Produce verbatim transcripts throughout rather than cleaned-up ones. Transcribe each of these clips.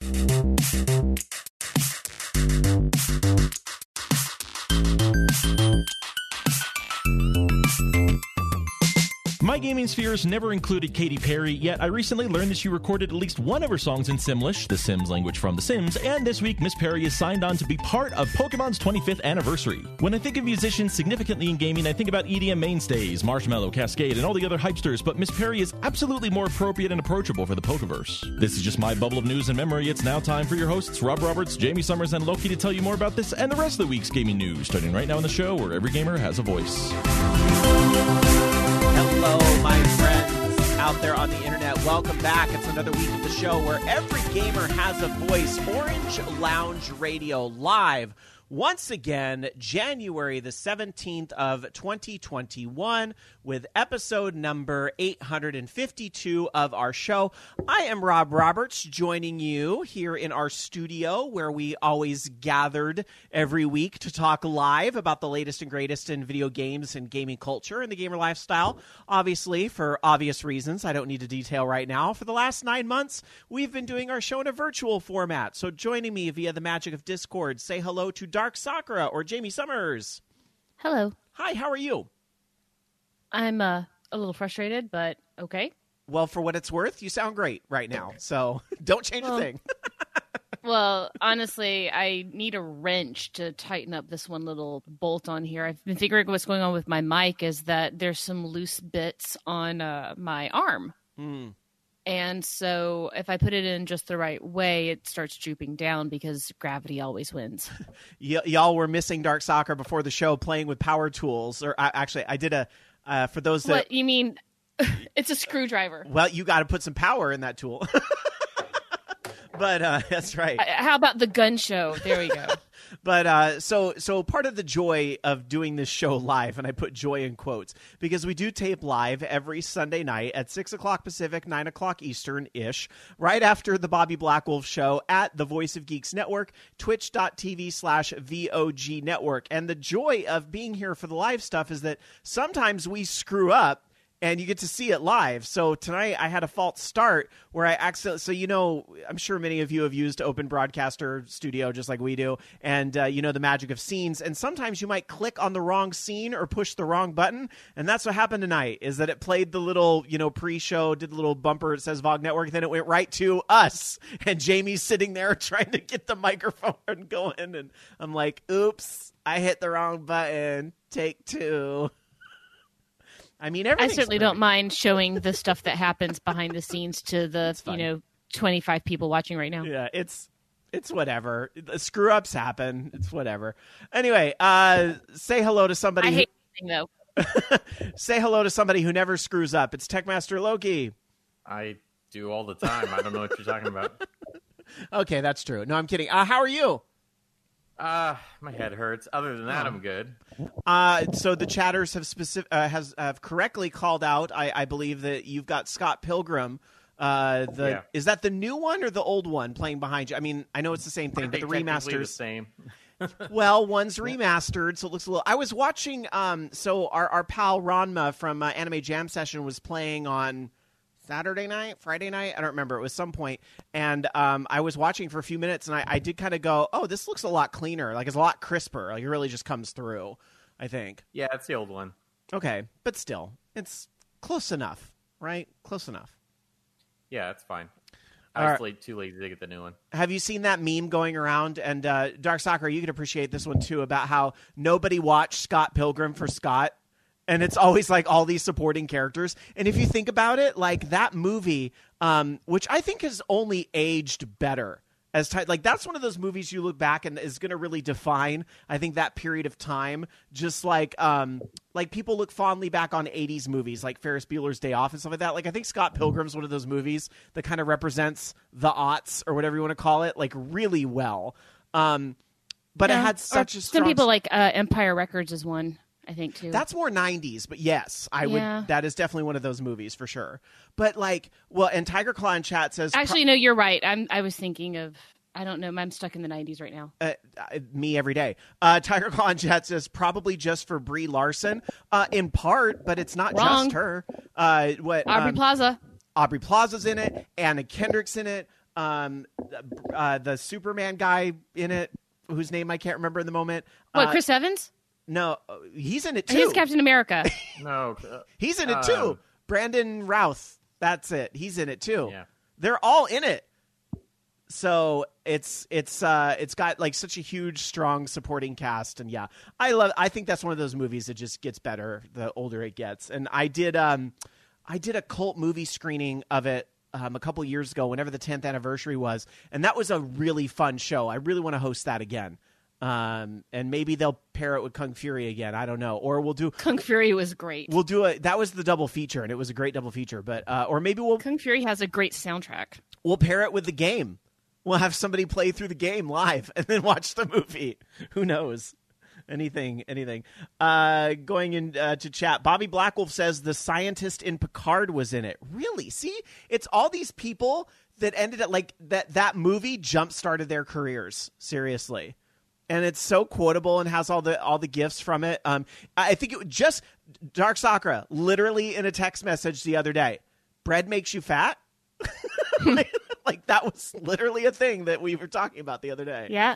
My gaming spheres never included Katy Perry, yet I recently learned that she recorded at least one of her songs in Simlish, the Sims language from The Sims, and this week Miss Perry is signed on to be part of Pokemon's twenty-fifth anniversary. When I think of musicians significantly in gaming, I think about E D M mainstays, Marshmello, Cascade, and all the other hypesters, but Miss Perry is absolutely more appropriate and approachable for the Pokeverse. This is just my bubble of news and memory. It's now time for your hosts, Rob Roberts, Jamie Summers, and Loki to tell you more about this and the rest of the week's gaming news, starting right now on the show where every gamer has a voice. Hello, my friends out there on the internet. Welcome back. It's another week of the show where every gamer has a voice. Orange Lounge Radio live once again, January the seventeenth of twenty twenty-one, with episode number eight hundred fifty-two of our show. I am Rob Roberts, joining you here in our studio where we always gathered every week to talk live about the latest and greatest in video games and gaming culture and the gamer lifestyle. Obviously, for obvious reasons I don't need to detail right now, for the last nine months, we've been doing our show in a virtual format. So joining me via the magic of Discord, say hello to Dark Sakura or Jamie Summers. Hello. Hi, how are you? I'm uh, a little frustrated, but okay. Well, for what it's worth, you sound great right now, so don't change well, a thing. Well, honestly, I need a wrench to tighten up this one little bolt on here. I've been figuring what's going on with my mic is that there's some loose bits on uh, my arm. Mm. And so if I put it in just the right way, it starts drooping down because gravity always wins. Y- y'all were missing Dark Soccer before the show playing with power tools. Or uh, actually, I did a, uh, for those that... What, you mean, it's a screwdriver. Well, you got to put some power in that tool. But uh, that's right. Uh, how about the gun show? There we go. But uh, so so part of the joy of doing this show live, and I put joy in quotes, because we do tape live every Sunday night at six o'clock Pacific, nine o'clock Eastern-ish, right after the Bobby Blackwolf show at the Voice of Geeks Network, twitch.tv slash VOG Network. And the joy of being here for the live stuff is that sometimes we screw up, and you get to see it live. So tonight I had a false start where I accidentally, so you know, I'm sure many of you have used Open Broadcaster Studio just like we do, and uh, you know the magic of scenes, and sometimes you might click on the wrong scene or push the wrong button, and that's what happened tonight, is that it played the little, you know, pre-show, did the little bumper, it says V O G Network, then it went right to us, and Jamie's sitting there trying to get the microphone going, and I'm like, oops, I hit the wrong button, take two. I mean, I certainly don't mind showing the stuff that happens behind the scenes to the, you know, twenty-five people watching right now. Yeah, it's it's whatever. Screw ups happen. It's whatever. Anyway, uh, say hello to somebody. I who... hate anything, though. Say hello to somebody who never screws up. It's Techmaster Loki. I do all the time. I don't know what you're talking about. Okay, that's true. No, I'm kidding. Uh, how are you? Uh, my head hurts. Other than that, I'm good. Uh, so the chatters have specific uh, has have correctly called out. I, I believe that you've got Scott Pilgrim. Uh, the Yeah. Is that the new one or the old one playing behind you? I mean, I know it's the same thing, but the remasters. The same. Well, one's remastered, so it looks a little. I was watching. Um, so our our pal Ranma from uh, Anime Jam Session was playing on Saturday night, Friday night, I don't remember. It was some point, and um, I was watching for a few minutes, and I, I did kind of go, "Oh, this looks a lot cleaner. Like it's a lot crisper. Like it really just comes through." I think. Yeah, it's the old one. Okay, but still, it's close enough, right? Close enough. Yeah, it's fine. I All was right. late, too lazy to get the new one. Have you seen that meme going around? And uh, Dark Soccer, you can appreciate this one too, about how nobody watched Scott Pilgrim for Scott. And it's always like all these supporting characters. And if you think about it, like that movie, um, which I think has only aged better as time, like that's one of those movies you look back and is going to really define, I think, that period of time. Just like, um, like people look fondly back on eighties movies like Ferris Bueller's Day Off and stuff like that. Like I think Scott Pilgrim's one of those movies that kind of represents the aughts or whatever you want to call it, like really well. Um, but Yeah, it had such or a strong... Some people like uh, Empire Records is one, I think, too. That's more nineties, but yes, I Yeah. would. That is definitely one of those movies for sure. But like, well, and Tiger Claw in chat says, Actually, no, you're right. I'm. I was thinking of. I don't know. I'm stuck in the nineties right now. uh, uh, me every day. Uh, Tiger Claw in chat says probably just for Brie Larson, uh, in part, but it's not Wrong. just her. Uh, what Aubrey um, Plaza. Aubrey Plaza's in it. Anna Kendrick's in it. um, uh, the Superman guy in it, whose name I can't remember in the moment. What, Uh, Chris Evans? No, he's in it too. He's Captain America. No, uh, He's in it um, too. Brandon Routh. That's it. He's in it too. Yeah. They're all in it. So it's it's uh it's got like such a huge, strong supporting cast, and yeah, I love. I think that's one of those movies that just gets better the older it gets. And I did um I did a cult movie screening of it um, a couple years ago, whenever the tenth anniversary was, and that was a really fun show. I really want to host that again. Um, and maybe they'll pair it with Kung Fury again. I don't know. Or we'll do Kung Fury was great. we'll do a that was the double feature, and it was a great double feature. But uh, or maybe we'll Kung Fury has a great soundtrack. we'll pair it with the game. We'll have somebody play through the game live and then watch the movie. Who knows? Anything, anything. Uh, going in uh, to chat, Bobby Blackwolf says the scientist in Picard was in it. Really? See, it's all these people that ended up like that. That movie jump started their careers. Seriously. And it's so quotable and has all the all the gifts from it. Um, I think it would just Dark Sakura literally in a text message the other day. Bread makes you fat. like, like that was literally a thing that we were talking about the other day. Yeah.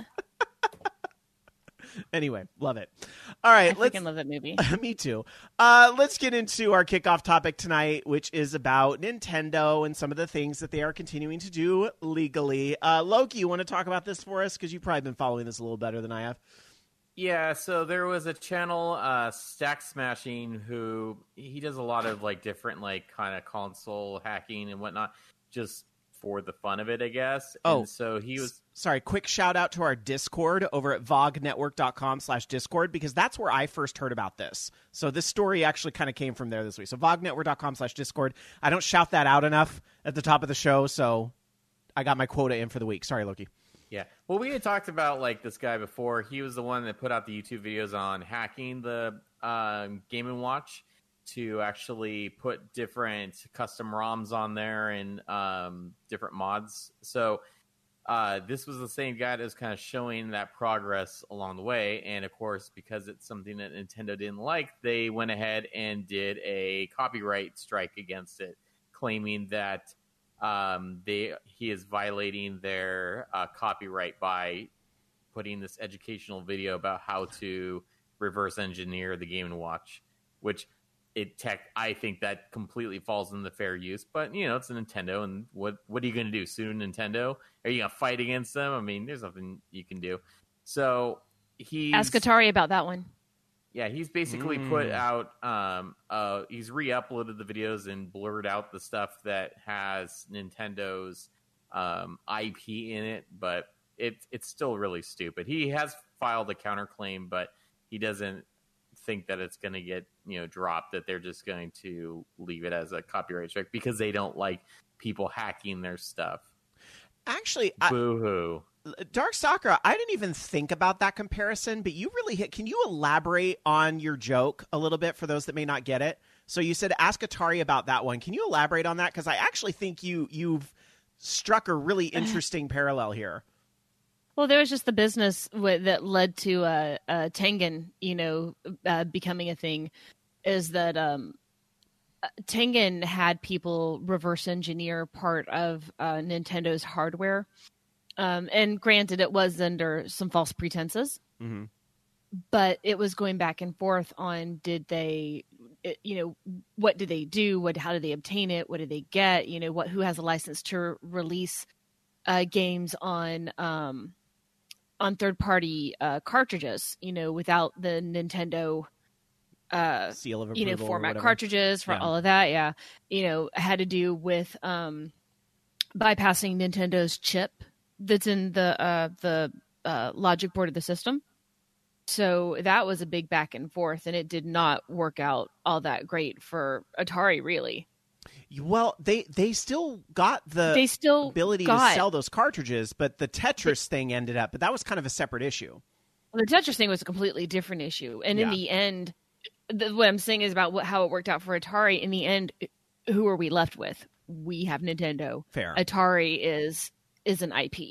Anyway, love it. All right, I let's. freaking love that movie. Me too. Uh, let's get into our kickoff topic tonight, which is about Nintendo and some of the things that they are continuing to do legally. Uh, Loki, you want to talk about this for us? Because you've probably been following this a little better than I have. Yeah, so there was a channel, uh, Stack Smashing, who he does a lot of like different like kind of console hacking and whatnot, just for the fun of it, I guess. Oh, and so he was. Sorry, quick shout out to our Discord over at vognetwork.com slash Discord, because that's where I first heard about this. So this story actually kind of came from there this week. So vognetwork.com slash Discord. I don't shout that out enough at the top of the show, so I got my quota in for the week. Sorry, Loki. Yeah. Well, we had talked about like this guy before. He was the one that put out the YouTube videos on hacking the um, Game and Watch to actually put different custom ROMs on there and um, different mods. So uh, this was the same guy that was kind of showing that progress along the way. And of course, because it's something that Nintendo didn't like, they went ahead and did a copyright strike against it, claiming that um, they he is violating their uh, copyright by putting this educational video about how to reverse engineer the Game and Watch, which it tech I think that completely falls in the fair use. But you know, it's a Nintendo, and what what are you going to do? Sue Nintendo? Are you going to fight against them? I mean, there's nothing you can do. So he's Ask Atari about that one. Yeah, he's basically Mm. put out. Um, uh, he's re-uploaded the videos and blurred out the stuff that has Nintendo's um, I P in it, but it's it's still really stupid. He has filed a counterclaim, but he doesn't think that it's going to get you know dropped. That they're just going to leave it as a copyright strike because they don't like people hacking their stuff. Actually, I, Boo hoo. Dark Sakura, I didn't even think about that comparison, but you really hit. Can you elaborate on your joke a little bit for those that may not get it? So you said ask Atari about that one. Can you elaborate on that? Because I actually think you you've struck a really interesting parallel here. Well, there was just the business w- that led to uh, uh, Tengen, you know, uh, becoming a thing. Is that um, uh, Tengen had people reverse engineer part of uh, Nintendo's hardware. Um, and granted, it was under some false pretenses, Mm-hmm. but it was going back and forth on did they, it, you know, what did they do? What, how did they obtain it? What did they get? You know, what, who has a license to release uh, games on, um, on third party uh, cartridges, you know, without the Nintendo, uh, Seal of you approval, know, or format whatever. cartridges for Yeah. all of that. Yeah. You know, had to do with um, bypassing Nintendo's chip that's in the uh, the uh, logic board of the system. So that was a big back and forth, and it did not work out all that great for Atari, really. Well, they they still got the They still ability got to sell those cartridges, but the Tetris thing ended up. But that was kind of a separate issue. the Tetris thing was a completely different issue, and in Yeah. the end, the, what I'm saying is about what, how it worked out for Atari. In the end, who are we left with? We have Nintendo. Fair. Atari is is an I P.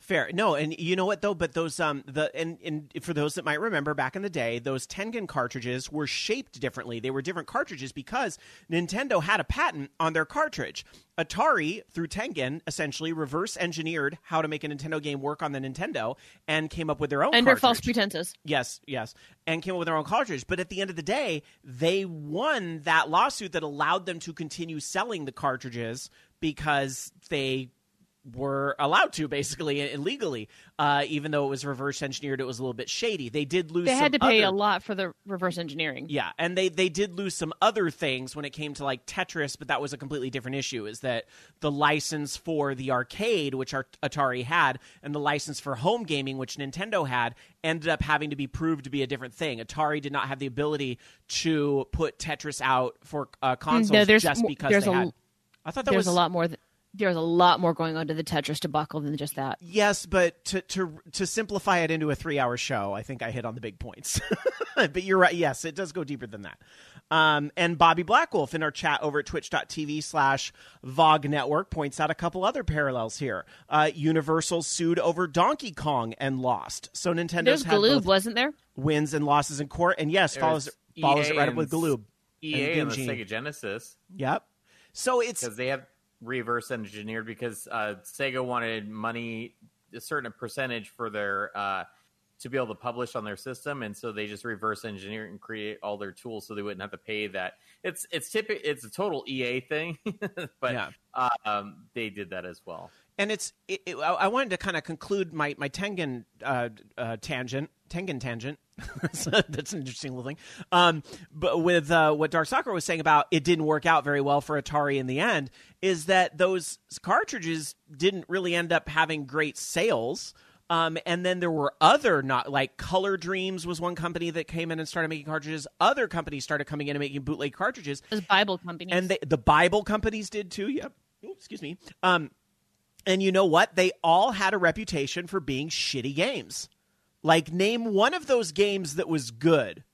Fair. No, and you know what though? But those um the and, and for those that might remember back in the day, those Tengen cartridges were shaped differently. They were different cartridges because Nintendo had a patent on their cartridge. Atari, through Tengen, essentially reverse engineered how to make a Nintendo game work on the Nintendo and came up with their own under cartridge. false pretenses. Yes, yes, and came up with their own cartridge. But at the end of the day, they won that lawsuit that allowed them to continue selling the cartridges because they were allowed to, basically, illegally, uh, even though it was reverse engineered. It was a little bit shady. They did lose. They some had to pay other... a lot for the reverse engineering. Yeah, and they they did lose some other things when it came to like Tetris, but that was a completely different issue. Is that the license for the arcade, which our Atari had, and the license for home gaming, which Nintendo had, ended up having to be proved to be a different thing. Atari did not have the ability to put Tetris out for uh, consoles no, there's, just because there's they a, had. I thought that there's was a lot more. Th- There's a lot more going on to the Tetris debacle than just that. Yes, but to to to simplify it into a three-hour show, I think I hit on the big points. But you're right. Yes, it does go deeper than that. Um, and Bobby Blackwolf in our chat over at twitch.tv slash VOG Network points out a couple other parallels here. Uh, Universal sued over Donkey Kong and lost. So Nintendo's There's had Galoob, both wasn't there? wins and losses in court. And yes, follows, follows it right up with Galoob. E A and, and the Sega Genesis. Yep. So it's... Because they have... reverse engineered because uh, Sega wanted money, a certain percentage for their uh, to be able to publish on their system, and so they just reverse engineer and create all their tools so they wouldn't have to pay that. It's it's typical. It's a total E A thing, but yeah. uh, um, they did that as well. And it's it, it, I wanted to kind of conclude my my Tengen uh, uh, tangent, Tengen tangent. That's an interesting little thing. Um, but with uh, what Dark Sakura was saying about it didn't work out very well for Atari in the end, is that those cartridges didn't really end up having great sales. Um, and then there were other not like Color Dreams was one company that came in and started making cartridges. Other companies started coming in and making bootleg cartridges. Those Bible companies, and they, the Bible companies did too. Yep. Ooh, excuse me. Um, and you know what? They all had a reputation for being shitty games. Like, name one of those games that was good.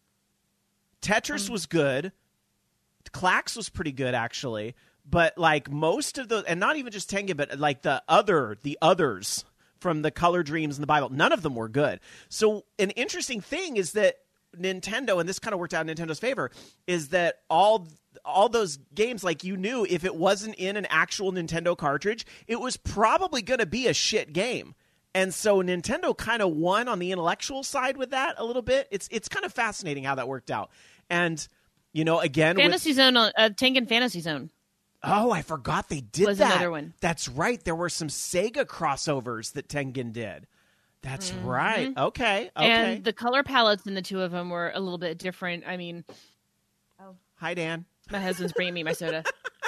Tetris was good. Clax was pretty good, actually. But, like, most of those, and not even just Tengen, but, like, the other, the others from the Color Dreams and the Bible, none of them were good. So, an interesting thing is that Nintendo, and this kind of worked out in Nintendo's favor, is that all all those games, like, you knew if it wasn't in an actual Nintendo cartridge, it was probably going to be a shit game. And so Nintendo kind of won on the intellectual side with that a little bit. It's it's kind of fascinating how that worked out. And, you know, again... Fantasy with, Zone, uh, Tengen Fantasy Zone. Oh, I forgot they did was that. Another one. That's right. There were some Sega crossovers that Tengen did. That's mm-hmm. right. Okay. Okay. And the color palettes in the two of them were a little bit different. I mean... Oh. Hi, Dan. My husband's bringing me my soda.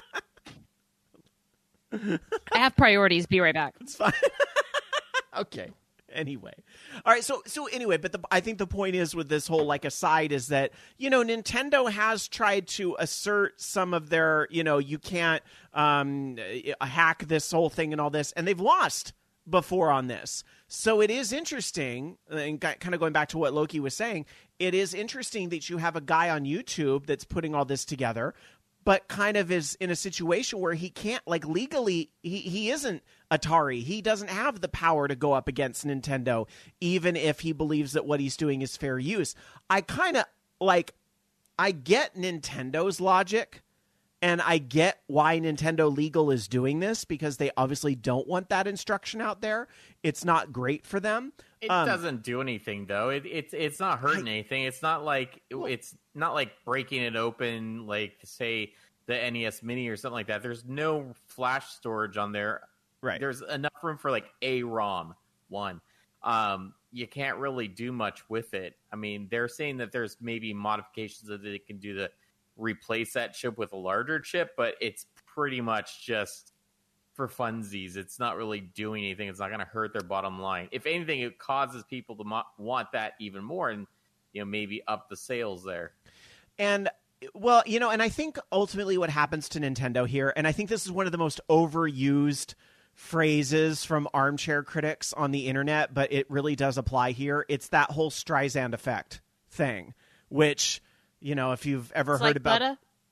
I have priorities. Be right back. It's fine. Okay. Anyway. All right. So, so anyway, but the, I think the point is with this whole like aside is that, you know, Nintendo has tried to assert some of their, you know, you can't um, hack this whole thing and all this, and they've lost before on this. So it is interesting, and kind of going back to what Loki was saying, it is interesting that you have a guy on YouTube that's putting all this together, but kind of is in a situation where he can't, like, legally, he, he isn't Atari. He doesn't have the power to go up against Nintendo, even if he believes that what he's doing is fair use. I kind of, like, I get Nintendo's logic, and I get why Nintendo Legal is doing this, because they obviously don't want that instruction out there. It's not great for them. It um, doesn't do anything, though. It, it's it's not hurting I, anything. It's not like it's not like breaking it open, like say the N E S Mini or something like that. There's no flash storage on there. Right. There's enough room for like a ROM one. Um, you can't really do much with it. I mean, they're saying that there's maybe modifications that they can do to replace that chip with a larger chip, but it's pretty much just for funsies. It's not really doing anything. It's not going to hurt their bottom line. If anything, it causes people to mo- want that even more, and you know, maybe up the sales there. And well, you know, and I think ultimately what happens to Nintendo here, and I think this is one of the most overused phrases from armchair critics on the internet, but it really does apply here. It's that whole Streisand effect thing, which, you know, if you've ever it's heard like about butter?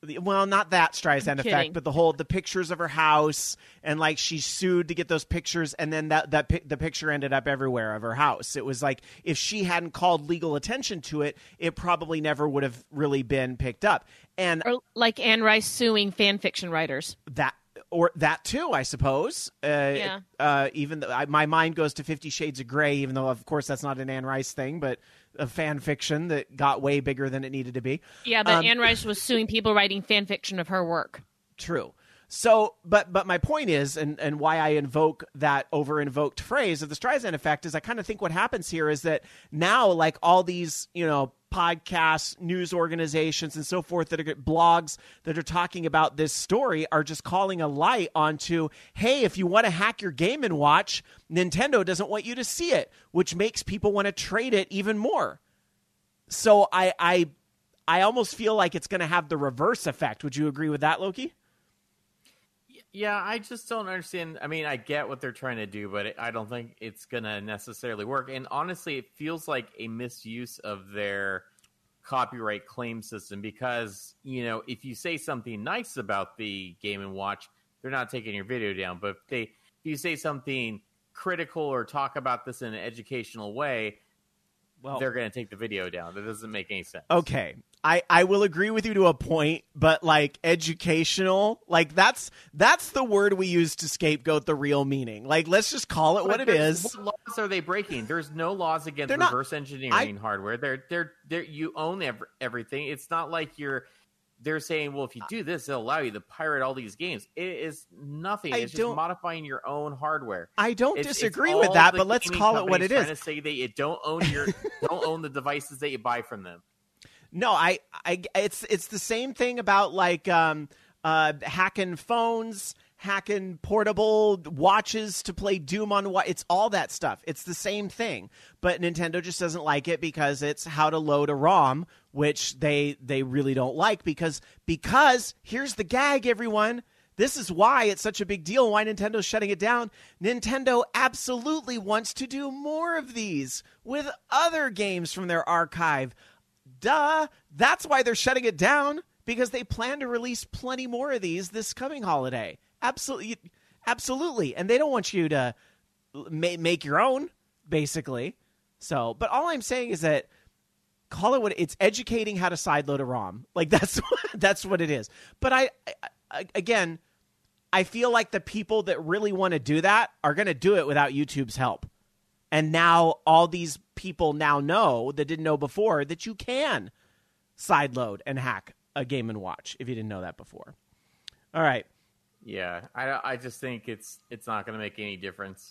Well, not that Streisand I'm effect, kidding. but the whole the pictures of her house, and like she sued to get those pictures, and then that that pi- the picture ended up everywhere of her house. It was like if she hadn't called legal attention to it, it probably never would have really been picked up. And Or like Anne Rice suing fan fiction writers. that or that too, I suppose. Uh, Yeah. Uh, even though I, my mind goes to Fifty Shades of Grey, even though of course that's not an Anne Rice thing, but a fan fiction that got way bigger than it needed to be. Yeah, but Um, Anne Rice was suing people writing fan fiction of her work. True. So, but but my point is, and, and why I invoke that over invoked phrase of the Streisand effect is I kind of think what happens here is that now, like all these, you know, podcasts, news organizations, and so forth that are blogs that are talking about this story are just calling a light onto, hey, if you want to hack your Game and Watch, Nintendo doesn't want you to see it, which makes people want to trade it even more. So I I I almost feel like it's going to have the reverse effect. Would you agree with that, Loki? Yeah, I just don't understand. I mean, I get what they're trying to do, but I don't think it's going to necessarily work. And honestly, it feels like a misuse of their copyright claim system because, you know, if you say something nice about the Game and Watch, they're not taking your video down. But if, they, if you say something critical or talk about this in an educational way, Well, they're going to take the video down. That doesn't make any sense. okay. I, I will agree with you to a point, but like educational, like that's that's the word we use to scapegoat the real meaning. Like, let's just call it But what it there's- is. What laws are they breaking? There's no laws against They're not- reverse engineering I- hardware. They're they're they're you own ev- everything. It's not like you're. They're saying, well, if you do this, it'll allow you to pirate all these games. It is nothing. I it's just don't- modifying your own hardware. I don't It's- it's disagree all with that, the but let's gaming call it what companies it is. Trying to say that you don't own your don't own the devices that you buy from them. No, I, I, it's it's the same thing about like um, uh, hacking phones, hacking portable watches to play Doom on. Wa- It's all that stuff. It's the same thing, but Nintendo just doesn't like it because it's how to load a ROM, which they they really don't like because because here's the gag, everyone. This is why it's such a big deal, why Nintendo's shutting it down. Nintendo absolutely wants to do more of these with other games from their archive. Duh. That's why they're shutting it down, because they plan to release plenty more of these this coming holiday. Absolutely. Absolutely. And they don't want you to ma- make your own, basically. So, but all I'm saying is that call it what it's educating how to sideload a ROM. Like that's that's what it is. But I, I again, I feel like the people that really want to do that are going to do it without YouTube's help. And now all these people now know that didn't know before that you can sideload and hack a Game and Watch if you didn't know that before. All right. Yeah, I, I just think it's it's not going to make any difference.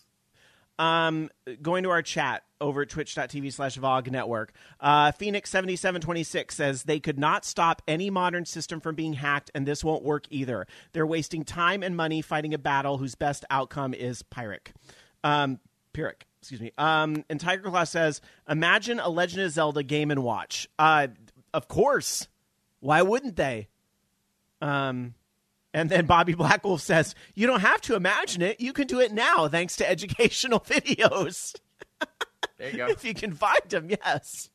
Um, going to our chat over at twitch.tv slash VOG Network. Uh, Phoenix seventy-seven twenty-six says they could not stop any modern system from being hacked, and this won't work either. They're wasting time and money fighting a battle whose best outcome is Pyrrhic. Um, Pyrrhic, excuse me. Um, and Tiger Claw says, imagine a Legend of Zelda Game and Watch. Uh, of course. Why wouldn't they? Um... And then Bobby Blackwolf says, you don't have to imagine it. You can do it now thanks to educational videos. There you go. If you can find them, yes.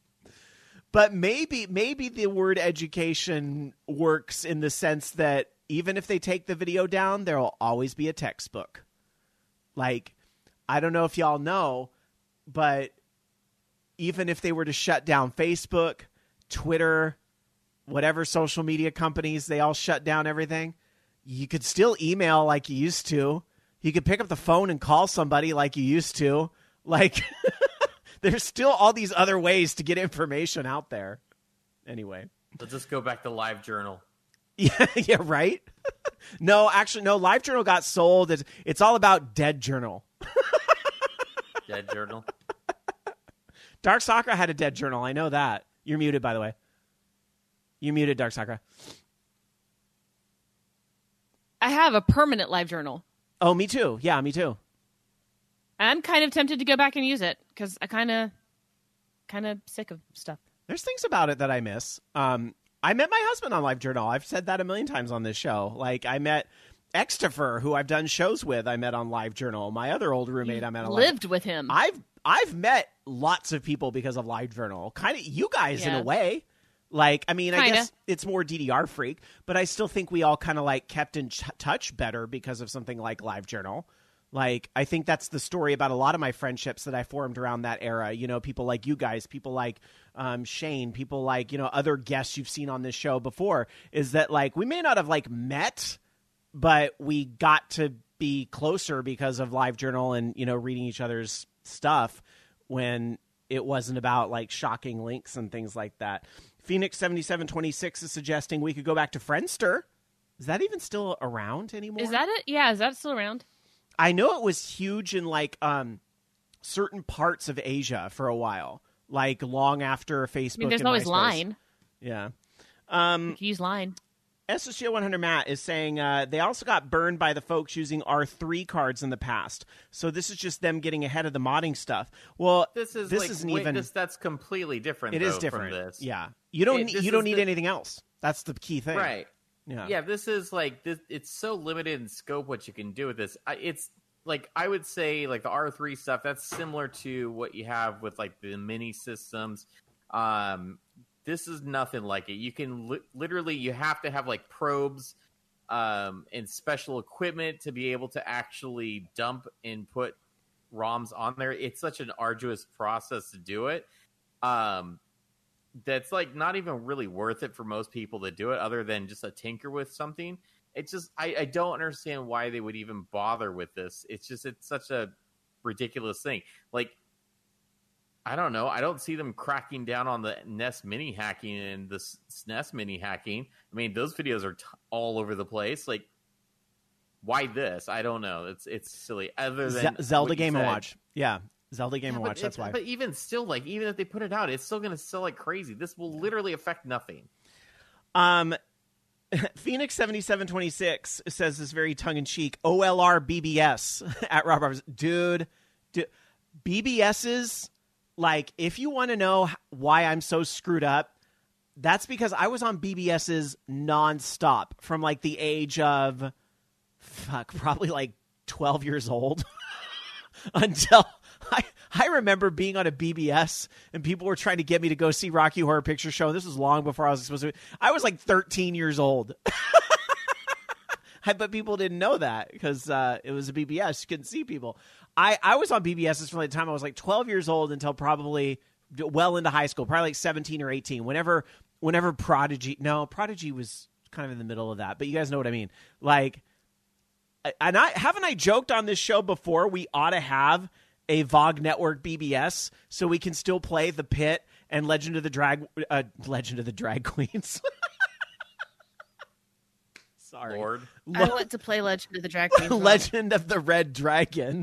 But maybe maybe the word education works in the sense that even if they take the video down, there will always be a textbook. Like, I don't know if y'all know, but even if they were to shut down Facebook, Twitter, whatever social media companies, they all shut down everything. You could still email like you used to. You could pick up the phone and call somebody like you used to. Like, there's still all these other ways to get information out there. Anyway. Let's just go back to LiveJournal. Yeah, yeah, right? No, actually, no, LiveJournal got sold. It's, it's all about Dead Journal. Dead Journal. Dark Sakura had a Dead Journal. I know that. You're muted, by the way. You muted, Dark Sakura. I have a permanent live journal. Oh, me too. Yeah, me too. I'm kind of tempted to go back and use it because I kind of, kind of sick of stuff. There's things about it that I miss. Um, I met my husband on LiveJournal. I've said that a million times on this show. Like, I met Extifer, who I've done shows with. I met on LiveJournal. My other old roommate, You I met on lived Live- with him. I've I've met lots of people because of LiveJournal. Kind of you guys in Yeah. a way. Like, I mean, I Kinda. guess it's more D D R freak, but I still think we all kind of like kept in ch- touch better because of something like LiveJournal. Like, I think that's the story about a lot of my friendships that I formed around that era. You know, people like you guys, people like um, Shane, people like, you know, other guests you've seen on this show before, is that like we may not have like met, but we got to be closer because of LiveJournal and, you know, reading each other's stuff when it wasn't about like shocking links and things like that. Phoenix seventy-seven twenty-six is suggesting we could go back to Friendster. Is that even still around anymore? Is that it? Yeah, is that still around? I know it was huge in like um, certain parts of Asia for a while, like long after Facebook. I mean, there's and always MySpace. Line. Yeah. Um, You can use Line. S S G one hundred Matt is saying uh, they also got burned by the folks using R three cards in the past. So this is just them getting ahead of the modding stuff. Well, This is this like, isn't wait, even. this, that's completely different. It though, is different. From this. Yeah, you don't. It- ne- this you don't is need the- anything else. That's the key thing. Right. Yeah. Yeah. This is like this. It's so limited in scope what you can do with this. I- It's like I would say like the R three stuff. That's similar to what you have with like the mini systems. Um, this is nothing like it. You can li- literally you have to have like probes um, and special equipment to be able to actually dump and put ROMs on there. It's such an arduous process to do it. Um, that's like not even really worth it for most people to do it, other than just a tinker with something. It's just I, I don't understand why they would even bother with this. It's just it's such a ridiculous thing. Like I don't know. I don't see them cracking down on the N E S mini hacking and the S N E S mini hacking. I mean, those videos are t- all over the place. Like, why this? I don't know. It's it's silly. Other than Ze- Zelda what you Game and said. Watch. Yeah, Zelda Game Yeah, and but Watch. That's if- why. But even still, like even if they put it out, it's still going to sell like crazy. This will literally affect nothing. Um, Phoenix seventy-seven twenty-six says this very tongue-in-cheek, O L R B B S at Rob Roberts. Dude, dude, B B Ss, like, if you want to know h- why I'm so screwed up, that's because I was on B B Ss nonstop from, like, the age of, fuck, probably, like, twelve years old until... I, I remember being on a B B S and people were trying to get me to go see Rocky Horror Picture Show. And this was long before I was supposed to. I was like thirteen years old. I bet people didn't know that because uh, it was a B B S. You couldn't see people. I, I was on B B Ss from the time I was like twelve years old until probably well into high school, probably like seventeen or eighteen. Whenever, whenever Prodigy, no, Prodigy was kind of in the middle of that, but you guys know what I mean. Like, and I haven't I joked on this show before, we ought to have a Vogue Network B B S so we can still play The Pit and Legend of the Drag uh, Legend of the Drag Queens. Sorry. Lord, I want to play Legend of the Drag Queen. Legend of the Red Dragon.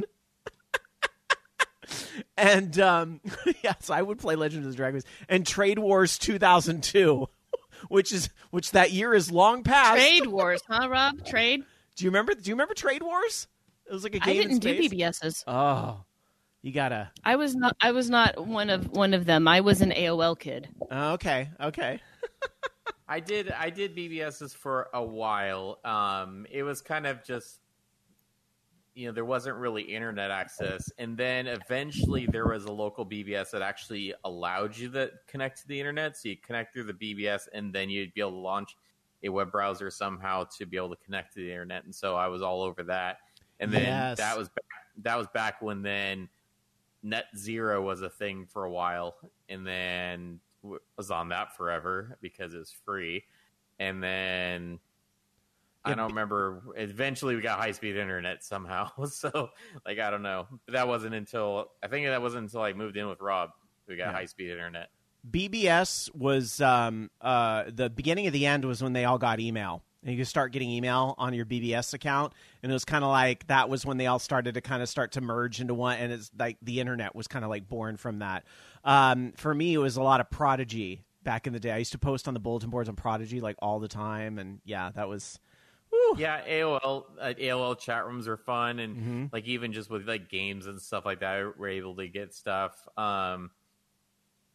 And um yeah, so I would play Legend of the Drag Queens and Trade Wars two thousand two, which is which that year is long past. Trade Wars, huh, Rob? Trade? Do you remember do you remember Trade Wars? It was like a game I didn't in do space. B B Ss. Oh. You gotta. I was not. I was not one of one of them. I was an A O L kid. Oh, okay, okay. I did I did B B Ss for a while. Um, it was kind of just, you know, there wasn't really internet access, and then eventually there was a local B B S that actually allowed you to connect to the internet. So you connect through the B B S, and then you'd be able to launch a web browser somehow to be able to connect to the internet. And so I was all over that. And then Yes. that was that was back when then Net Zero was a thing for a while, and then w- was on that forever because it was free. And then I Yeah, don't b- remember. Eventually, we got high speed internet somehow. So, like, I don't know. But that wasn't until I think that wasn't until I moved in with Rob we got Yeah. high speed internet. B B S was um, uh, the beginning of the end was when they all got email. And you could start getting email on your B B S account. And it was kind of like that was when they all started to kind of start to merge into one. And it's like the internet was kind of like born from that. Um, for me, it was a lot of Prodigy back in the day. I used to post on the bulletin boards on Prodigy like all the time. And yeah, that was. Whew. Yeah, A O L uh, A O L chat rooms are fun, and Mhm. like even just with like games and stuff like that, we're able to get stuff. Um,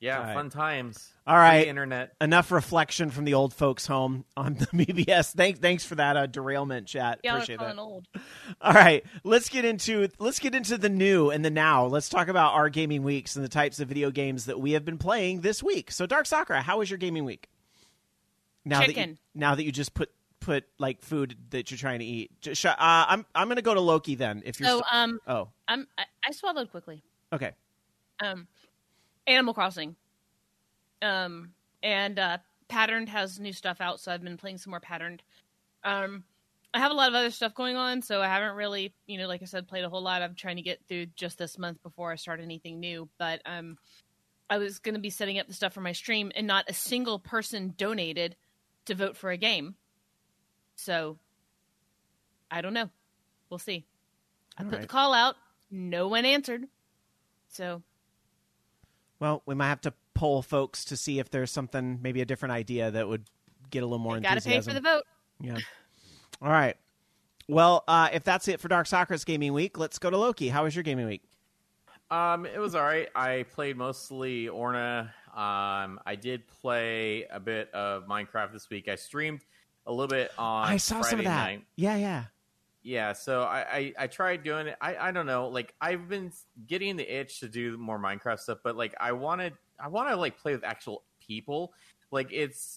Yeah, All right. fun times. All right. Free internet. Enough reflection from the old folks home on the B B S. Thanks, thanks for that uh, derailment, chat. Y'all Appreciate are calling that. old. All right, let's get into let's get into the new and the now. Let's talk about our gaming weeks and the types of video games that we have been playing this week. So, Dark Sakura, how was your gaming week? Now that you, Chicken. now that you just put put like food that you're trying to eat. Just, uh, I'm I'm gonna go to Loki then. If you're So, st- um, oh I'm I, I swallowed quickly. okay. Um, Animal Crossing. Um, and uh, Patterned has new stuff out, so I've been playing some more Patterned. Um, I have a lot of other stuff going on, so I haven't really, you know, like I said, played a whole lot. I'm trying to get through just this month before I start anything new. But um, I was going to be setting up the stuff for my stream, and not a single person donated to vote for a game. So I don't know. We'll see. I All put right. the call out. No one answered. So Well, we might have to poll folks to see if there's something, maybe a different idea that would get a little more got to enthusiasm. pay for the vote. Yeah. All right. Well, uh, if that's it for Dark Sakura's gaming week, let's go to Loki. How was your gaming week? Um, it was all right. I played mostly Orna. Um, I did play a bit of Minecraft this week. I streamed a little bit on I saw Friday some of that. night. Yeah, yeah. Yeah, so I, I, I tried doing it. I, I don't know. Like, I've been getting the itch to do more Minecraft stuff, but like I wanted I want to like play with actual people. Like it's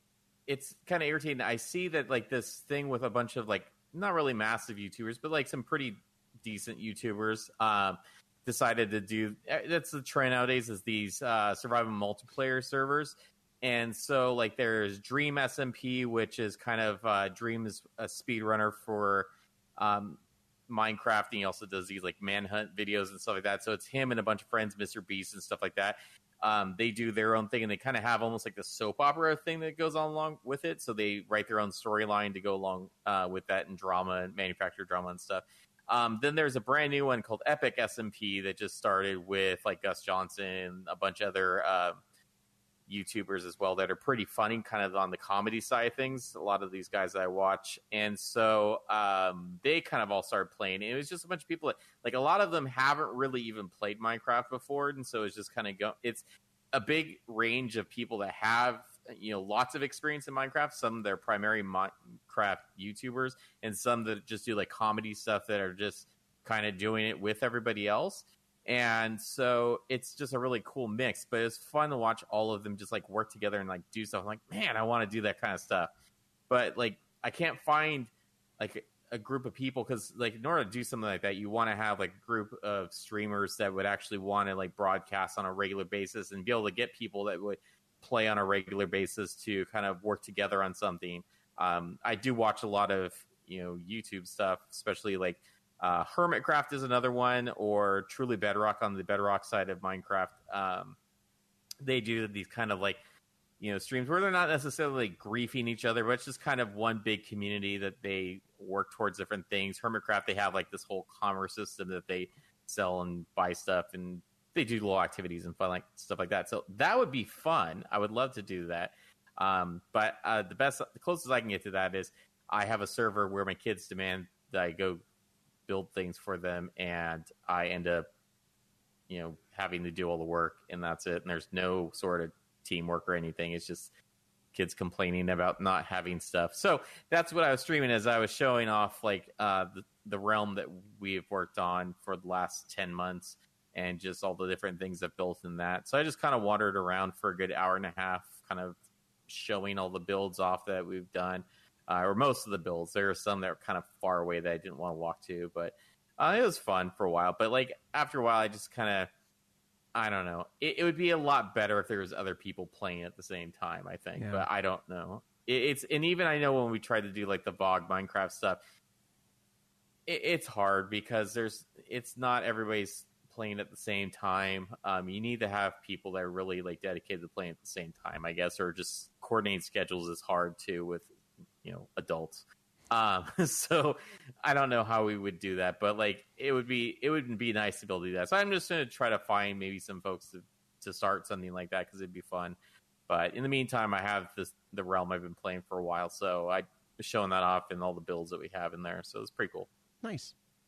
it's kind of irritating. I see that like this thing with a bunch of like not really massive YouTubers, but like some pretty decent YouTubers um, decided to do. That's the trend nowadays is these uh, survival multiplayer servers. And so like there's Dream S M P, which is kind of uh, Dream is a speedrunner for um, Minecraft, and he also does these like manhunt videos and stuff like that. So it's him and a bunch of friends, Mister Beast and stuff like that. Um, they do their own thing, and they kind of have almost like the soap opera thing that goes on along with it. So they write their own storyline to go along uh, with that, and drama and manufactured drama and stuff. Um, then there's a brand new one called Epic S M P that just started with like Gus Johnson, a bunch of other uh, YouTubers as well that are pretty funny, kind of on the comedy side of things. A lot of these guys that I watch, and so um, they kind of all started playing. And it was just a bunch of people that, like, a lot of them haven't really even played Minecraft before, and so it's just kind of go. It's a big range of people that have, you know, lots of experience in Minecraft. Some they're primary Minecraft YouTubers, and some that just do like comedy stuff that are just kind of doing it with everybody else. And so it's just a really cool mix, but it's fun to watch all of them just like work together and like do stuff. I'm like, man, I want to do that kind of stuff. But like, I can't find like a group of people because like in order to do something like that, you want to have like a group of streamers that would actually want to like broadcast on a regular basis and be able to get people that would play on a regular basis to kind of work together on something. Um, I do watch a lot of, you know, YouTube stuff, especially like Uh, Hermitcraft is another one, or Truly Bedrock on the Bedrock side of Minecraft. Um, they do these kind of like, you know, streams where they're not necessarily like griefing each other, but it's just kind of one big community that they work towards different things. Hermitcraft, they have like this whole commerce system that they sell and buy stuff, and they do little activities and fun like stuff like that. So that would be fun. I would love to do that. Um, but uh, the best, the closest I can get to that is I have a server where my kids demand that I go build things for them, and I end up, you know, having to do all the work, and that's it. And there's no sort of teamwork or anything. It's just kids complaining about not having stuff. So that's what I was streaming as I was showing off like uh, the, the realm that we've worked on for the last ten months and just all the different things I've built in that. So I just kind of wandered around for a good hour and a half, kind of showing all the builds off that we've done. Uh, or most of the builds. There are some that were kind of far away that I didn't want to walk to, but uh, it was fun for a while. But like after a while, I just kind of, I don't know. It, it would be a lot better if there was other people playing at the same time, I think. Yeah. But I don't know. It, it's and even I know when we tried to do like the V O G Minecraft stuff, it, it's hard because there's it's not everybody's playing at the same time. Um, you need to have people that are really like dedicated to playing at the same time, I guess, or just coordinating schedules is hard too with, you know, adults. Um, so I don't know how we would do that, but like it would be, it would be nice to be able to do that. So I'm just going to try to find maybe some folks to, to start something like that, cause it'd be fun. But in the meantime, I have this, the realm I've been playing for a while. So I was showing that off and all the builds that we have in there. So it's pretty cool. Nice.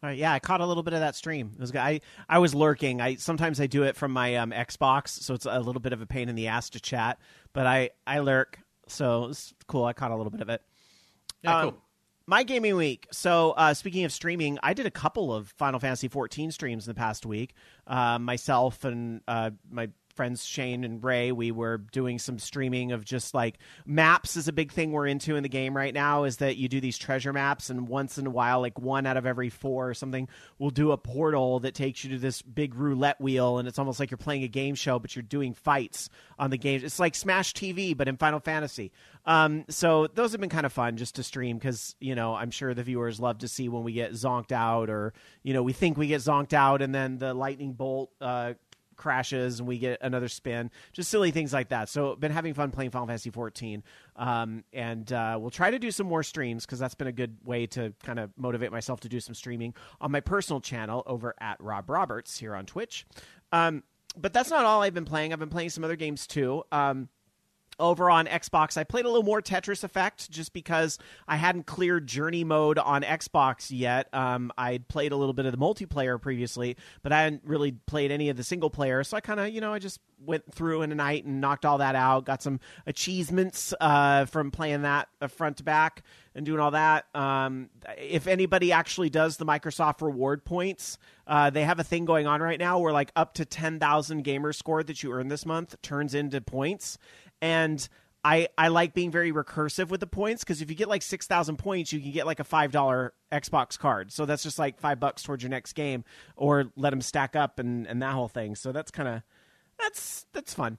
Uh, yeah, I caught a little bit of that stream. It was good. I, I was lurking. I sometimes I do it from my um, Xbox, so it's a little bit of a pain in the ass to chat. But I, I lurk, so it's cool. I caught a little bit of it. Yeah, um, cool. My gaming week. So uh, speaking of streaming, I did a couple of Final Fantasy fourteen streams in the past week. Uh, myself and uh, my friends Shane and Ray, we were doing some streaming of just like maps is a big thing we're into in the game right now, is that you do these treasure maps, and once in a while, like one out of every four or something, will do a portal that takes you to this big roulette wheel, and it's almost like you're playing a game show, but you're doing fights on the game. It's like Smash T V, but in Final Fantasy. Um, so those have been kind of fun just to stream because, you know, I'm sure the viewers love to see when we get zonked out, or, you know, we think we get zonked out and then the lightning bolt uh, crashes and we get another spin, just silly things like that. So been having fun playing Final Fantasy fourteen, um, and uh, we'll try to do some more streams because that's been a good way to kind of motivate myself to do some streaming on my personal channel over at Rob Roberts here on Twitch. Um, but that's not all I've been playing. I've been playing some other games too. Um, Over on Xbox, I played a little more Tetris Effect just because I hadn't cleared Journey mode on Xbox yet. Um, I'd played a little bit of the multiplayer previously, but I hadn't really played any of the single player. So I kind of, you know, I just went through in a night and knocked all that out. Got some achievements uh, from playing that uh, front to back and doing all that. Um, if anybody actually does the Microsoft reward points, uh, they have a thing going on right now where like up to ten thousand gamer score that you earn this month turns into points. And I, I like being very recursive with the points because if you get like six thousand points, you can get like a five dollar Xbox card. So that's just like five bucks towards your next game, or let them stack up and, and that whole thing. So that's kind of, that's that's fun.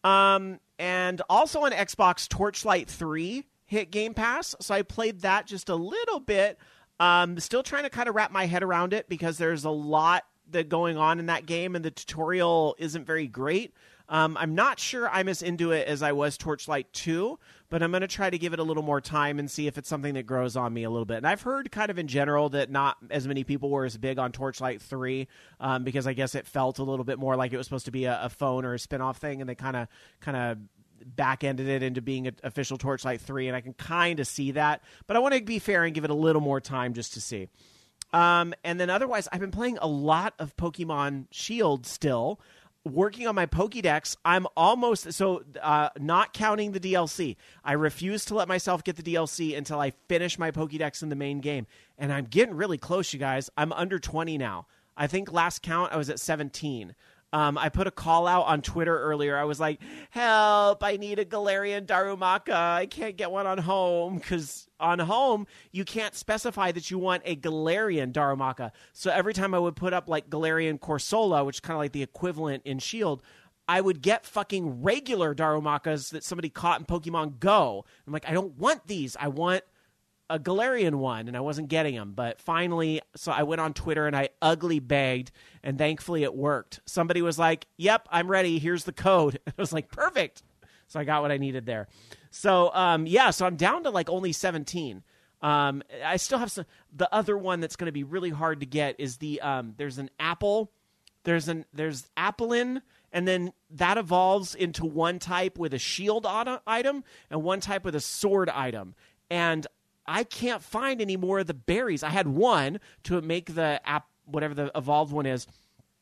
Um, and also on Xbox, Torchlight three hit Game Pass. So I played that just a little bit. Um, still trying to kind of wrap my head around it because there's a lot that going on in that game and the tutorial isn't very great. Um, I'm not sure I'm as into it as I was Torchlight two, but I'm going to try to give it a little more time and see if it's something that grows on me a little bit. And I've heard kind of in general that not as many people were as big on Torchlight three um, because I guess it felt a little bit more like it was supposed to be a, a phone or a spin-off thing, and they kind of kind of back-ended it into being an official Torchlight three, and I can kind of see that. But I want to be fair and give it a little more time just to see. Um, and then otherwise, I've been playing a lot of Pokemon Shield still. Working on my Pokédex, I'm almost, so uh, not counting the D L C. I refuse to let myself get the D L C until I finish my Pokédex in the main game. And I'm getting really close, you guys. I'm under twenty now. I think last count I was at seventeen. Um, I put a call out on Twitter earlier. I was like, help, I need a Galarian Darumaka. I can't get one on home because on home, you can't specify that you want a Galarian Darumaka. So every time I would put up like Galarian Corsola, which is kind of like the equivalent in Shield, I would get fucking regular Darumakas that somebody caught in Pokemon Go. I'm like, I don't want these. I want a Galarian one, and I wasn't getting them. But finally, so I went on Twitter and I ugly begged, and thankfully it worked. Somebody was like, yep, I'm ready. Here's the code. I was like, perfect. So I got what I needed there. So, um, yeah, so I'm down to like only seventeen. Um, I still have some. The other one that's going to be really hard to get is the, um, there's an apple. There's an, there's Applin, and then that evolves into one type with a shield auto- item and one type with a sword item. And I can't find any more of the berries. I had one to make the app, whatever the evolved one is.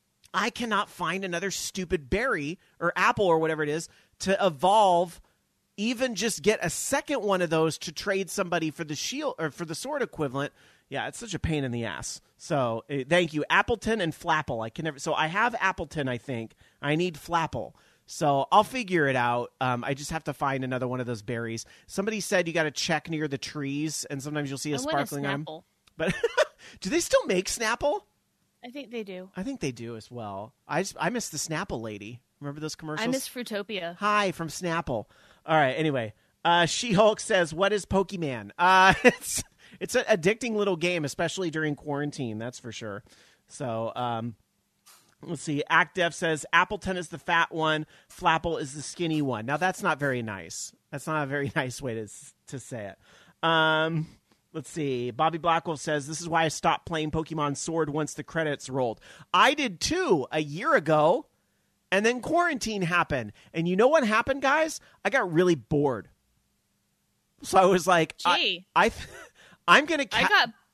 I cannot find another stupid berry or apple or whatever it is to evolve, even just get a second one of those to trade somebody for the shield or for the sword equivalent. Yeah, it's such a pain in the ass. So uh, thank you. Appleton and Flapple. I can never. So I have Appleton, I think. I need Flapple. So I'll figure it out. Um, I just have to find another one of those berries. Somebody said you got to check near the trees, and sometimes you'll see a I sparkling want a on them. Snapple. But do they still make Snapple? I think they do. I think they do as well. I just, I miss the Snapple lady. Remember those commercials? I miss Fruitopia. Hi from Snapple. All right. Anyway, uh, She-Hulk says, "What is Pokemon?" Uh, it's it's an addicting little game, especially during quarantine. That's for sure. So. Um, Let's see. ActDev says Appleton is the fat one, Flapple is the skinny one. Now that's not very nice. That's not a very nice way to to say it. Um, let's see. Bobby Blackwell says this is why I stopped playing Pokemon Sword once the credits rolled. I did too a year ago, and then quarantine happened. And you know what happened, guys? I got really bored. So I was like, Gee, I, I I'm gonna. Ca- I got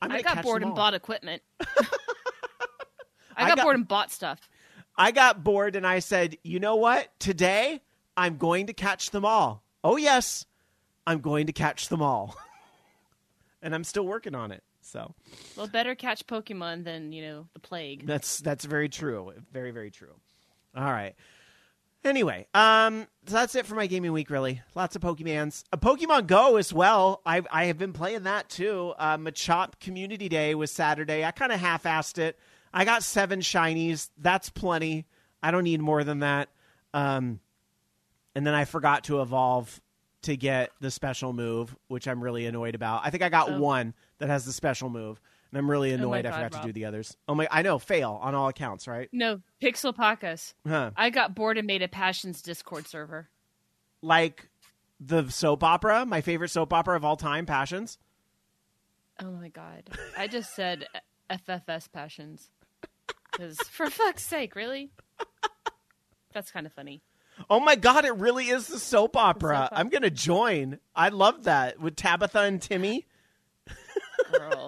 I'm I gonna got catch bored them and all. bought equipment. I I got, got- bored and bought stuff. I got bored and I said, you know what? Today, I'm going to catch them all. Oh, yes, I'm going to catch them all. And I'm still working on it. So Well, better catch Pokemon than, you know, the plague. that's that's very true. Very, very true. All right. Anyway, um, so that's it for my gaming week, really. Lots of Pokemons. A Pokemon Go as well. I I have been playing that, too. Uh, Machop Community Day was Saturday. I kind of half-assed it. I got seven shinies. That's plenty. I don't need more than that. Um, and then I forgot to evolve to get the special move, which I'm really annoyed about. I think I got Oh. one that has the special move, and I'm really Oh my annoyed I God, forgot Rob. to do the others. Oh my! I know, fail on all accounts, right? No, Pixel Pacas. Huh? I got bored and made a Passions Discord server. Like the soap opera, my favorite soap opera of all time, Passions. Oh my god. I just said F F S Passions. Because, for fuck's sake, really? That's kind of funny. Oh my God, it really is the soap opera. soap opera. I'm gonna join. I love that with Tabitha and Timmy. Girl.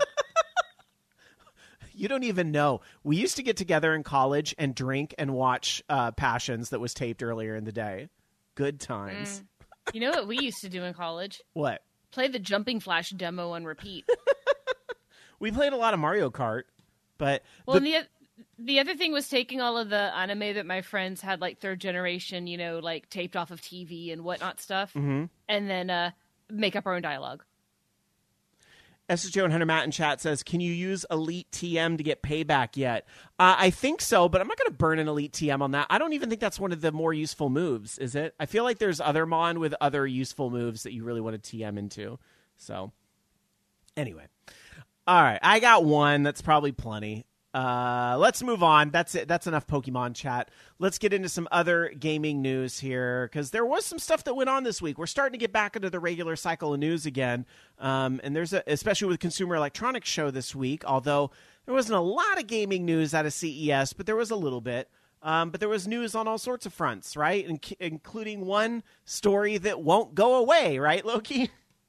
You don't even know. We used to get together in college and drink and watch uh, Passions that was taped earlier in the day. Good times. You know what we used to do in college? What? Play the Jumping Flash demo on repeat. We played a lot of Mario Kart, but Well, the- and the the other thing was taking all of the anime that my friends had, like third generation, you know, like taped off of T V and whatnot stuff, Mhm. and then uh, make up our own dialogue. S S J one hundred Matt in chat says, can you use Elite T M to get payback yet? Uh, I think so, but I'm not going to burn an Elite T M on that. I don't even think that's one of the more useful moves, is it? I feel like there's other Mon with other useful moves that you really want to T M into. So, anyway. All right, I got one. That's probably plenty. Uh, let's move on. That's it. That's enough Pokemon chat. Let's get into some other gaming news here, because there was some stuff that went on this week. We're starting to get back into the regular cycle of news again, um, and there's a, especially with Consumer Electronics Show this week. Although there wasn't a lot of gaming news out of C E S, but there was a little bit. Um, but there was news on all sorts of fronts, right? In- including one story that won't go away, right, Loki?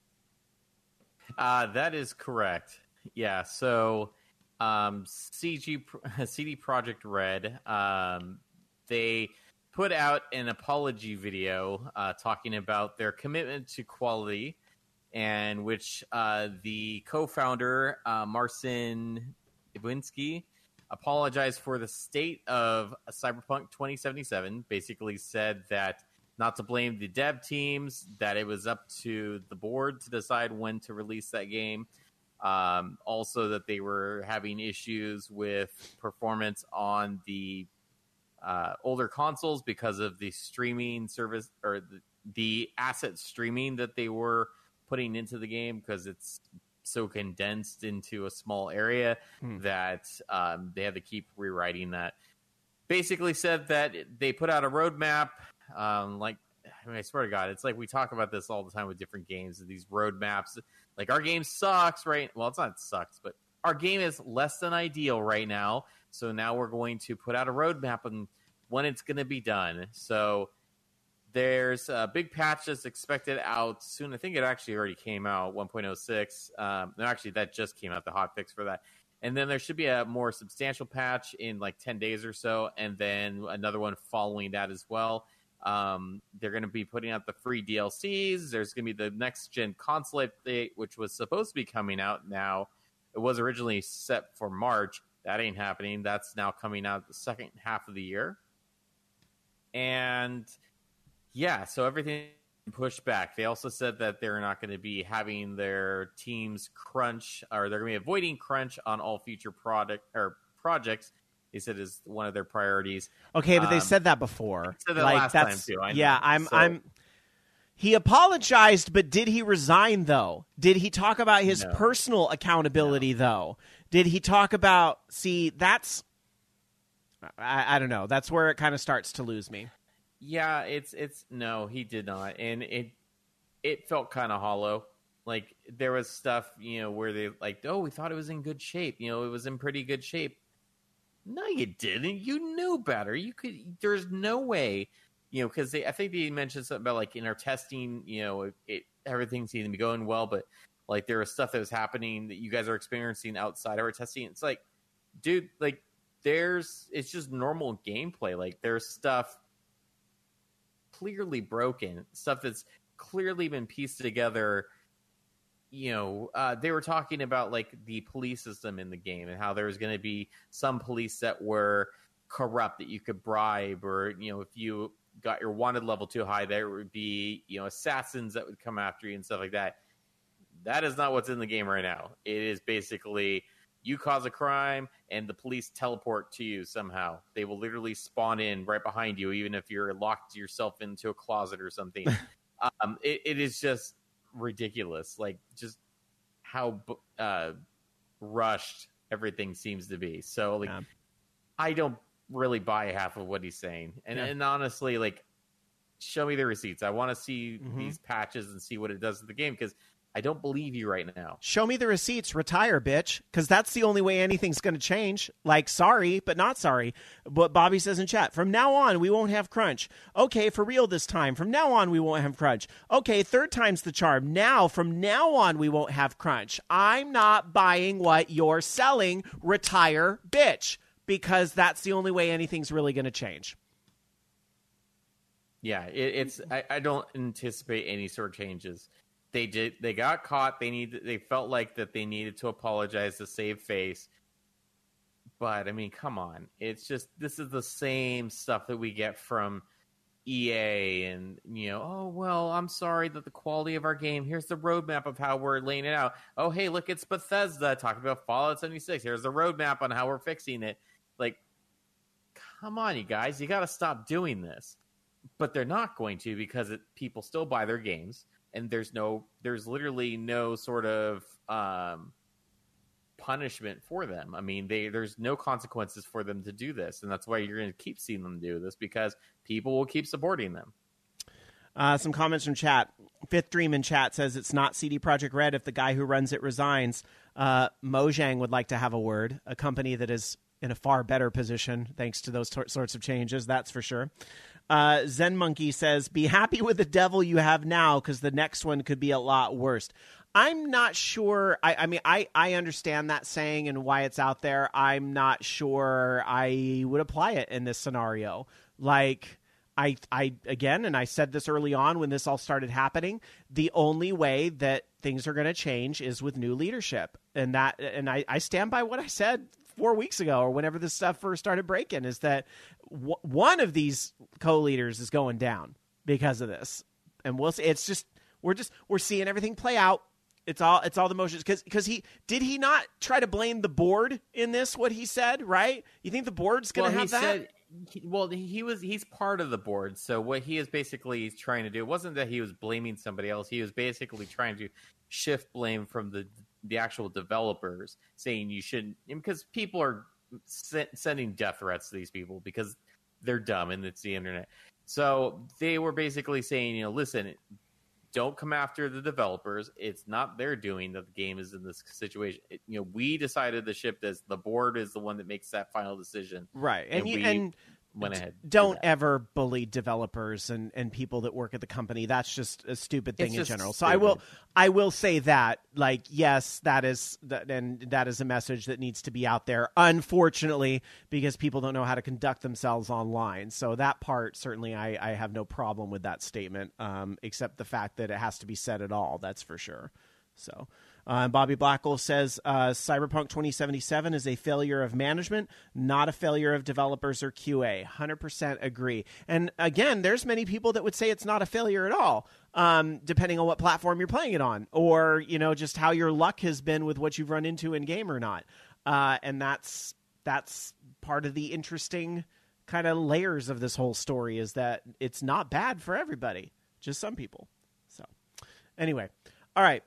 Uh, that is correct. Yeah, so um, C G C D Projekt Red, um, they put out an apology video uh, talking about their commitment to quality, and which uh, the co-founder uh, Marcin Iwinski apologized for the state of Cyberpunk twenty seventy-seven. Basically said that not to blame the dev teams, that it was up to the board to decide when to release that game. Um, also, that they were having issues with performance on the uh, older consoles because of the streaming service or the, the asset streaming that they were putting into the game, because it's so condensed into a small area Hmm. that um, they had to keep rewriting that. Basically said that they put out a roadmap. Um, like, I mean, I swear to God, it's like we talk about this all the time with different games, these roadmaps. Like, our game sucks, right? Well, it's not sucks, but our game is less than ideal right now. So now we're going to put out a roadmap on when it's going to be done. So there's a big patch that's expected out soon. I think it actually already came out, one point oh six. Um, no, actually, that just came out, the hotfix for that. And then there should be a more substantial patch in like ten days or so, and then another one following that as well. Um, they're going to be putting out the free D L Cs. There's going to be the next gen console update, which was supposed to be coming out now. It was originally set for March. That ain't happening. That's now coming out the second half of the year. And yeah, so everything pushed back. They also said that they're not going to be having their teams crunch, or they're going to be avoiding crunch on all future product or projects. They said is one of their priorities. Okay, but they Um, said that before. said that like, last time, that's, too, I know. Yeah, I'm. So- I'm. He apologized, but did he resign though? Did he talk about his No. personal accountability though? Did he talk about? See, that's. I, I don't know. That's where it kind of starts to lose me. Yeah, it's it's no, he did not, and it it felt kind of hollow. Like, there was stuff, you know, where they like, oh, we thought it was in good shape. You know, it was in pretty good shape. No, you didn't. You knew better. You could. There's no way. You know, because I think they mentioned something about like in our testing. You know, it, it everything seemed to be going well, but Like there was stuff that was happening that you guys are experiencing outside of our testing. It's like, dude, like there's, it's just normal gameplay. Like there's stuff clearly broken, stuff that's clearly been pieced together. You know, uh, they were talking about like the police system in the game and how there was going to be some police that were corrupt that you could bribe, or, you know, if you got your wanted level too high, there would be, you know, assassins that would come after you and stuff like that. That is not what's in the game right now. It is basically you cause a crime and the police teleport to you somehow. They will literally spawn in right behind you, even if you're locked yourself into a closet or something. um, it, it is just ridiculous. Like just how uh, rushed everything seems to be. So like, yeah. I don't really buy half of what he's saying. And, yeah. and honestly, like, show me the receipts. I want to see mm-hmm. these patches and see what it does to the game, because I don't believe you right now. Show me the receipts. Retire, bitch. Because that's the only way anything's going to change. Like, sorry, but not sorry. But Bobby says in chat, from now on, we won't have crunch. Okay, for real this time. From now on, we won't have crunch. Okay, third time's the charm. Now, from now on, we won't have crunch. I'm not buying what you're selling. Retire, bitch. Because that's the only way anything's really going to change. Yeah, it, it's. I, I don't anticipate any sort of changes. They did. They got caught. They need. They felt like that they needed to apologize to save face. But I mean, come on. It's just this is the same stuff that we get from E A, and you know, oh well, I'm sorry that the quality of our game. Here's the roadmap of how we're laying it out. Oh hey, look, it's Bethesda talking about Fallout seventy-six. Here's the roadmap on how we're fixing it. Like, come on, you guys, you got to stop doing this. But they're not going to, because it, people still buy their games. And there's no, there's literally no sort of um, punishment for them. I mean, they there's no consequences for them to do this, and that's why you're going to keep seeing them do this, because people will keep supporting them. Uh, some comments from chat. Fifth Dream in chat says it's not C D Projekt Red if the guy who runs it resigns. Uh, Mojang would like to have a word. A company that is in a far better position thanks to those t- sorts of changes, that's for sure. Uh, Zen Monkey says, be happy with the devil you have now, because the next one could be a lot worse. I'm not sure. I, I mean, I, I understand that saying and why it's out there. I'm not sure I would apply it in this scenario. Like, I, I again, and I said this early on when this all started happening, the only way that things are going to change is with new leadership. And that, and I, I stand by what I said four weeks ago, or whenever this stuff first started breaking, is that w- one of these co-leaders is going down because of this. And we'll see. It's just, we're just, we're seeing everything play out. It's all, it's all the motions. Cause, cause he, did he not try to blame the board in this, what he said, right? You think the board's going to well, have he that? Said, he, well, he was, he's part of the board. So what he is basically trying to do, it wasn't that he was blaming somebody else. He was basically trying to shift blame from the, the actual developers, saying you shouldn't, because people are se- sending death threats to these people because they're dumb and it's the internet. So they were basically saying, you know, listen, don't come after the developers. It's not their doing that the game is in this situation. It, you know, we decided to ship this. The board is the one that makes that final decision. Right. And, and you, we and went ahead. Don't ever bully developers and, and people that work at the company. That's just a stupid thing It's in just general. So stupid. I will, I will say that, like, yes, that is, that, and that is a message that needs to be out there, unfortunately, because people don't know how to conduct themselves online. So that part, certainly, I, I have no problem with that statement, um, except the fact that it has to be said at all. That's for sure. So, uh, Bobby Blackwell says uh, Cyberpunk twenty seventy-seven is a failure of management, not a failure of developers or Q A. one hundred percent agree. And again, there's many people that would say it's not a failure at all, um, depending on what platform you're playing it on, or, you know, just how your luck has been with what you've run into in game or not. Uh, and that's that's part of the interesting kind of layers of this whole story, is that it's not bad for everybody, just some people. So anyway, all right.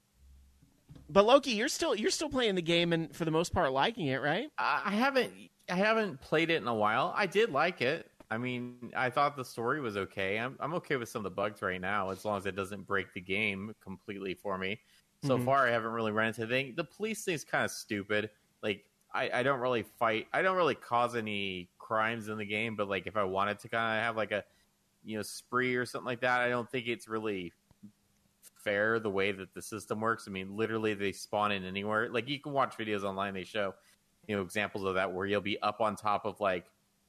But Loki, you're still you're still playing the game and for the most part liking it, right? I haven't I haven't played it in a while. I did like it. I mean, I thought the story was okay. I'm I'm okay with some of the bugs right now, as long as it doesn't break the game completely for me. So mm-hmm. far, I haven't really run into anything. The police thing's kind of stupid. Like, I, I don't really fight. I don't really cause any crimes in the game. But like, if I wanted to kind of have like a, you know, spree or something like that, I don't think it's really fair the way that the system works. I mean, literally they spawn in anywhere. Like you can watch videos online, they show, you know, examples of that where you'll be up on top of like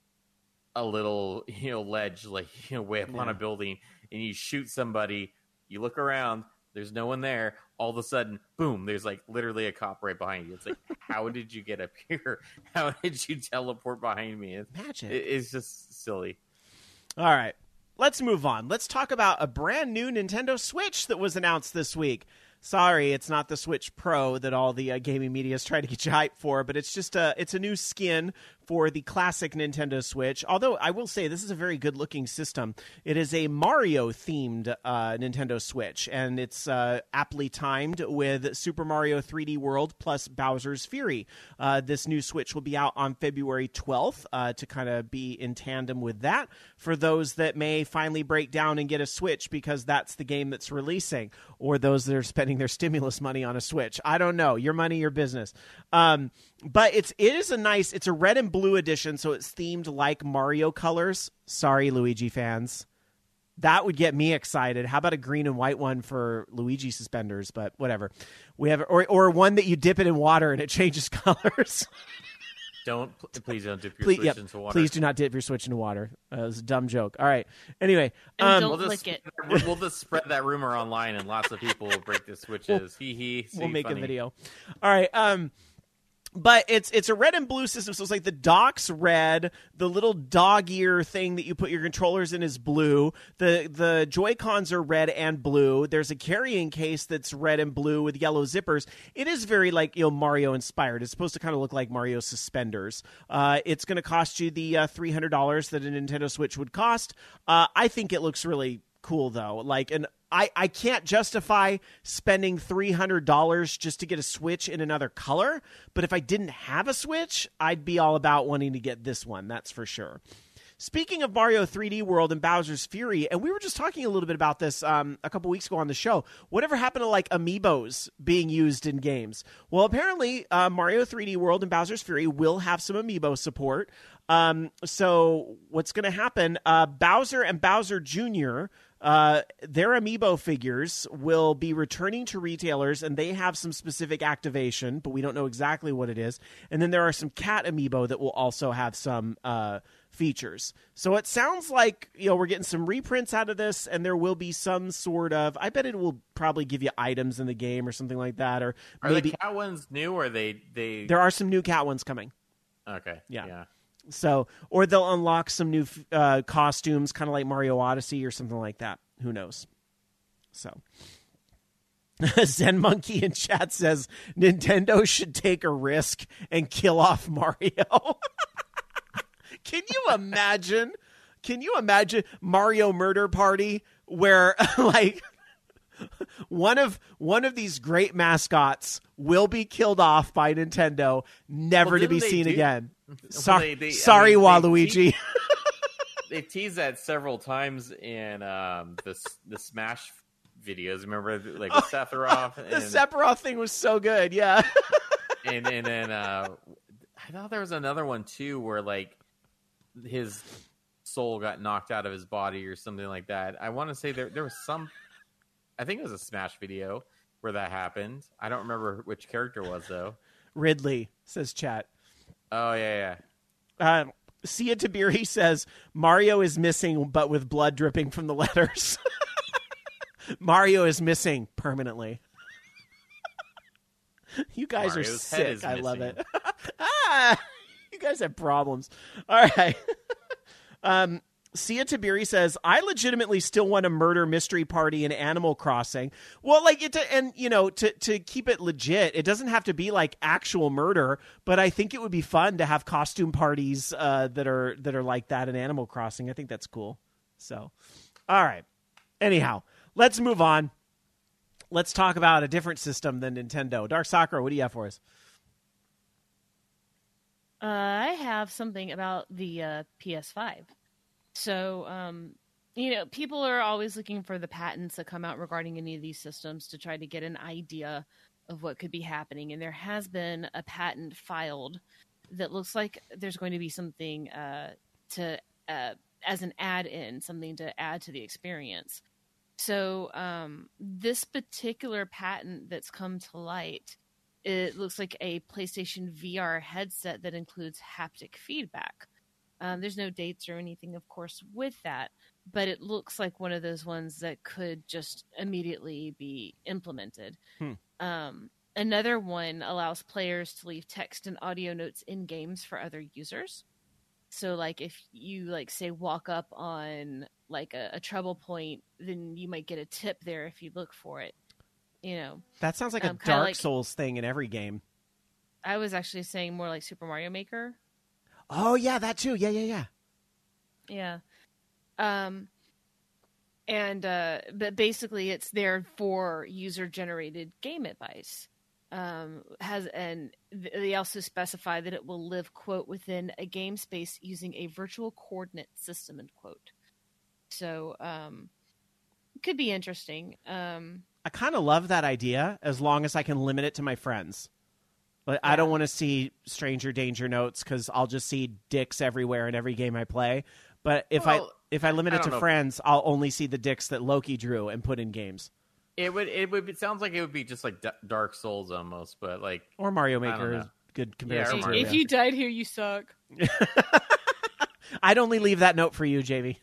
a little, you know, ledge, like, you know, way up yeah. on a building, and you shoot somebody, you look around, there's no one there, all of a sudden, boom, there's like literally a cop right behind you. It's like, how did you get up here? How did you teleport behind me? It's, Magic. It, it's just silly. All right. Let's move on. Let's talk about a brand new Nintendo Switch that was announced this week. Sorry, it's not the Switch Pro that all the uh, gaming media is trying to get you hyped for, but it's just a it's a new skin for the classic Nintendo Switch. Although I will say this is a very good-looking system. It is a Mario-themed uh, Nintendo Switch, and it's uh, aptly timed with Super Mario three D World plus Bowser's Fury. Uh, this new Switch will be out on February twelfth uh, to kind of be in tandem with that for those that may finally break down and get a Switch because that's the game that's releasing, or those that are spending their stimulus money on a Switch. I don't know. Your money, your business. Um, but it's it is a nice, it's a red and blue edition, so it's themed like Mario colors. Sorry, Luigi fans. That would get me excited. How about a green and white one for Luigi suspenders? But whatever. We have, or or one that you dip it in water and it changes colors. Don't please don't dip your please, Switch yep, into water. Please do not dip your Switch into water. Uh, it was a dumb joke. All right. Anyway, and um, don't we'll lick just, it. We'll just spread that rumor online, and lots of people will break the Switches. Hee hee. We'll make funny. a video. All right. Um, but it's it's a red and blue system, so it's like the dock's red, the little dog ear thing that you put your controllers in is blue, the the Joy-Cons are red and blue, there's a carrying case that's red and blue with yellow zippers. It is very, like, you know, Mario inspired. It's supposed to kind of look like Mario suspenders. Uh, it's going to cost you the uh, three hundred dollars that a Nintendo Switch would cost. Uh, I think it looks really cool, though. Like, an I, I can't justify spending three hundred dollars just to get a Switch in another color, but if I didn't have a Switch, I'd be all about wanting to get this one, that's for sure. Speaking of Mario three D World and Bowser's Fury, and we were just talking a little bit about this um, a couple weeks ago on the show, whatever happened to, like, amiibos being used in games? Well, apparently uh, Mario three D World and Bowser's Fury will have some amiibo support. Um, so what's going to happen, uh, Bowser and Bowser Junior, uh, their amiibo figures will be returning to retailers, and they have some specific activation, but we don't know exactly what it is. And then there are some cat amiibo that will also have some uh, features. So it sounds like, you know, we're getting some reprints out of this, and there will be some sort of, I bet it will probably give you items in the game or something like that. Or are maybe the cat ones new, or they they there are some new cat ones coming. Okay. Yeah. Yeah. So, or they'll unlock some new uh, costumes, kind of like Mario Odyssey or something like that. Who knows? So, Zen Monkey in chat says Nintendo should take a risk and kill off Mario. Can you imagine? Can you imagine Mario Murder Party where like one of one of these great mascots will be killed off by Nintendo, never well, to be seen do- again? Well, Sorry, they, they, sorry, I mean, Waluigi. They, te- they teased that several times in um, the the Smash videos. Remember, like with Sephiroth. The and, Sephiroth thing was so good, yeah. and and then uh, I thought there was another one too, where like his soul got knocked out of his body or something like that. I want to say there there was some. I think it was a Smash video where that happened. I don't remember which character it was though. Ridley, says chat. Oh yeah, yeah. Uh, Sia Tabiri says Mario is missing, but with blood dripping from the letters. Mario is missing permanently. You guys Mario's are head sick. is I love missing. it. ah, you guys have problems. All right. um, Sia Tabiri says, I legitimately still want a murder mystery party in Animal Crossing. Well, like, it, and, you know, to, to keep it legit, it doesn't have to be like actual murder, but I think it would be fun to have costume parties uh, that are that are like that in Animal Crossing. I think that's cool. So, all right. Anyhow, let's move on. Let's talk about a different system than Nintendo. Dark Sakura, what do you have for us? Uh, I have something about the uh, P S five. So, um, you know, people are always looking for the patents that come out regarding any of these systems to try to get an idea of what could be happening. And there has been a patent filed that looks like there's going to be something uh, to uh, as an add-in, something to add to the experience. So um, this particular patent that's come to light, it looks like a PlayStation V R headset that includes haptic feedback. Um, there's no dates or anything, of course, with that, but it looks like one of those ones that could just immediately be implemented. Hmm. Um, another one allows players to leave text and audio notes in games for other users. So, like, if you, like, say, walk up on, like, a, a trouble point, then you might get a tip there if you look for it. You know, That sounds like Um, a kinda Dark like- Souls thing in every game. I was actually saying more like Super Mario Maker. Oh, yeah, that too. Yeah, yeah, yeah. Yeah. Um, and, uh, but basically it's there for user-generated game advice. Um, has and th- they also specify that it will live, quote, within a game space using a virtual coordinate system, end quote. So, um, it could be interesting. Um, I kind of love that idea as long as I can limit it to my friends. But I Yeah. don't want to see stranger danger notes because I'll just see dicks everywhere in every game I play. But if I Well, if I limit I it to don't know. friends, I'll only see the dicks that Loki drew and put in games. It would. It would. It sounds like it would be just like D- Dark Souls almost, but like Or Mario I don't Maker know. is good Yeah, comparison. or too, Mario if you died here, you suck. I'd only leave that note for you, J V.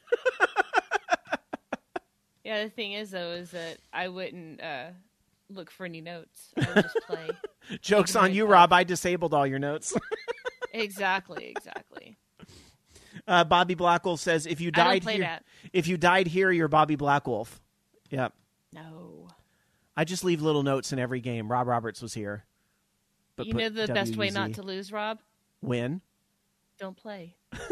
Yeah, the thing is, though, is that I wouldn't uh, look for any notes. I would just play. Joke's on you, Rob. I disabled all your notes. Exactly, exactly. Uh, Bobby Blackwolf says, "If you I don't died play here, that. if you died here, you're Bobby Blackwolf." Yeah, No. I just leave little notes in every game. Rob Roberts was here. But You put know the best way W U Z. not to lose, Rob? Win. Don't play.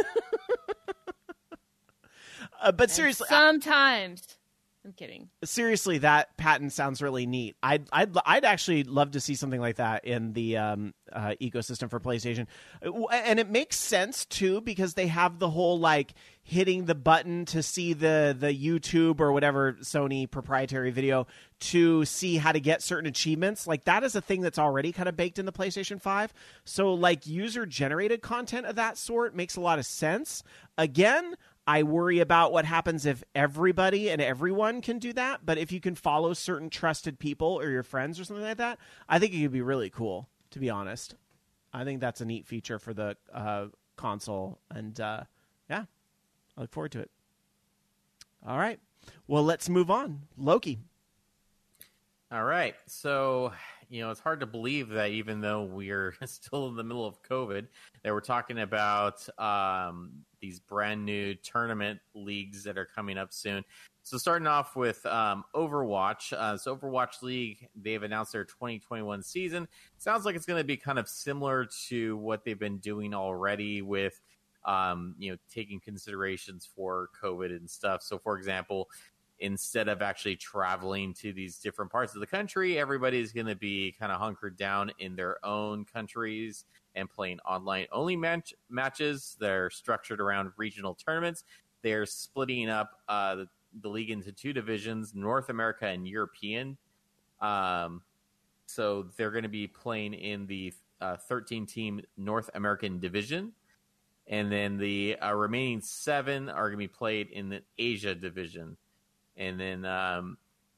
Uh, but And seriously, sometimes. I'm kidding. seriously, that patent sounds really neat. I'd I'd I'd actually love to see something like that in the um, uh, ecosystem for PlayStation, Uh, and it makes sense too because they have the whole like hitting the button to see the the YouTube or whatever Sony proprietary video to see how to get certain achievements. Like that is a thing that's already kind of baked in the PlayStation five. So like user generated content of that sort makes a lot of sense. Again, I worry about what happens if everybody and everyone can do that. But if you can follow certain trusted people or your friends or something like that, I think it could be really cool, to be honest. I think that's a neat feature for the uh, console. And uh, yeah, I look forward to it. All right. Well, let's move on. Loki. All right. So, you know, it's hard to believe that even though we're still in the middle of COVID, that we're talking about um, these brand new tournament leagues that are coming up soon. So starting off with um, Overwatch. Uh, so Overwatch League, they've announced their twenty twenty-one season. Sounds like it's going to be kind of similar to what they've been doing already with, um, you know, taking considerations for COVID and stuff. So, for example, instead of actually traveling to these different parts of the country, everybody's going to be kind of hunkered down in their own countries and playing online only match- matches. They're structured around regional tournaments. They're splitting up uh, the, the league into two divisions, North America and European. Um, so they're going to be playing in the uh, thirteen-team North American division. And then the uh, remaining seven are going to be played in the Asia division. And then, um,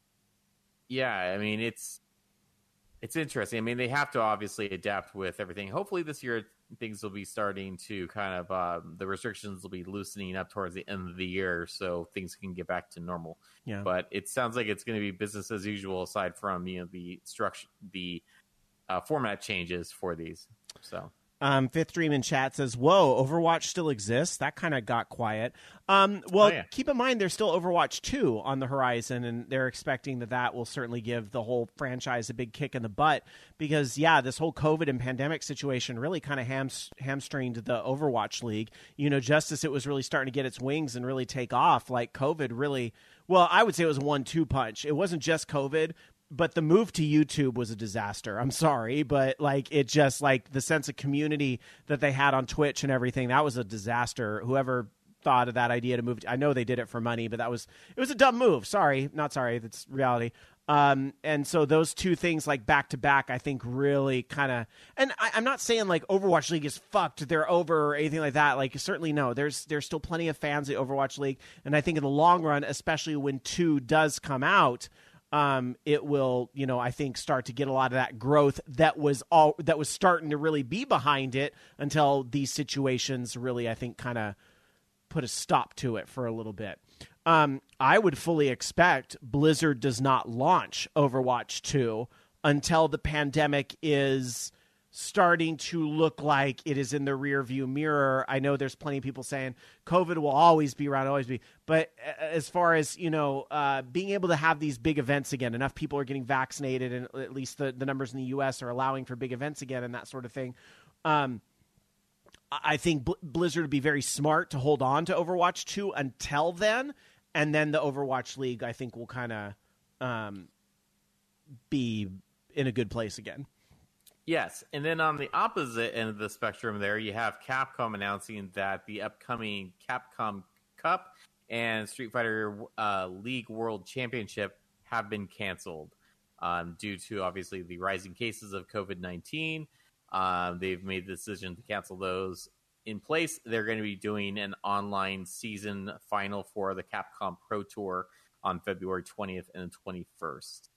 yeah, I mean, it's it's interesting. I mean, they have to obviously adapt with everything. Hopefully this year things will be starting to kind of, um, the restrictions will be loosening up towards the end of the year so things can get back to normal. Yeah. But it sounds like it's going to be business as usual aside from, you know, the structure, the uh, format changes for these. So. Um, Fifth Dream in chat says, "Whoa, Overwatch still exists." That kind of got quiet. Um, well, Oh, yeah. keep in mind there's still Overwatch two on the horizon, and they're expecting that that will certainly give the whole franchise a big kick in the butt because, yeah, this whole COVID and pandemic situation really kind of hams- hamstringed the Overwatch League. You know, just as it was really starting to get its wings and really take off, like COVID really, well, I would say it was a one two punch. It wasn't just COVID, but the move to YouTube was a disaster. I'm sorry, but like it just like the sense of community that they had on Twitch and everything, that was a disaster. Whoever thought of that idea to move, I know they did it for money, but that was, it was a dumb move. Sorry, not sorry. That's reality. Um, and so those two things like back to back, I think really kind of, and I, I'm not saying like Overwatch League is fucked, they're over or anything like that. Like certainly no, there's, there's still plenty of fans of Overwatch League. And I think in the long run, especially when two does come out, um, it will, you know, I think start to get a lot of that growth that was all, that was starting to really be behind it until these situations really, I think kind of put a stop to it for a little bit. Um, I would fully expect Blizzard does not launch Overwatch two until the pandemic is starting to look like it is in the rear view mirror. I know there's plenty of people saying COVID will always be around, always be. But as far as, you know, uh, being able to have these big events again, enough people are getting vaccinated, and at least the, the numbers in the U S are allowing for big events again and that sort of thing. Um, I think Blizzard would be very smart to hold on to Overwatch two until then. And then the Overwatch League, I think, will kind of um, be in a good place again. Yes, and then on the opposite end of the spectrum there, you have Capcom announcing that the upcoming Capcom Cup and Street Fighter uh, League World Championship have been canceled um, due to, obviously, the rising cases of COVID nineteen. Um, they've made the decision to cancel those. In place, they're going to be doing an online season final for the Capcom Pro Tour on February twentieth and twenty-first.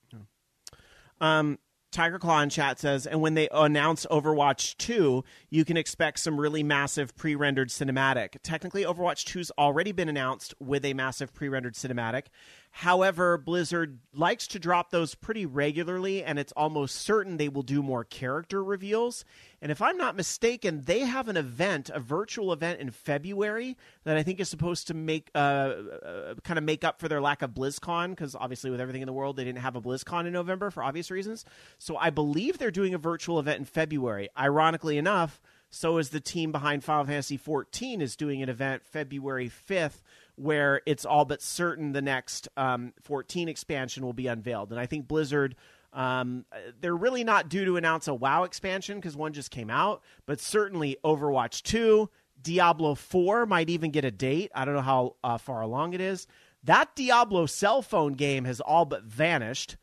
Um, Tiger Claw in chat says, and when they announce Overwatch two, you can expect some really massive pre-rendered cinematic. Technically, Overwatch two's already been announced with a massive pre-rendered cinematic. However, Blizzard likes to drop those pretty regularly, and it's almost certain they will do more character reveals. And if I'm not mistaken, they have an event, a virtual event in February that I think is supposed to make uh, uh, kind of make up for their lack of BlizzCon, because obviously with everything in the world, they didn't have a BlizzCon in November for obvious reasons. So I believe they're doing a virtual event in February. Ironically enough, so is the team behind Final Fantasy fourteen is doing an event February fifth, where it's all but certain the next um, fourteen expansion will be unveiled. And I think Blizzard, um, they're really not due to announce a WoW expansion because one just came out, but certainly Overwatch two, Diablo four might even get a date. I don't know how uh, far along it is. That Diablo cell phone game has all but vanished.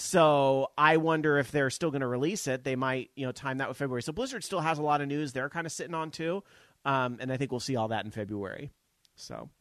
So I wonder if they're still going to release it. They might, you know, time that with February. So Blizzard still has a lot of news they're kind of sitting on too. Um, and I think we'll see all that in February. So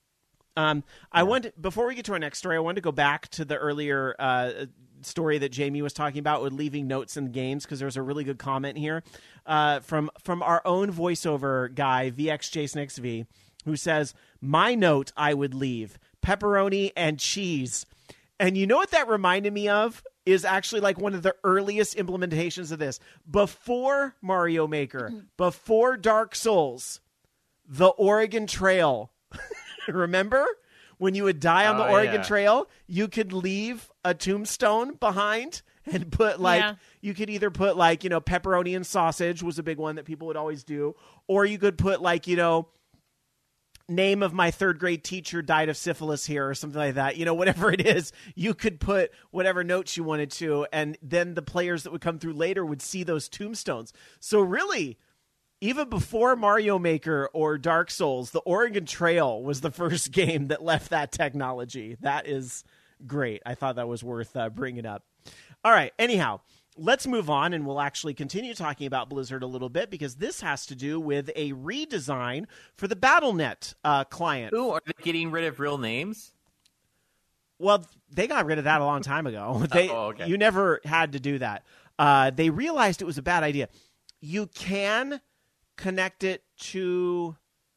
um, I want to, before we get to our next story, I wanted to go back to the earlier uh, story that Jamie was talking about with leaving notes in games, because there was a really good comment here uh, from, from our own voiceover guy, V X Jason X V, who says, my note I would leave, pepperoni and cheese. And you know what that reminded me of is actually like one of the earliest implementations of this. Before Mario Maker, before Dark Souls, the Oregon Trail. Remember? When you would die on the oh, Oregon yeah. Trail, you could leave a tombstone behind and put like, Yeah. you could either put like, you know, pepperoni and sausage was a big one that people would always do. Or you could put like, you know, name of my third grade teacher died of syphilis here or something like that. You know, whatever it is, you could put whatever notes you wanted to, and then the players that would come through later would see those tombstones. So really, even before Mario Maker or Dark Souls, the Oregon Trail was the first game that left that technology. That is great. I thought that was worth uh, bringing up. All right. Anyhow, let's move on, and we'll actually continue talking about Blizzard a little bit, because this has to do with a redesign for the Battle dot net uh, client. Ooh, are they getting rid of real names? Well, they got rid of that a long time ago. They, oh, okay. You never had to do that. Uh, they realized it was a bad idea. You can connect it to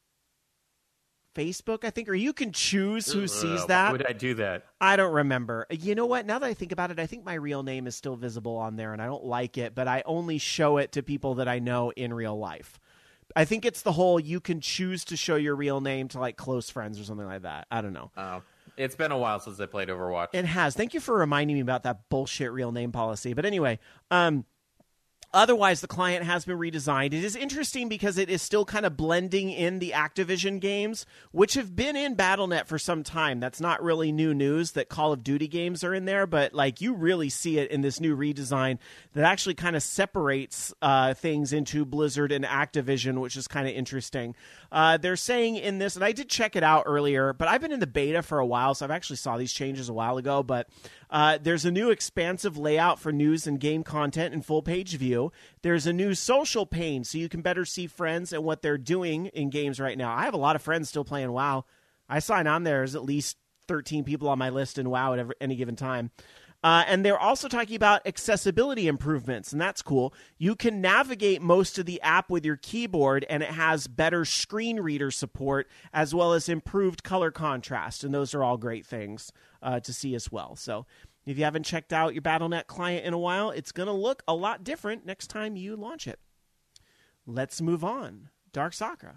Facebook, I think, or you can choose who Ugh, sees that. Why would I do that? I don't remember. You know what? Now that I think about it, I think my real name is still visible on there, and I don't like it, but I only show it to people that I know in real life. I think it's the whole you can choose to show your real name to like close friends or something like that. I don't know. Oh, it's been a while since I played Overwatch. It has. Thank you for reminding me about that bullshit real name policy. But anyway, um, otherwise, the client has been redesigned. It is interesting because it is still kind of blending in the Activision games, which have been in Battle dot net for some time. That's not really new news that Call of Duty games are in there, but like you really see it in this new redesign that actually kind of separates uh, things into Blizzard and Activision, which is kind of interesting. Uh, they're saying in this, and I did check it out earlier, but I've been in the beta for a while, so I've actually saw these changes a while ago, but Uh, there's a new expansive layout for news and game content in full page view. There's a new social pane so you can better see friends and what they're doing in games right now. I have a lot of friends still playing WoW. I sign on there. There's at least thirteen people on my list in WoW at every, any given time. Uh, and they're also talking about accessibility improvements, and that's cool. You can navigate most of the app with your keyboard, and it has better screen reader support as well as improved color contrast, and those are all great things uh, to see as well. So if you haven't checked out your Battle dot net client in a while, it's going to look a lot different next time you launch it. Let's move on. Dark Sakura.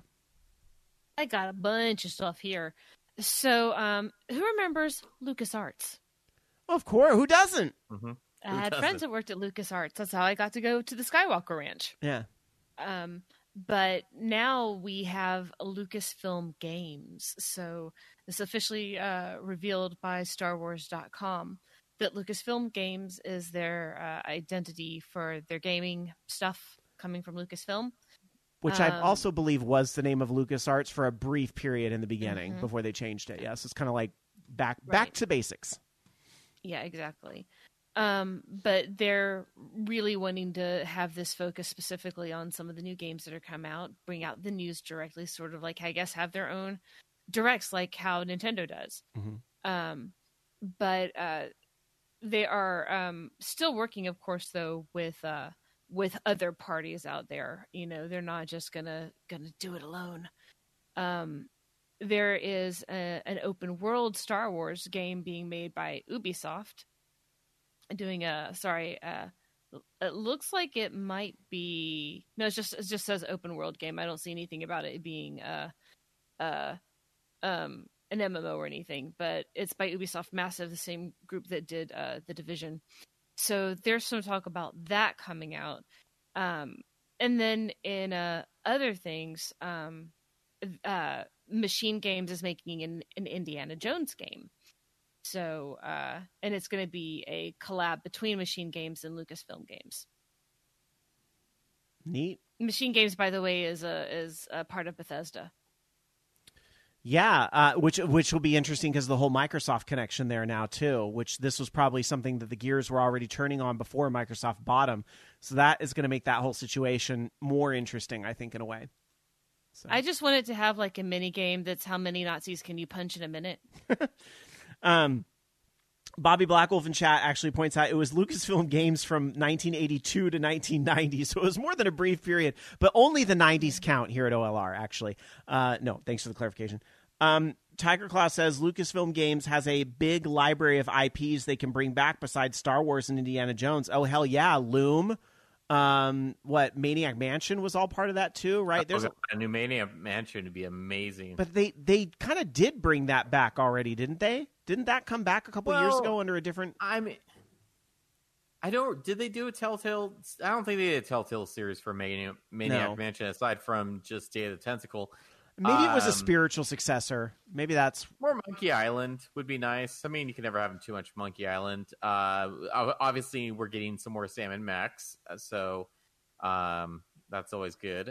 I got a bunch of stuff here. So um, who remembers LucasArts? Of course. Who doesn't? Mm-hmm. I had friends that worked at LucasArts. That's how I got to go to the Skywalker Ranch. Yeah. Um, but now we have Lucasfilm Games. So it's officially uh, revealed by Star Wars dot com that Lucasfilm Games is their uh, identity for their gaming stuff coming from Lucasfilm. Which um, I also believe was the name of LucasArts for a brief period in the beginning mm-hmm. before they changed it. Yes, it's kind of like back right. back to basics. Yeah, exactly. Um, but they're really wanting to have this focus specifically on some of the new games that are come out, bring out the news directly, sort of like, I guess, have their own directs like how Nintendo does. Mm-hmm. Um, but uh, they are um, still working, of course, though, with uh, with other parties out there. You know, they're not just gonna gonna do it alone. Um, there is a, an open world Star Wars game being made by Ubisoft. Doing a sorry, uh, it looks like it might be no. It's just it just says open world game. I don't see anything about it being a, uh, um, an M M O or anything. But it's by Ubisoft Massive, the same group that did uh, The Division. So there's some talk about that coming out. Um, and then in uh, other things, um, uh, Machine Games is making an, an Indiana Jones game. So, uh, and it's going to be a collab between Machine Games and Lucasfilm Games. Neat. Machine Games, by the way, is a is a part of Bethesda. Yeah, uh, which which will be interesting because the whole Microsoft connection there now too. Which this was probably something that the gears were already turning on before Microsoft bought them. So that is going to make that whole situation more interesting, I think, in a way. So. I just wanted to have like a mini game that's how many Nazis can you punch in a minute. um, Bobby Blackwolf in chat actually points out it was Lucasfilm Games from nineteen eighty-two to nineteen ninety, so it was more than a brief period, but only the nineties count here at O L R, actually. Uh, no, thanks for the clarification. Um, Tiger Claw says Lucasfilm Games has a big library of I Ps they can bring back besides Star Wars and Indiana Jones. Oh, hell yeah, Loom. Um, what Maniac Mansion was all part of that too, right? There's a, a new Maniac Mansion would be amazing. But they they kind of did bring that back already, didn't they? Didn't that come back a couple well, years ago under a different? I mean, I don't. Did they do a Telltale? I don't think they did a Telltale series for Maniac, Maniac no. Mansion aside from just Day of the Tentacle. Maybe it was um, a spiritual successor. Maybe that's more Monkey Island would be nice. I mean, you can never have too much Monkey Island. Uh, obviously, we're getting some more Sam and Max, so. Um, that's always good.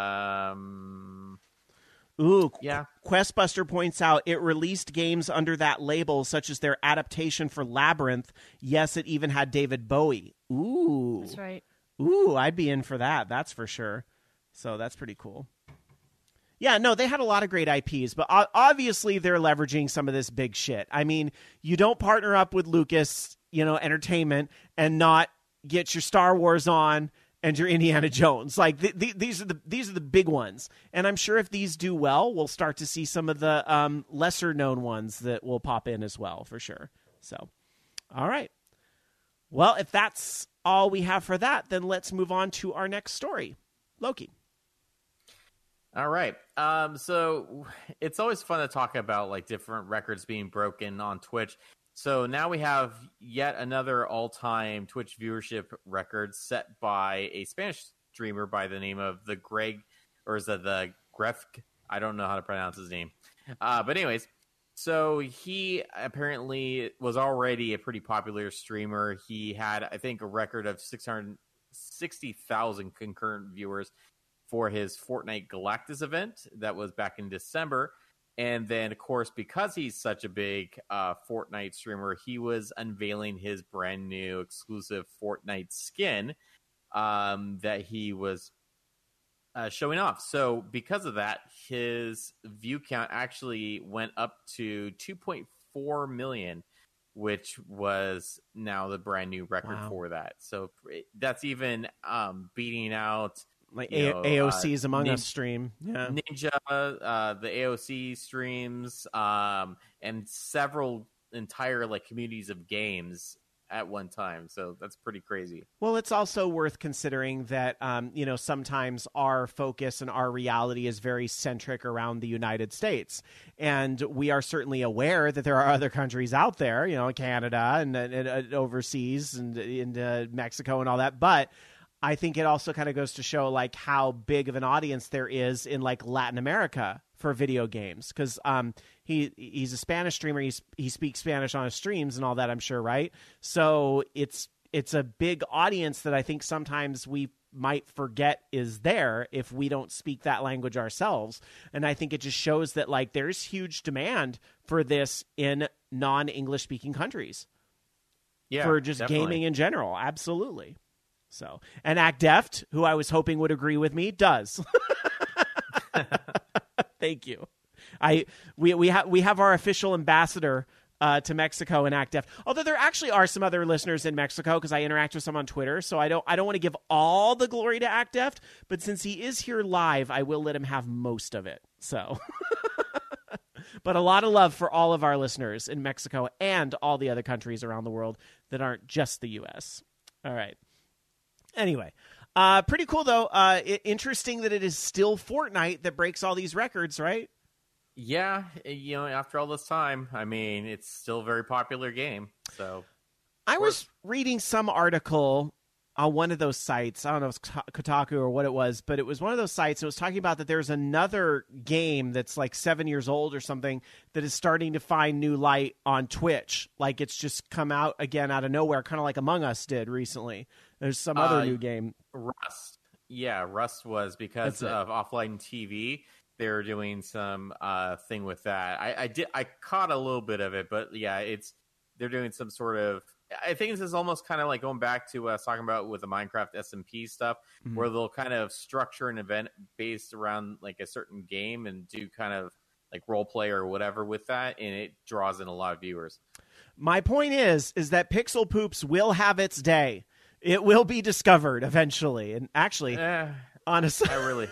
Um, Ooh, yeah. Questbuster points out it released games under that label, such as their adaptation for Labyrinth. Yes, it even had David Bowie. Ooh, that's right. Ooh, I'd be in for that. That's for sure. So that's pretty cool. Yeah, no, they had a lot of great I Ps, but obviously they're leveraging some of this big shit. I mean, you don't partner up with Lucas, you know, Entertainment and not get your Star Wars on. And your Indiana Jones, like th- th- these are the these are the big ones, and I'm sure if these do well, we'll start to see some of the um, lesser known ones that will pop in as well, for sure. So, all right. Well, if that's all we have for that, then let's move on to our next story, Loki. All right. Um, so it's always fun to talk about like different records being broken on Twitch. So now we have yet another all-time Twitch viewership record set by a Spanish streamer by the name of the Greg, or is that the Gref? I don't know how to pronounce his name. Uh, but anyways, so he apparently was already a pretty popular streamer. He had, I think, a record of six hundred sixty thousand concurrent viewers for his Fortnite Galactus event that was back in December. And then, of course, because he's such a big uh, Fortnite streamer, he was unveiling his brand new exclusive Fortnite skin um, that he was uh, showing off. So because of that, his view count actually went up to two point four million, which was now the brand new record Wow. for that. So that's even um, beating out Like you A- know, AOC's uh, Among Nin- Us stream. Yeah. Ninja, uh, the A O C streams, um, and several entire like communities of games at one time. So that's pretty crazy. Well, it's also worth considering that, um, you know, sometimes our focus and our reality is very centric around the United States. And we are certainly aware that there are other countries out there, you know, Canada and, and, and overseas and in uh, Mexico and all that. But I think it also kind of goes to show like how big of an audience there is in like Latin America for video games. Because um, he he's a Spanish streamer. He's, he speaks Spanish on his streams and all that, I'm sure, right? So it's it's a big audience that I think sometimes we might forget is there if we don't speak that language ourselves. And I think it just shows that like there's huge demand for this in non-English speaking countries. Yeah, for just definitely. gaming in general. Absolutely. So, and Act Deft, who I was hoping would agree with me, does. Thank you. I we we have we have our official ambassador uh, to Mexico in Act Deft. Although there actually are some other listeners in Mexico because I interact with some on Twitter, so I don't I don't want to give all the glory to Act Deft, but since he is here live, I will let him have most of it. So, but a lot of love for all of our listeners in Mexico and all the other countries around the world that aren't just the U S. All right. Anyway, uh, pretty cool, though. Uh, it, interesting that it is still Fortnite that breaks all these records, right? Yeah, you know, after all this time, I mean, it's still a very popular game. So I was reading some article on one of those sites. I don't know if it's Kotaku or what it was, but it was one of those sites. It was talking about that there's another game that's like seven years old or something that is starting to find new light on Twitch. Like it's just come out again out of nowhere, kind of like Among Us did recently. There's some other Uh, new game. Rust. Yeah, Rust was because That's it. of offline T V. They were doing some uh, thing with that. I, I did. I caught a little bit of it, but yeah, it's they're doing some sort of. I think this is almost kind of like going back to what I was talking about with the Minecraft S M P stuff, Mhm. where they'll kind of structure an event based around like a certain game and do kind of like role play or whatever with that, and it draws in a lot of viewers. My point is, is that Pixel Poops will have its day. It will be discovered eventually. And actually, Eh, on a I really.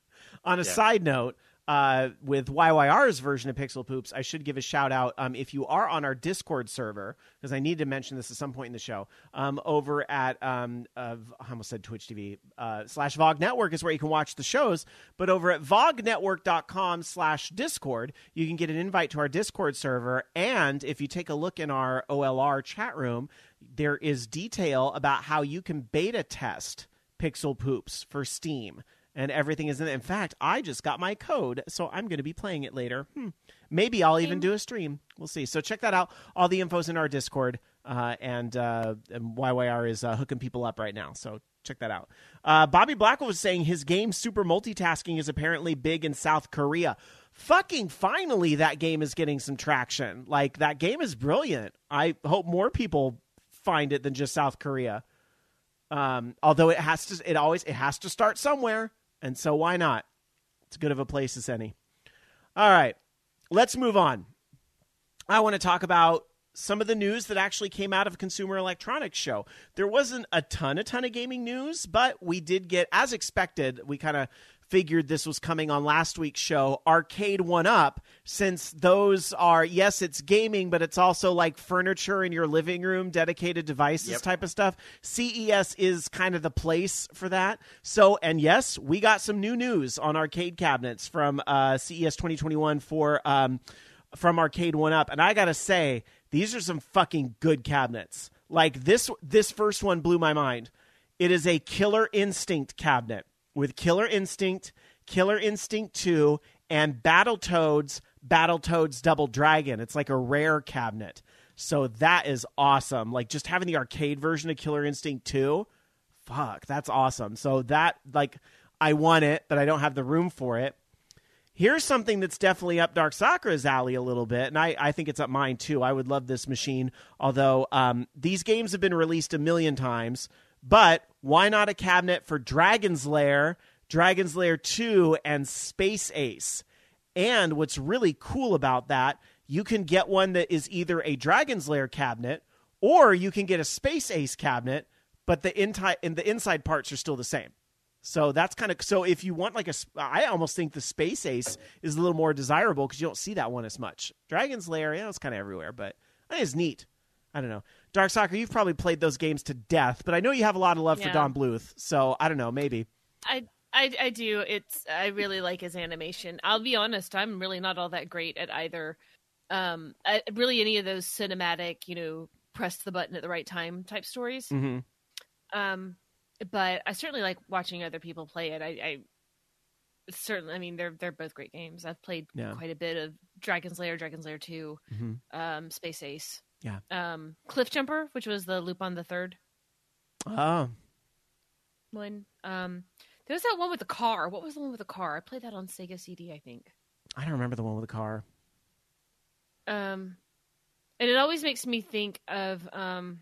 on a Yeah. side note, uh, with Y Y R's version of Pixel Poops, I should give a shout out. Um, if you are on our Discord server, because I need to mention this at some point in the show, um, over at um, uh, I almost said Twitch T V uh, slash Vog Network is where you can watch the shows. But over at vognetwork.com slash Discord, you can get an invite to our Discord server. And if you take a look in our O L R chat room, there is detail about how you can beta test Pixel Poops for Steam. And everything is in it. In fact, I just got my code, so I'm going to be playing it later. Hmm. Maybe I'll even do a stream. We'll see. So check that out. All the info's in our Discord, uh, and, uh, and Y Y R is uh, hooking people up right now. So check that out. Uh, Bobby Blackwell was saying his game Super Multitasking is apparently big in South Korea. Fucking finally, that game is getting some traction. Like, that game is brilliant. I hope more people find it than just South Korea. Um, although it has to, it always, it has to start somewhere. And so why not? It's good of a place as any. All right, let's move on. I want to talk about some of the news that actually came out of Consumer Electronics Show. There wasn't a ton, a ton of gaming news, but we did get, as expected, we kind of figured this was coming on last week's show, Arcade one up, since those are, yes, it's gaming, but it's also like furniture in your living room, dedicated devices Yep. type of stuff. C E S is kind of the place for that. So, and yes, we got some new news on arcade cabinets from uh, C E S twenty twenty-one for um, from Arcade one up. And I got to say, these are some fucking good cabinets. Like this, this first one blew my mind. It is a Killer Instinct cabinet with Killer Instinct, Killer Instinct two, and Battletoads, Battletoads Double Dragon. It's like a rare cabinet. So that is awesome. Like just having the arcade version of Killer Instinct two, fuck, that's awesome. So that, like, I want it, but I don't have the room for it. Here's something that's definitely up Dark Sakura's alley a little bit, and I, I think it's up mine too. I would love this machine, although um, these games have been released a million times, but why not a cabinet for Dragon's Lair, Dragon's Lair two, and Space Ace? And what's really cool about that, you can get one that is either a Dragon's Lair cabinet, or you can get a Space Ace cabinet, but the, inti- and the inside parts are still the same. So that's kind of, so if you want like a, I almost think the Space Ace is a little more desirable because you don't see that one as much. Dragon's Lair, yeah, it's kind of everywhere, but I think it's neat. I don't know. Dark Sakura, you've probably played those games to death, but I know you have a lot of love yeah. for Don Bluth, so I don't know, maybe. I, I I do. It's I really like his animation. I'll be honest, I'm really not all that great at either. Um, I, really any of those cinematic, you know, press the button at the right time type stories. Mm-hmm. Um. But I certainly like watching other people play it. I, I certainly, I mean, they're they're both great games. I've played yeah. quite a bit of Dragon's Lair, Dragon's Lair two, mm-hmm. um, Space Ace, yeah, um, Cliff Jumper, which was the Lupin the Third. Oh, one. Um, there was that one with the car. What was the one with the car? I played that on Sega C D, I think. I don't remember the one with the car. Um, and it always makes me think of um.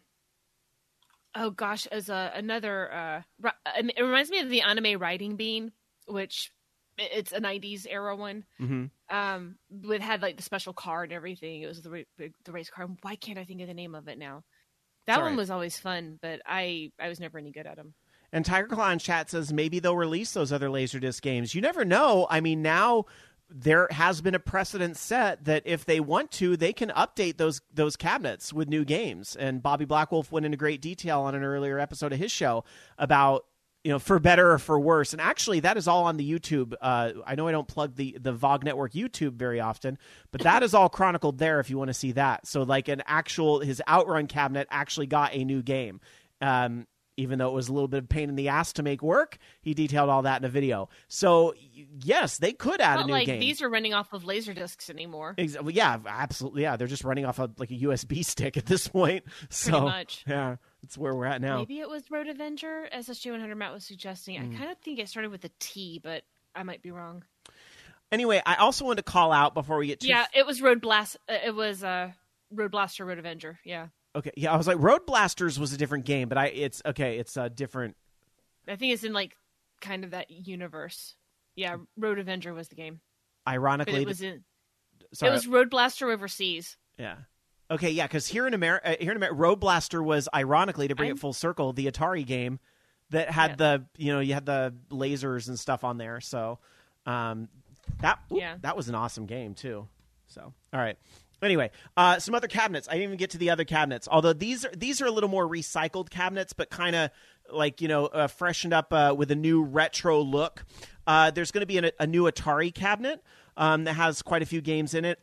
Oh gosh, as a, another, uh, it reminds me of the anime Riding Bean, which it's a nineties era one. Mm-hmm. Um, it had like the special car and everything. It was the the race car. Why can't I think of the name of it now? That Sorry. one was always fun, but I I was never any good at them. And Tiger Claw in chat says maybe they'll release those other Laserdisc games. You never know. I mean, now there has been a precedent set that if they want to, they can update those those cabinets with new games. And Bobby Blackwolf went into great detail on an earlier episode of his show about, you know, for better or for worse. And actually, that is all on the YouTube. Uh, I know I don't plug the, the V O G Network YouTube very often, but that is all chronicled there if you want to see that. So like an actual, his Outrun cabinet actually got a new game. Um, Even though it was a little bit of pain in the ass to make work, he detailed all that in a video. So, yes, they could add Not a new like game. These are running off of laser discs anymore. Exactly. Yeah, absolutely. Yeah, they're just running off of like a U S B stick at this point. So, Pretty much. Yeah, that's where we're at now. Maybe it was Road Avenger, as S J one hundred Matt was suggesting. Mm. I kind of think it started with a T, but I might be wrong. Anyway, I also wanted to call out before we get too... Yeah, it was Road Blast. Uh, it was uh, Road Blaster, Road Avenger. Yeah. Okay, yeah, I was like, Road Blasters was a different game, but I it's okay, it's a different. I think it's in like kind of that universe. Yeah, Road Avenger was the game. Ironically, but it was in. Sorry. It was Road Blaster Overseas. Yeah. Okay, yeah, because here in America, here in America, Road Blaster was ironically, to bring I'm... it full circle, the Atari game that had yeah. the you know you had the lasers and stuff on there. So um, that ooh, yeah. that was an awesome game too. So all right. Anyway, uh, some other cabinets. I didn't even get to the other cabinets. Although these are these are a little more recycled cabinets, but kind of like, you know, uh, freshened up uh, with a new retro look. Uh, there's going to be an, a new Atari cabinet um, that has quite a few games in it.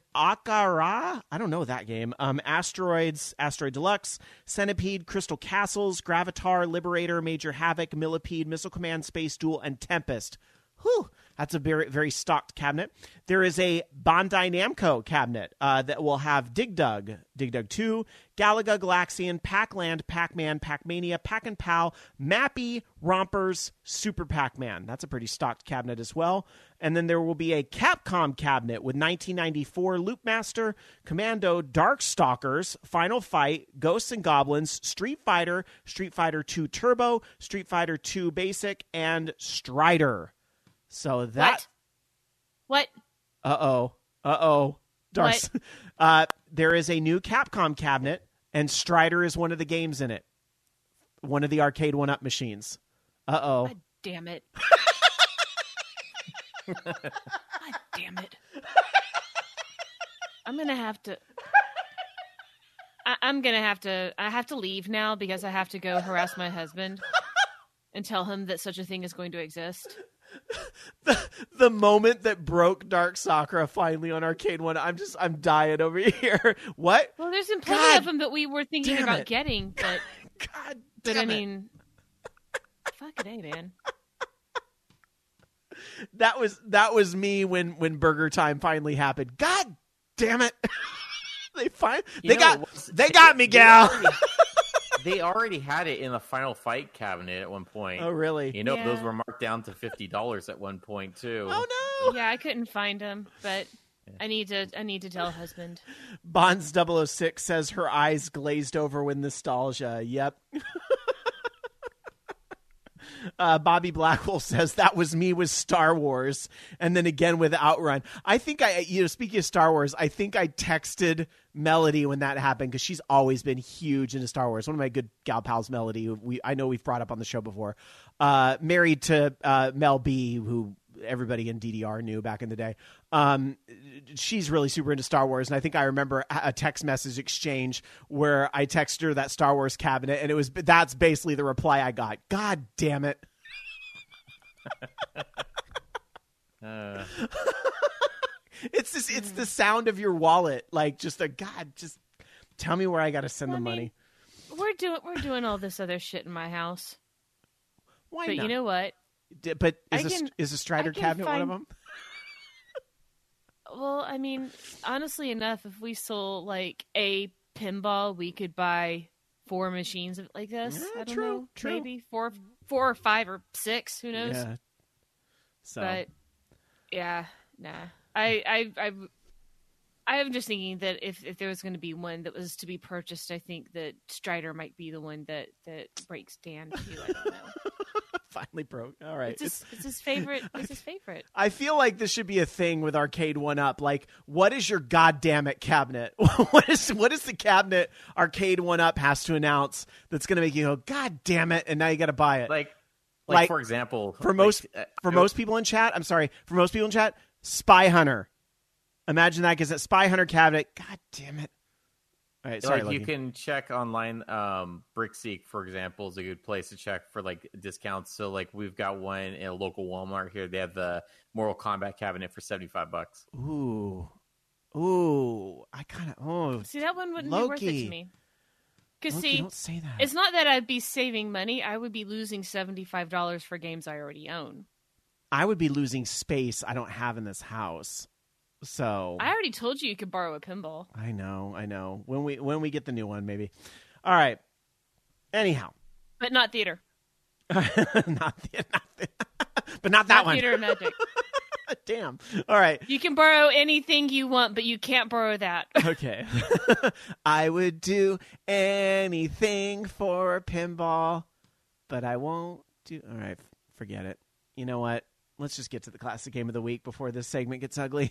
Akara, I don't know that game. Um, Asteroids, Asteroid Deluxe, Centipede, Crystal Castles, Gravatar, Liberator, Major Havoc, Millipede, Missile Command, Space Duel, and Tempest. Whew. That's a very, very stocked cabinet. There is a Bandai Namco cabinet uh, that will have Dig Dug, Dig Dug two, Galaga, Galaxian, Pac-Land, Pac-Man, Pac-Mania, Pac-and-Pal, Mappy, Rompers, Super Pac-Man. That's a pretty stocked cabinet as well. And then there will be a Capcom cabinet with nineteen ninety-four Loopmaster, Commando, Darkstalkers, Final Fight, Ghosts and Goblins, Street Fighter, Street Fighter two Turbo, Street Fighter two Basic, and Strider. So that. What? What? Uh oh. Uh oh. Darks. Uh, there is a new Capcom cabinet, and Strider is one of the games in it. One of the arcade one-up machines. Uh oh. God damn it. God damn it. I'm gonna have to. I, I'm gonna have to. I have to leave now because I have to go harass my husband and tell him that such a thing is going to exist. The, the moment that broke Dark Sakura finally on Arcade One, I'm just, I'm dying over here. What? Well, there's been plenty God of them that we were thinking about it. getting, but God but damn I it. mean, fuck it, hey, man. That was that was me when when Burger Time finally happened. God damn it! they find You they know, got what's- they got me, gal. they already had it in the Final Fight cabinet at one point. Oh, really? You know, Yeah. those were marked down to fifty dollars at one point too. Oh, no! Yeah, I couldn't find them, but I need to. I need to tell husband. Bonds double oh six says her eyes glazed over with nostalgia. Yep. Uh, Bobby Blackwell says that was me with Star Wars, and then again with Outrun. I think I, you know, speaking of Star Wars, I think I texted Melody when that happened because she's always been huge into Star Wars. One of my good gal pals, Melody, who we I know we've brought up on the show before, uh, married to uh, Mel B, who everybody in D D R knew back in the day. Um, she's really super into Star Wars. And I think I remember a text message exchange where I texted her that Star Wars cabinet, and it was, that's basically the reply I got. God damn it. Uh. It's this, it's the sound of your wallet. Like just a, God, just tell me where I got to send Well, the I mean, money. We're doing we're doing all this other shit in my house. Why But not? you know what? D- but is, I a, can- is a Strider I can cabinet one of find- them? Well, I mean, honestly enough, if we sold like a pinball, we could buy four machines of- like this. Yeah, I don't true, know, true. maybe four, four or five or six. Who knows? Yeah. So But yeah, nah. I, I, I, I'm just thinking that if, if there was going to be one that was to be purchased, I think that Strider might be the one that, that breaks Dan too. I don't know. finally broke. All right. It's his, it's his favorite. It's his favorite. I feel like this should be a thing with Arcade One Up. Like, what is your goddamn it cabinet? what is what is the cabinet Arcade One Up has to announce that's going to make you go, God damn it, and now you got to buy it? Like, like, Like, for example, for like, most uh, for most people in chat, I'm sorry, for most people in chat, Spy Hunter. Imagine that, because that Spy Hunter cabinet, God damn it. All right, sorry, like you Lucky. can check online. Um, Brickseek, for example, is a good place to check for like discounts. So like we've got one in a local Walmart here. They have the Mortal Kombat cabinet for seventy five bucks. Ooh, ooh, I kind of oh. See, that one wouldn't be worth it Loki. to me. Because Loki, see, don't say that. it's not that I'd be saving money. I would be losing seventy-five dollars for games I already own. I would be losing space I don't have in this house. So I already told you you could borrow a pinball. I know, I know. When we when we get the new one, maybe. All right. Anyhow, But not theater. not the, not the, but not that not one. theater and magic. Damn. All right. You can borrow anything you want, but you can't borrow that. Okay. I would do anything for a pinball, but I won't do. All right, forget it. You know what? Let's just get to the classic game of the week before this segment gets ugly.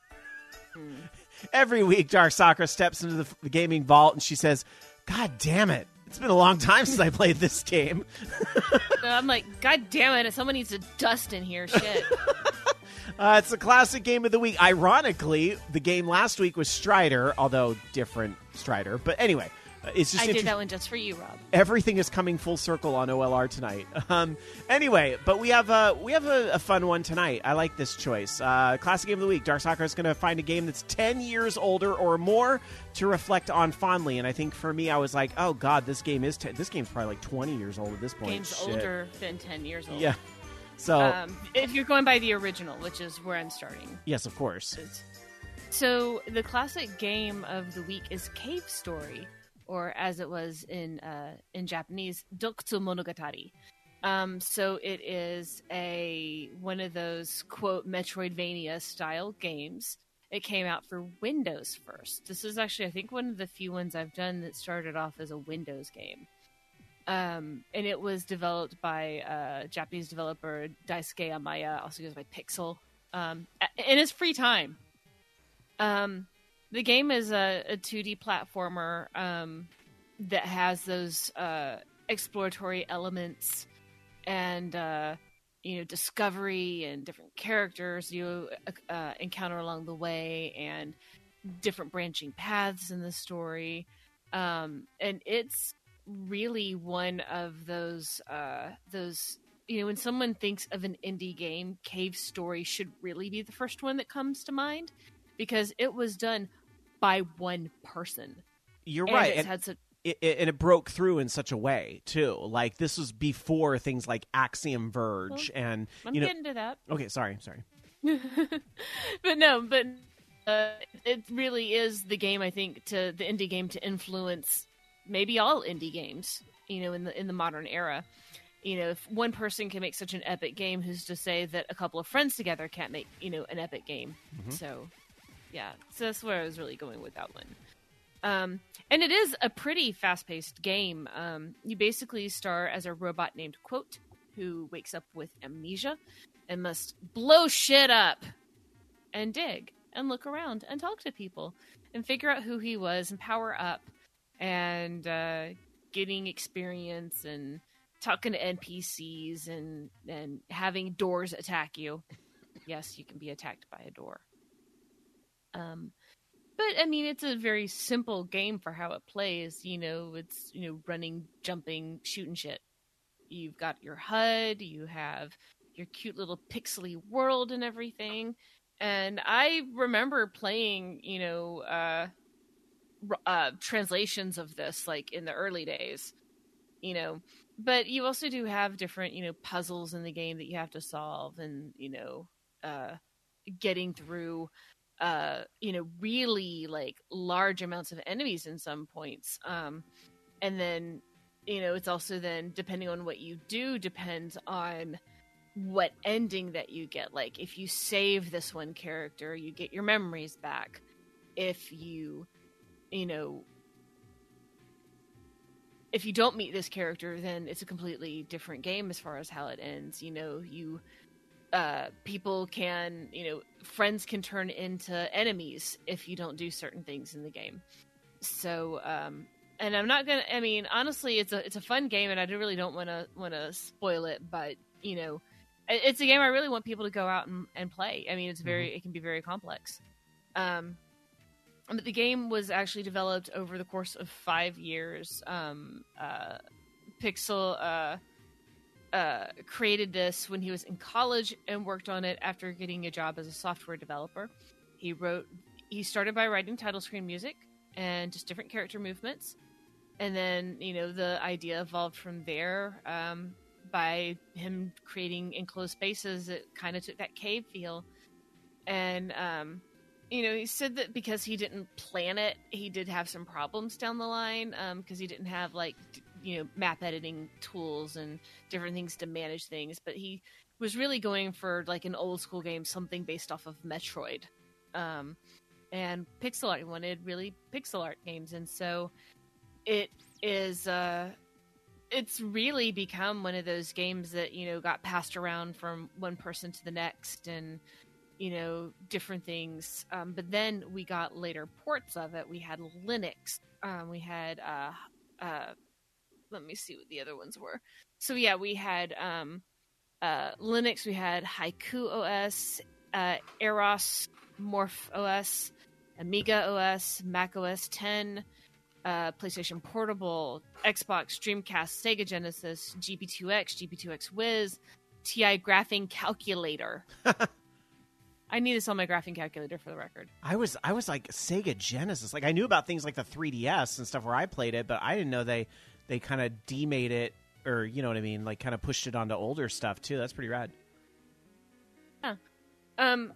Every week, Dark Sakura steps into the, the gaming vault and she says, God damn it. It's been a long time since I played this game. So I'm like, God damn it, someone needs to dust in here. Shit. Uh, it's a classic game of the week. Ironically, the game last week was Strider, although different Strider. But anyway, uh, it's just I did inter- that one just for you, Rob. everything is coming full circle on O L R tonight. Um, anyway, but we have a we have a, a fun one tonight. I like this choice. Uh, classic game of the week. Dark Sakura is going to find a game that's ten years older or more to reflect on fondly. And I think for me, I was like, oh god, this game is ten- this game's probably like twenty years old at this point. Game's Shit. older than ten years old. Yeah. So Um, if you're going by the original, which is where I'm starting. yes, of course. So the classic game of the week is Cave Story, or as it was in uh, in Japanese, Dokutsu Monogatari. Um, so it is a one of those quote Metroidvania style games. It came out for Windows first. This is actually, I think, one of the few ones I've done that started off as a Windows game. Um, and it was developed by uh, Japanese developer Daisuke Amaya, also goes by Pixel, um, a- in his free time. Um, the game is a, a two D platformer um, that has those uh, exploratory elements and uh, you know discovery and different characters you uh, encounter along the way and different branching paths in the story. Um, and it's really one of those uh, those you know when someone thinks of an indie game, Cave Story should really be the first one that comes to mind, because it was done by one person. You're And right. it's And had such, it, it, and it broke through in such a way too. Like this was before things like Axiom Verge and I'm you know. getting to that. Okay, sorry, sorry. But no, but uh, it really is the game, I think, to the indie game to influence maybe all indie games, you know, in the in the modern era. You know, if one person can make such an epic game, who's to say that a couple of friends together can't make, you know, an epic game? Mm-hmm. So, yeah, so that's where I was really going with that one. Um, and it is a pretty fast-paced game. Um, you basically star as a robot named Quote, who wakes up with amnesia and must blow shit up and dig and look around and talk to people and figure out who he was and power up and uh, getting experience and talking to N P Cs and, and having doors attack you. Yes, you can be attacked by a door. Um, but, I mean, it's a very simple game for how it plays. You know, it's, you know, running, jumping, shooting shit. You've got your H U D, you have your cute little pixely world and everything. And I remember playing, you know, uh, uh, translations of this, like, in the early days, you know. But you also do have different, you know, puzzles in the game that you have to solve and, you know, uh, getting through, uh, you know, really, like, large amounts of enemies in some points. Um, and then, you know, it's also then, depending on what you do, depends on what ending that you get. Like, if you save this one character, you get your memories back. If you, you know... If you don't meet this character, then it's a completely different game as far as how it ends. You know, you, uh, people can, you know, friends can turn into enemies if you don't do certain things in the game. So, um, and I'm not gonna, I mean, honestly, it's a, it's a fun game and I really don't want to, want to spoil it, but, you know, it's a game I really want people to go out and, and play. I mean, it's very, mm-hmm. it can be very complex. Um, But the game was actually developed over the course of five years. Um, uh, Pixel uh, uh, created this when he was in college and worked on it after getting a job as a software developer. He wrote. He started by writing title screen music and just different character movements, and then you know the idea evolved from there. Um, by him creating enclosed spaces, it kind of took that cave feel, and. Um, You know, he said that because he didn't plan it, he did have some problems down the line because um, he didn't have, like, you know, map editing tools and different things to manage things. But he was really going for, like, an old school game, something based off of Metroid. Um, and pixel art. He wanted really pixel art games. And so it is, uh, it's really become one of those games that, you know, got passed around from one person to the next and... you know, different things. Um, but then we got later ports of it. We had Linux. Um, we had, uh, uh, let me see what the other ones were. So yeah, we had um, uh, Linux. We had Haiku O S, uh, Eros, Morph O S, Amiga O S, Mac O S ten, uh, PlayStation Portable, Xbox, Dreamcast, Sega Genesis, G P two X, G P two X Wiz, T I Graphing Calculator. I need this on my graphing calculator for the record. I was I was like Sega Genesis. Like I knew about things like the three D S and stuff where I played it, but I didn't know they they kind of demade it or you know what I mean, like kind of pushed it onto older stuff too. That's pretty rad. Yeah. Um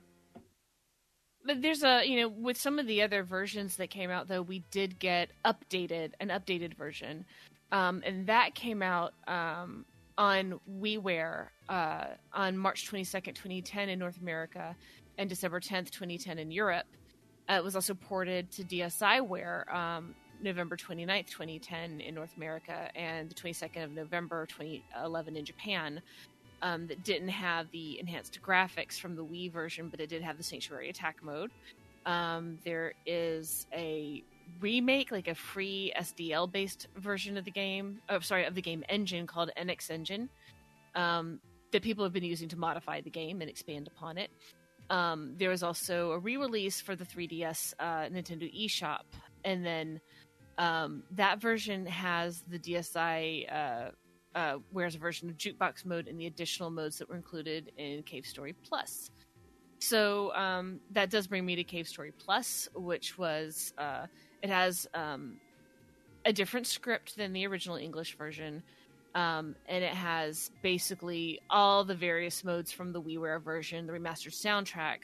but there's a, you know, with some of the other versions that came out though, we did get updated, an updated version. Um and that came out um on WiiWare uh on March twenty-second, twenty ten in North America. And December tenth, twenty ten in Europe. Uh, it was also ported to DSiWare um, November twenty-ninth, twenty ten in North America and the twenty-second of November twenty eleven in Japan. Um, that didn't have the enhanced graphics from the Wii version, but it did have the Sanctuary Attack mode. Um, there is a remake, like a free S D L-based version of the game, oh, sorry, of the game engine called N X Engine um, that people have been using to modify the game and expand upon it. Um, there was also a re-release for the three D S uh, Nintendo eShop, and then um, that version has the DSi uh, uh, wears a version of Jukebox mode and the additional modes that were included in Cave Story Plus. So um, that does bring me to Cave Story Plus, which was uh, it has um, a different script than the original English version. Um, and it has basically all the various modes from the WiiWare version, the remastered soundtrack,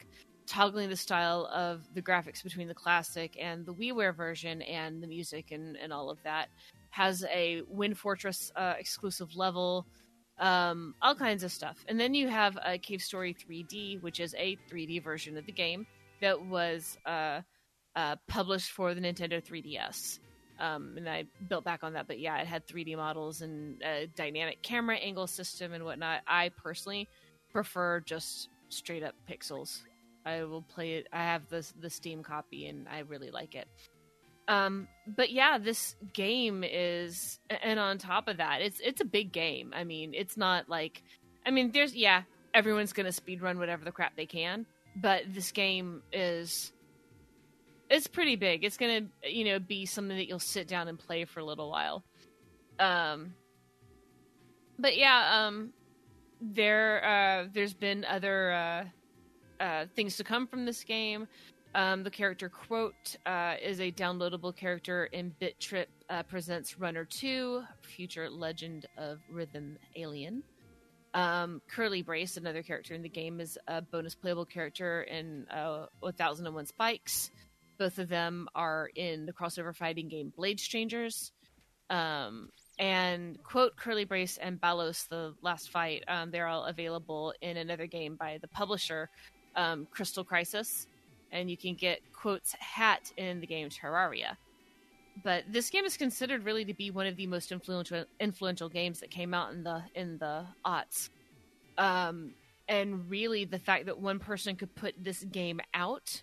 toggling the style of the graphics between the classic and the WiiWare version, and the music and, and all of that. Has a Wind Fortress uh, exclusive level, um, all kinds of stuff. And then you have a Cave Story three D, which is a three D version of the game that was uh, uh, published for the Nintendo three D S. Um, and I built back on that, but yeah, it had three D models and a dynamic camera angle system and whatnot. I personally prefer just straight up pixels. I will play it. I have this the Steam copy, and I really like it. Um, but yeah, this game is, and on top of that, it's it's a big game. I mean, it's not like, I mean, there's yeah, everyone's gonna speedrun whatever the crap they can, but this game is. It's pretty big. It's gonna, you know, be something that you'll sit down and play for a little while. Um, but yeah, um, there, uh, there's been other uh, uh, things to come from this game. Um, the character Quote uh, is a downloadable character in Bit Trip uh, Presents Runner two, Future Legend of Rhythm Alien. Um, Curly Brace, another character in the game, is a bonus playable character in uh, one thousand one Spikes. Both of them are in the crossover fighting game Blade Strangers. Um, and Quote, Curly Brace, and Balos, the last fight, um, they're all available in another game by the publisher, um, Crystal Crisis. And you can get Quote's hat in the game Terraria. But this game is considered really to be one of the most influential influential games that came out in the in the aughts. Um, and really, the fact that one person could put this game out,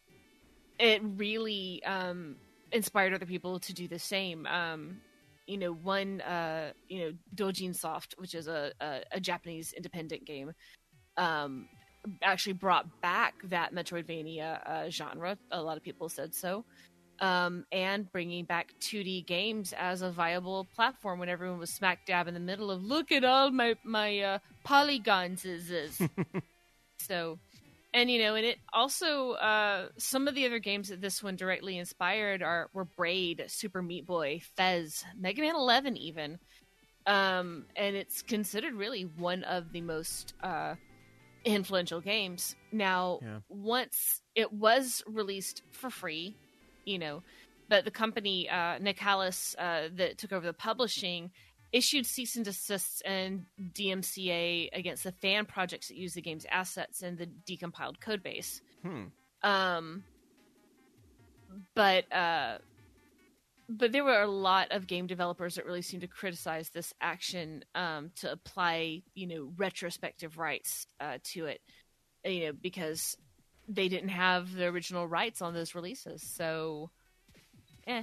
it really um, inspired other people to do the same. Um, you know, one, uh, you know, Dojin Soft, which is a, a, a Japanese independent game, um, actually brought back that Metroidvania uh, genre. A lot of people said so. Um, and bringing back two D games as a viable platform when everyone was smack dab in the middle of, look at all my, my uh, polygons is, is. So... And, you know, and it also, uh, some of the other games that this one directly inspired are were Braid, Super Meat Boy, Fez, Mega Man eleven even. Um, and it's considered really one of the most uh, influential games. Now, yeah. Once it was released for free, you know, but the company, uh, Nicalis, uh, that took over the publishing, issued cease and desists and D M C A against the fan projects that use the game's assets and the decompiled codebase. Hmm. Um, but uh, but there were a lot of game developers that really seemed to criticize this action um, to apply, you know, retrospective rights uh, to it, you know, because they didn't have the original rights on those releases. So, eh.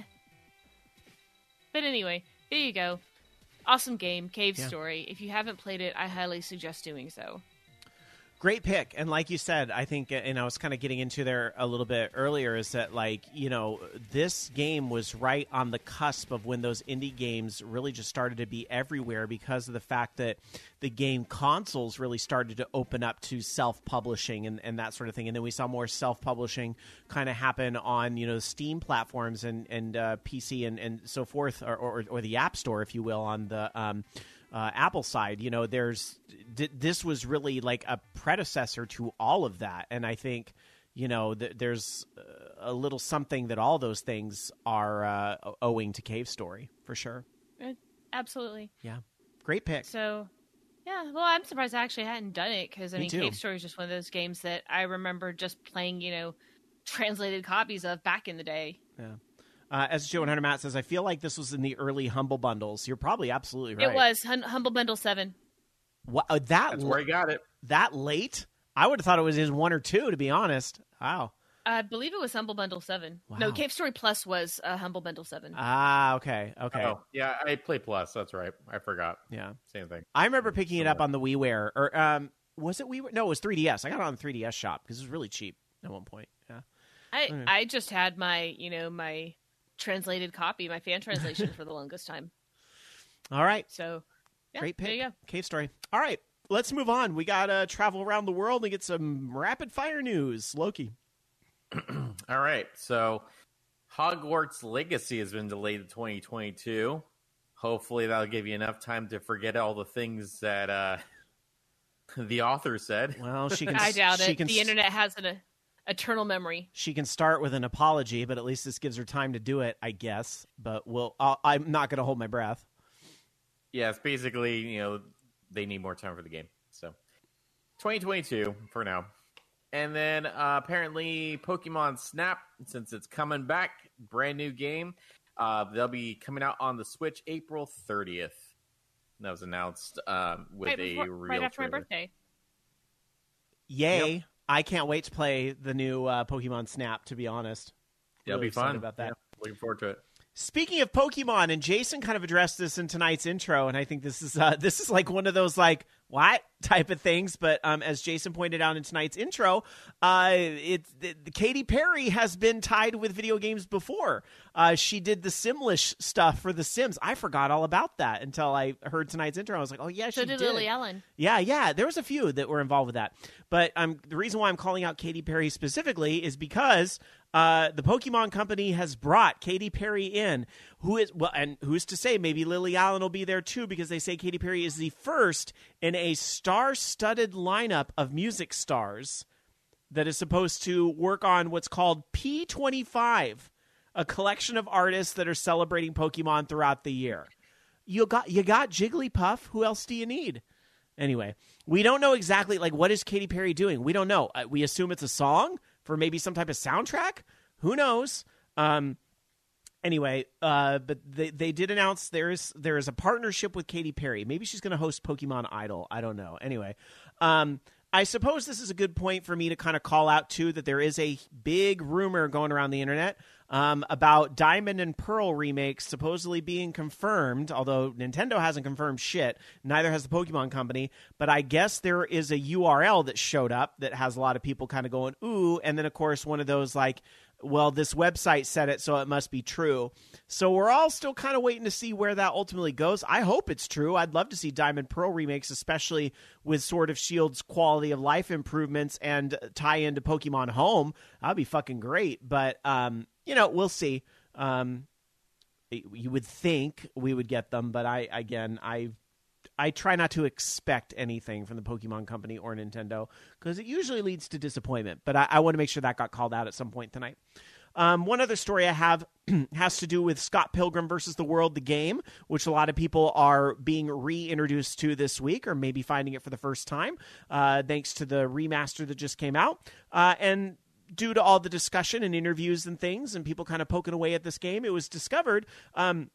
But anyway, there you go. Awesome game, Cave yeah. Story. If you haven't played it, I highly suggest doing so. Great pick. And like you said, I think, and I was kind of getting into there a little bit earlier, is that, like, you know, this game was right on the cusp of when those indie games really just started to be everywhere because of the fact that the game consoles really started to open up to self-publishing and, and that sort of thing. And then we saw more self-publishing kind of happen on, you know, Steam platforms and, and uh, P C and, and so forth, or, or, or the App Store, if you will, on the um, uh, Apple side. You know, there's th- this was really like a predecessor to all of that. And I think, you know, th- there's a little something that all those things are uh, owing to Cave Story, for sure. Absolutely. Yeah. Great pick. So... Yeah, well, I'm surprised I actually hadn't done it, because, I Me mean, too. Cave Story is just one of those games that I remember just playing, you know, translated copies of back in the day. Yeah. Uh, as Joe one hundred Matt says, I feel like this was in the early Humble Bundles. You're probably absolutely right. It was Hum- Humble Bundle seven. What, uh, that That's where I got it. That late? I would have thought it was in one or two, to be honest. Wow. I believe it was Humble Bundle seven. Wow. No, Cave Story Plus was uh, Humble Bundle seven. Ah, okay, okay. Oh, yeah, I play Plus. That's right. I forgot. Yeah. Same thing. I remember picking it up on the WiiWare. Or um, was it WiiWare? No, it was three D S. I got it on the three D S shop because it was really cheap at one point. Yeah. I, Okay. I just had my, you know, my translated copy, my fan translation for the longest time. All right. So, yeah, Great pick. there you go. Cave Story. All right. Let's move on. We got to travel around the world and get some rapid fire news. Loki. All right, so Hogwarts Legacy has been delayed to twenty twenty-two. Hopefully that'll give you enough time to forget all the things that uh, the author said. Well, she can. I doubt she it. Can, the internet hasn't a, eternal memory. She can start with an apology, but at least this gives her time to do it, I guess. But we'll, I'll, I'm not going to hold my breath. Yeah, it's basically, you know, they need more time for the game. So, twenty twenty-two for now. And then uh, apparently Pokemon Snap, since it's coming back, brand new game. Uh, they'll be coming out on the Switch April thirtieth. That was announced um, with right a before, real right after trailer. my birthday. Yay. Yep. I can't wait to play the new uh, Pokemon Snap, to be honest. It'll Really be fun. excited about that. Yeah, looking forward to it. Speaking of Pokemon, and Jason kind of addressed this in tonight's intro, and I think this is uh, this is like one of those like what type of things. But um, as Jason pointed out in tonight's intro, uh, it's it, Katy Perry has been tied with video games before. Uh, she did the Simlish stuff for The Sims. I forgot all about that until I heard tonight's intro. I was like, oh yeah, So she did did. Lily Allen. Yeah, yeah. There was a few that were involved with that. But um, the reason why I'm calling out Katy Perry specifically is because uh, the Pokemon Company has brought Katy Perry in. Who is well, and who's to say maybe Lily Allen will be there too, because they say Katy Perry is the first in a star-studded lineup of music stars that is supposed to work on what's called P twenty-five, a collection of artists that are celebrating Pokemon throughout the year. You got you got Jigglypuff. Who else do you need? Anyway, we don't know exactly, like, what is Katy Perry doing? We don't know. Uh, we assume it's a song for maybe some type of soundtrack. Who knows? Um, anyway, uh, but they, they did announce there is there is a partnership with Katy Perry. Maybe she's going to host Pokemon Idol. I don't know. Anyway, um, I suppose this is a good point for me to kind of call out, too, that there is a big rumor going around the internet um, about Diamond and Pearl remakes supposedly being confirmed, although Nintendo hasn't confirmed shit. Neither has the Pokemon Company. But I guess there is a U R L that showed up that has a lot of people kind of going, ooh. And then, of course, one of those, like, well, this website said it, so it must be true. So we're all still kind of waiting to see where that ultimately goes. I hope it's true. I'd love to see Diamond Pearl remakes, especially with Sword of Shield's quality of life improvements and tie into Pokemon Home. That'd be fucking great. But, um, you know, we'll see. Um, you would think we would get them, but I, again, I I try not to expect anything from the Pokemon Company or Nintendo because it usually leads to disappointment. But I, I want to make sure that got called out at some point tonight. Um, one other story I have has to do with Scott Pilgrim versus the World, the game, which a lot of people are being reintroduced to this week or maybe finding it for the first time, uh, thanks to the remaster that just came out. Uh, and due to all the discussion and interviews and things and people kind of poking away at this game, it was discovered um,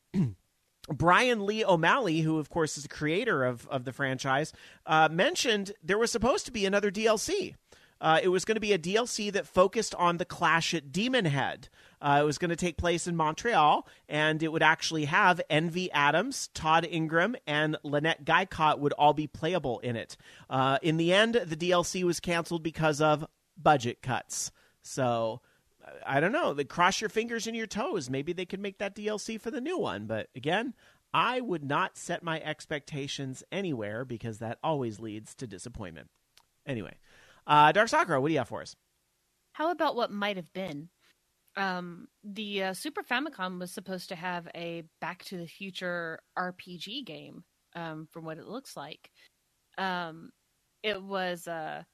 Brian Lee O'Malley, who, of course, is the creator of, of the franchise, uh, mentioned there was supposed to be another D L C. Uh, it was going to be a D L C that focused on the clash at Demon Head. Uh, it was going to take place in Montreal, and it would actually have Envy Adams, Todd Ingram, and Lynette Guycott would all be playable in it. Uh, in the end, the D L C was canceled because of budget cuts. So I don't know. Cross your fingers and your toes. Maybe they could make that D L C for the new one. But again, I would not set my expectations anywhere because that always leads to disappointment. Anyway, uh, Dark Sakura, what do you have for us? How about what might have been? Um, the uh, Super Famicom was supposed to have a Back to the Future R P G game, um, from what it looks like. Um, it was... Uh,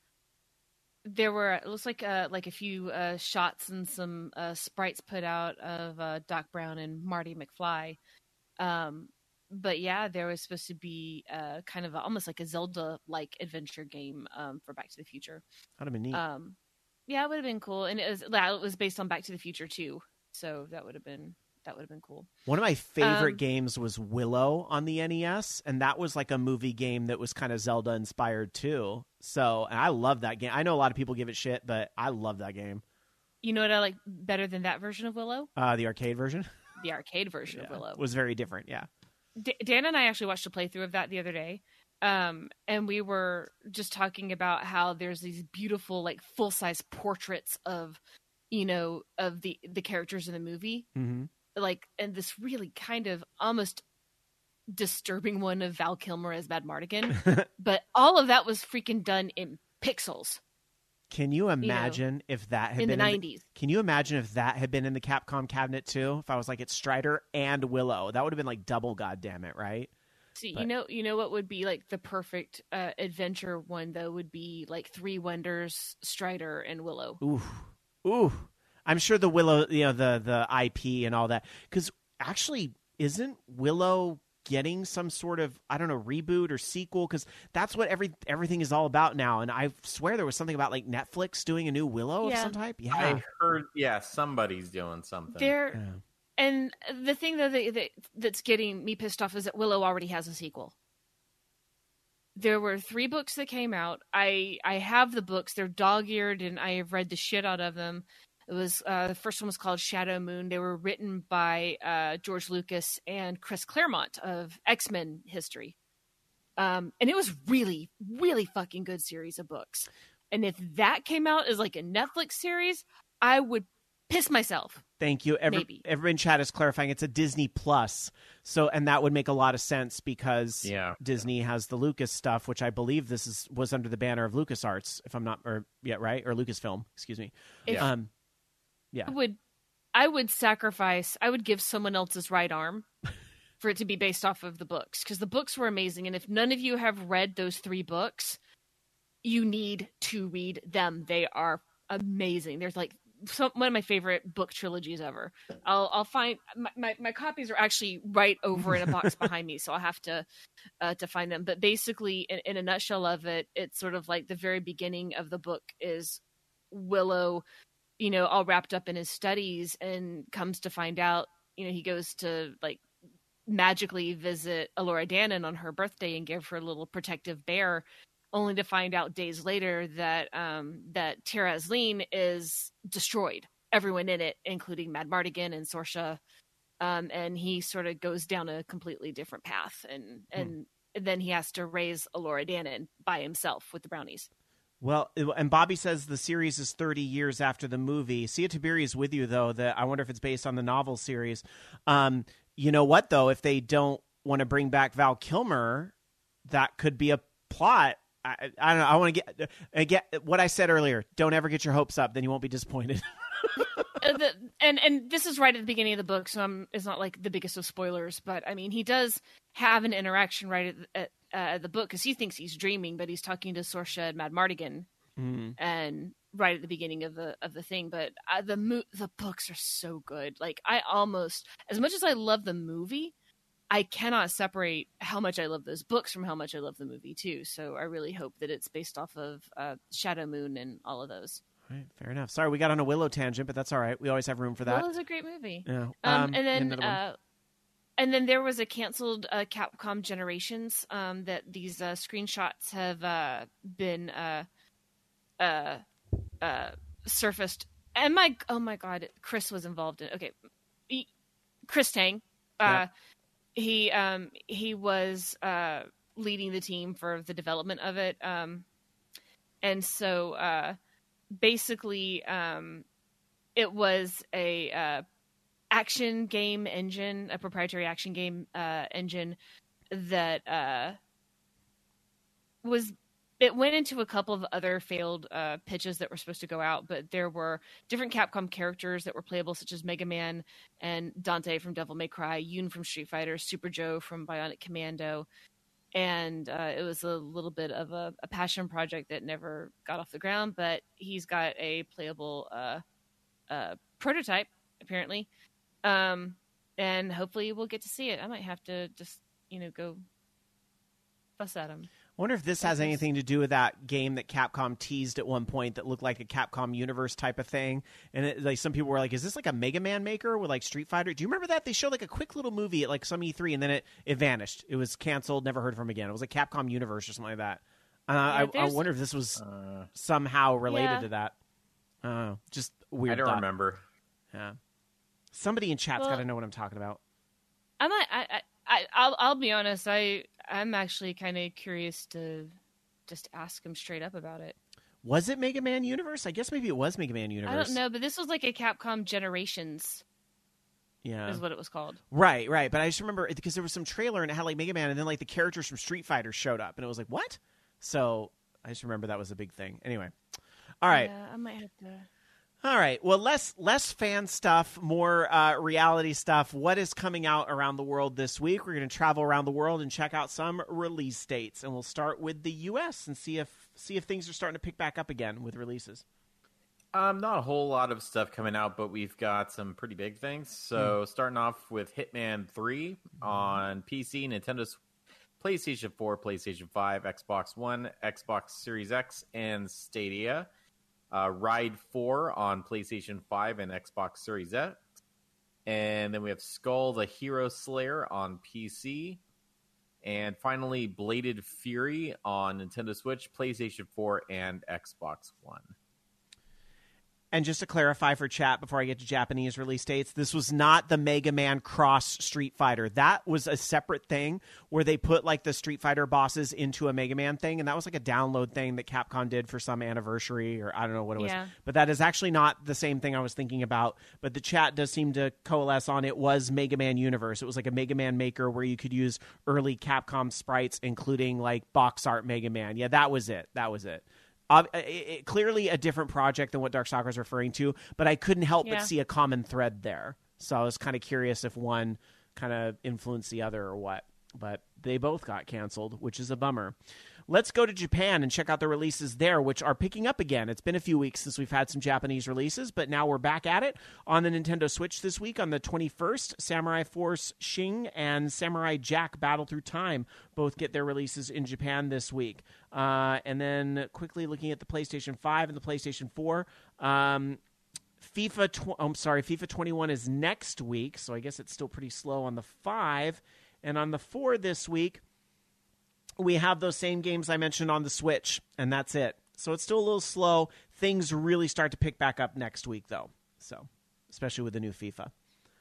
There were, it looks like uh, like a few uh, shots and some uh, sprites put out of uh, Doc Brown and Marty McFly. Um, but yeah, there was supposed to be uh, kind of a, almost like a Zelda-like adventure game um, for Back to the Future. That'd have been neat. Um, yeah, it would have been cool, and it was it was based on Back to the Future too, so that would have been that would have been cool. One of my favorite Um, games was Willow on the N E S, and that was like a movie game that was kind of Zelda inspired too. So, and I love that game. I know a lot of people give it shit, but I love that game. You know what I like better than that version of Willow? Uh, the arcade version, The arcade version yeah, of Willow was very different. Yeah. D- Dan and I actually watched a playthrough of that the other day. Um, and we were just talking about how there's these beautiful, like, full-size portraits of, you know, of the, the characters in the movie. Mm-hmm. Like, and this really kind of almost disturbing one of Val Kilmer as Mad Mardigan. But all of that was freaking done in pixels. Can you imagine you know, if that had in been the in nineties? The, can you imagine if that had been in the Capcom cabinet too? If I was like, it's Strider and Willow, that would have been like double, goddamn it, right? See, But- you know, you know what would be like the perfect uh, adventure one though would be like Three Wonders, Strider, and Willow. Ooh, ooh. I'm sure the Willow, you know, the the I P and all that. Because actually, isn't Willow getting some sort of, I don't know, reboot or sequel? Because that's what every everything is all about now. And I swear there was something about like Netflix doing a new Willow Yeah. of some type. Yeah. I heard, yeah, somebody's doing something. There, Yeah. and the thing that, they, that that's getting me pissed off is that Willow already has a sequel. There were three books that came out. I I have the books. They're dog-eared, and I have read the shit out of them. It was uh, the first one was called Shadow Moon. They were written by uh, George Lucas and Chris Claremont of X-Men history, um, and it was really, really fucking good series of books. And if that came out as like a Netflix series, I would piss myself. Thank you. Every, Maybe. everyone in chat is clarifying it's a Disney Plus. So, and that would make a lot of sense because Yeah. Disney has the Lucas stuff, which I believe this is was under the banner of LucasArts, if I'm not, or yeah, right, or Lucasfilm. Excuse me. If- Um, yeah. I would I would sacrifice I would give someone else's right arm for it to be based off of the books, because the books were amazing, and if none of you have read those three books, you need to read them. They are amazing. There's like some, one of my favorite book trilogies ever. I'll I'll find my, my, my copies are actually right over in a box behind me, so I'll have to uh, to find them. But basically, in, in a nutshell of it, it's sort of like the very beginning of the book is Willow, you know, all wrapped up in his studies, and comes to find out, you know, he goes to like magically visit Elora Danan on her birthday and give her a little protective bear, only to find out days later that um, that Tira Asleen is destroyed. Everyone in it, including Mad Mardigan and Sorsha, um, and he sort of goes down a completely different path, and and hmm. then he has to raise Elora Danan by himself with the brownies. Well, and Bobby says the series is thirty years after the movie. Sia Tiberi is with you, though, that I wonder if it's based on the novel series. Um, you know what, though? If they don't want to bring back Val Kilmer, that could be a plot. I, I don't know. I want to get, uh, get what I said earlier. Don't ever get your hopes up. Then you won't be disappointed. uh, the, and and this is right at the beginning of the book, so I'm, it's not like the biggest of spoilers. But I mean, he does have an interaction right at, at uh, the book, because he thinks he's dreaming, but he's talking to Sorsha and Mad Mardigan, mm. and right at the beginning of the of the thing. But uh, the mo- the books are so good. Like, I almost, as much as I love the movie, I cannot separate how much I love those books from how much I love the movie too. So I really hope that it's based off of uh, Shadow Moon and all of those. All right, fair enough. Sorry, we got on a Willow tangent, but that's all right. We always have room for that. Willow's a great movie. Yeah. Um, Um, and then, another one. uh, and then there was a canceled uh, Capcom Generations um, that these uh, screenshots have uh, been uh, uh, uh, surfaced. And my, oh my God, Chris was involved in. Okay, he, Chris Tang. Uh, Yeah. He um, he was uh, leading the team for the development of it, um, and so uh, basically, um, it was a uh, action game engine, a proprietary action game uh, engine that uh, was. It went into a couple of other failed uh, pitches that were supposed to go out, but there were different Capcom characters that were playable, such as Mega Man and Dante from Devil May Cry, Yoon from Street Fighter, Super Joe from Bionic Commando, and uh, it was a little bit of a, a passion project that never got off the ground, but he's got a playable uh, uh, prototype, apparently, um, and hopefully we'll get to see it. I might have to just, you know, go fuss at him. I wonder if this has anything to do with that game that Capcom teased at one point that looked like a Capcom Universe type of thing. And it, like some people were like, is this like a Mega Man maker with like Street Fighter? Do you remember that? They showed like a quick little movie at like some E three and then it, it vanished. It was canceled, never heard from again. It was like Capcom Universe or something like that. Uh, Yeah, I, I wonder if this was Uh, somehow related Yeah. to that. Uh, just weird I don't thought. remember. Yeah. Somebody in chat's Well- got to know what I'm talking about. I might. I. I. I I'll. I'll be honest. I. I'm actually kind of curious to just ask him straight up about it. Was it Mega Man Universe? I guess maybe it was Mega Man Universe. I don't know, but this was like a Capcom Generations, Yeah. is what it was called. Right, right. But I just remember because there was some trailer and it had like Mega Man and then like the characters from Street Fighter showed up and it was like, what? So I just remember that was a big thing. Anyway. All right. Yeah, I might have to. All right. Well, less less fan stuff, more uh, reality stuff. What is coming out around the world this week? We're going to travel around the world and check out some release dates, and we'll start with the U S and see if see if things are starting to pick back up again with releases. Um, not a whole lot of stuff coming out, but we've got some pretty big things. So mm. starting off with Hitman three on P C, Nintendo, PlayStation four, PlayStation five, Xbox One, Xbox Series X, and Stadia. Uh, Ride four on PlayStation five and Xbox Series X. And then we have Skull the Hero Slayer on P C. And finally, Bladed Fury on Nintendo Switch, PlayStation four, and Xbox One. And just to clarify for chat before I get to Japanese release dates, this was not the Mega Man Cross Street Fighter. That was a separate thing where they put like the Street Fighter bosses into a Mega Man thing, and that was like a download thing that Capcom did for some anniversary, or I don't know what it was. Yeah. But that is actually not the same thing I was thinking about. But the chat does seem to coalesce on it was Mega Man Universe. It was like a Mega Man Maker where you could use early Capcom sprites, including like box art Mega Man. Yeah, that was it. That was it. Uh, it, it, clearly a different project than what Darkstalker is referring to, but I couldn't help yeah. but see a common thread there. So I was kind of curious if one kind of influenced the other or what. But they both got canceled, which is a bummer. Let's go to Japan and check out the releases there, which are picking up again. It's been a few weeks since we've had some Japanese releases, but now we're back at it. On the Nintendo Switch this week, on the twenty-first, Samurai Force Shing and Samurai Jack Battle Through Time both get their releases in Japan this week. Uh, and then quickly looking at the PlayStation five and the PlayStation four, um, FIFA, tw- I'm sorry, FIFA twenty-one is next week, so I guess it's still pretty slow on the five. And on the four this week, we have those same games I mentioned on the Switch, and that's it. So it's still a little slow. Things really start to pick back up next week, though. So, especially with the new FIFA.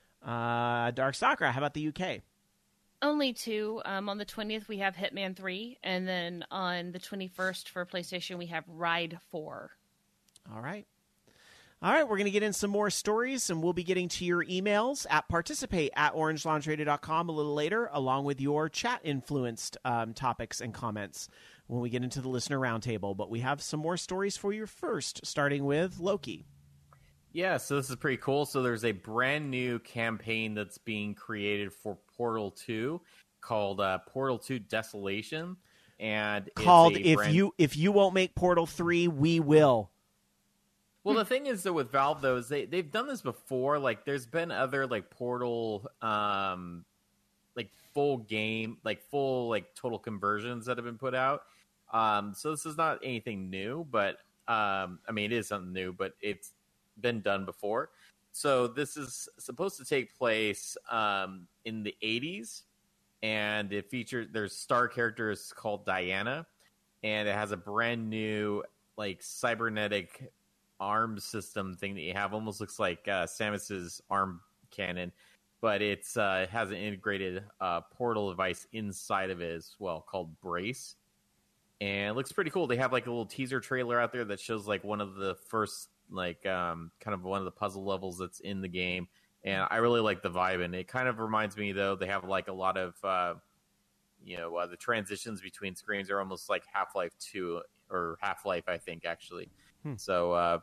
Uh, Darkstalker, how about the U K? Only two. Um, on the twentieth, we have Hitman three, and then on the twenty-first for PlayStation, we have Ride four. All right. All right, we're going to get in some more stories, and we'll be getting to your emails at participate at orange launch radio dot com a little later, along with your chat-influenced um, topics and comments when we get into the listener roundtable. But we have some more stories for you first, starting with Loki. Yeah, so this is pretty cool. So there's a brand new campaign that's being created for Portal two called uh, Portal two Desolation. And called it's a if brand- you if you won't make Portal three, we will. Well, the thing is, though, with Valve, though, is they, they've done this before. Like, there's been other, like, Portal, um, like, full game, like, full, like, total conversions that have been put out. Um, so this is not anything new, but, um, I mean, it is something new, but it's been done before. So this is supposed to take place um, in the eighties, and it features, there's star characters called Diana, and it has a brand new, like, cybernetic arm system thing that you have. Almost looks like uh, Samus's arm cannon, but it's uh, it has an integrated uh, portal device inside of it as well called Brace, and it looks pretty cool. They have like a little teaser trailer out there that shows like one of the first like um, kind of one of the puzzle levels that's in the game, and I really like the vibe. And it kind of reminds me though they have like a lot of uh, you know uh, the transitions between screens are almost like Half-Life two or Half-Life, I think actually. Hmm. So, uh,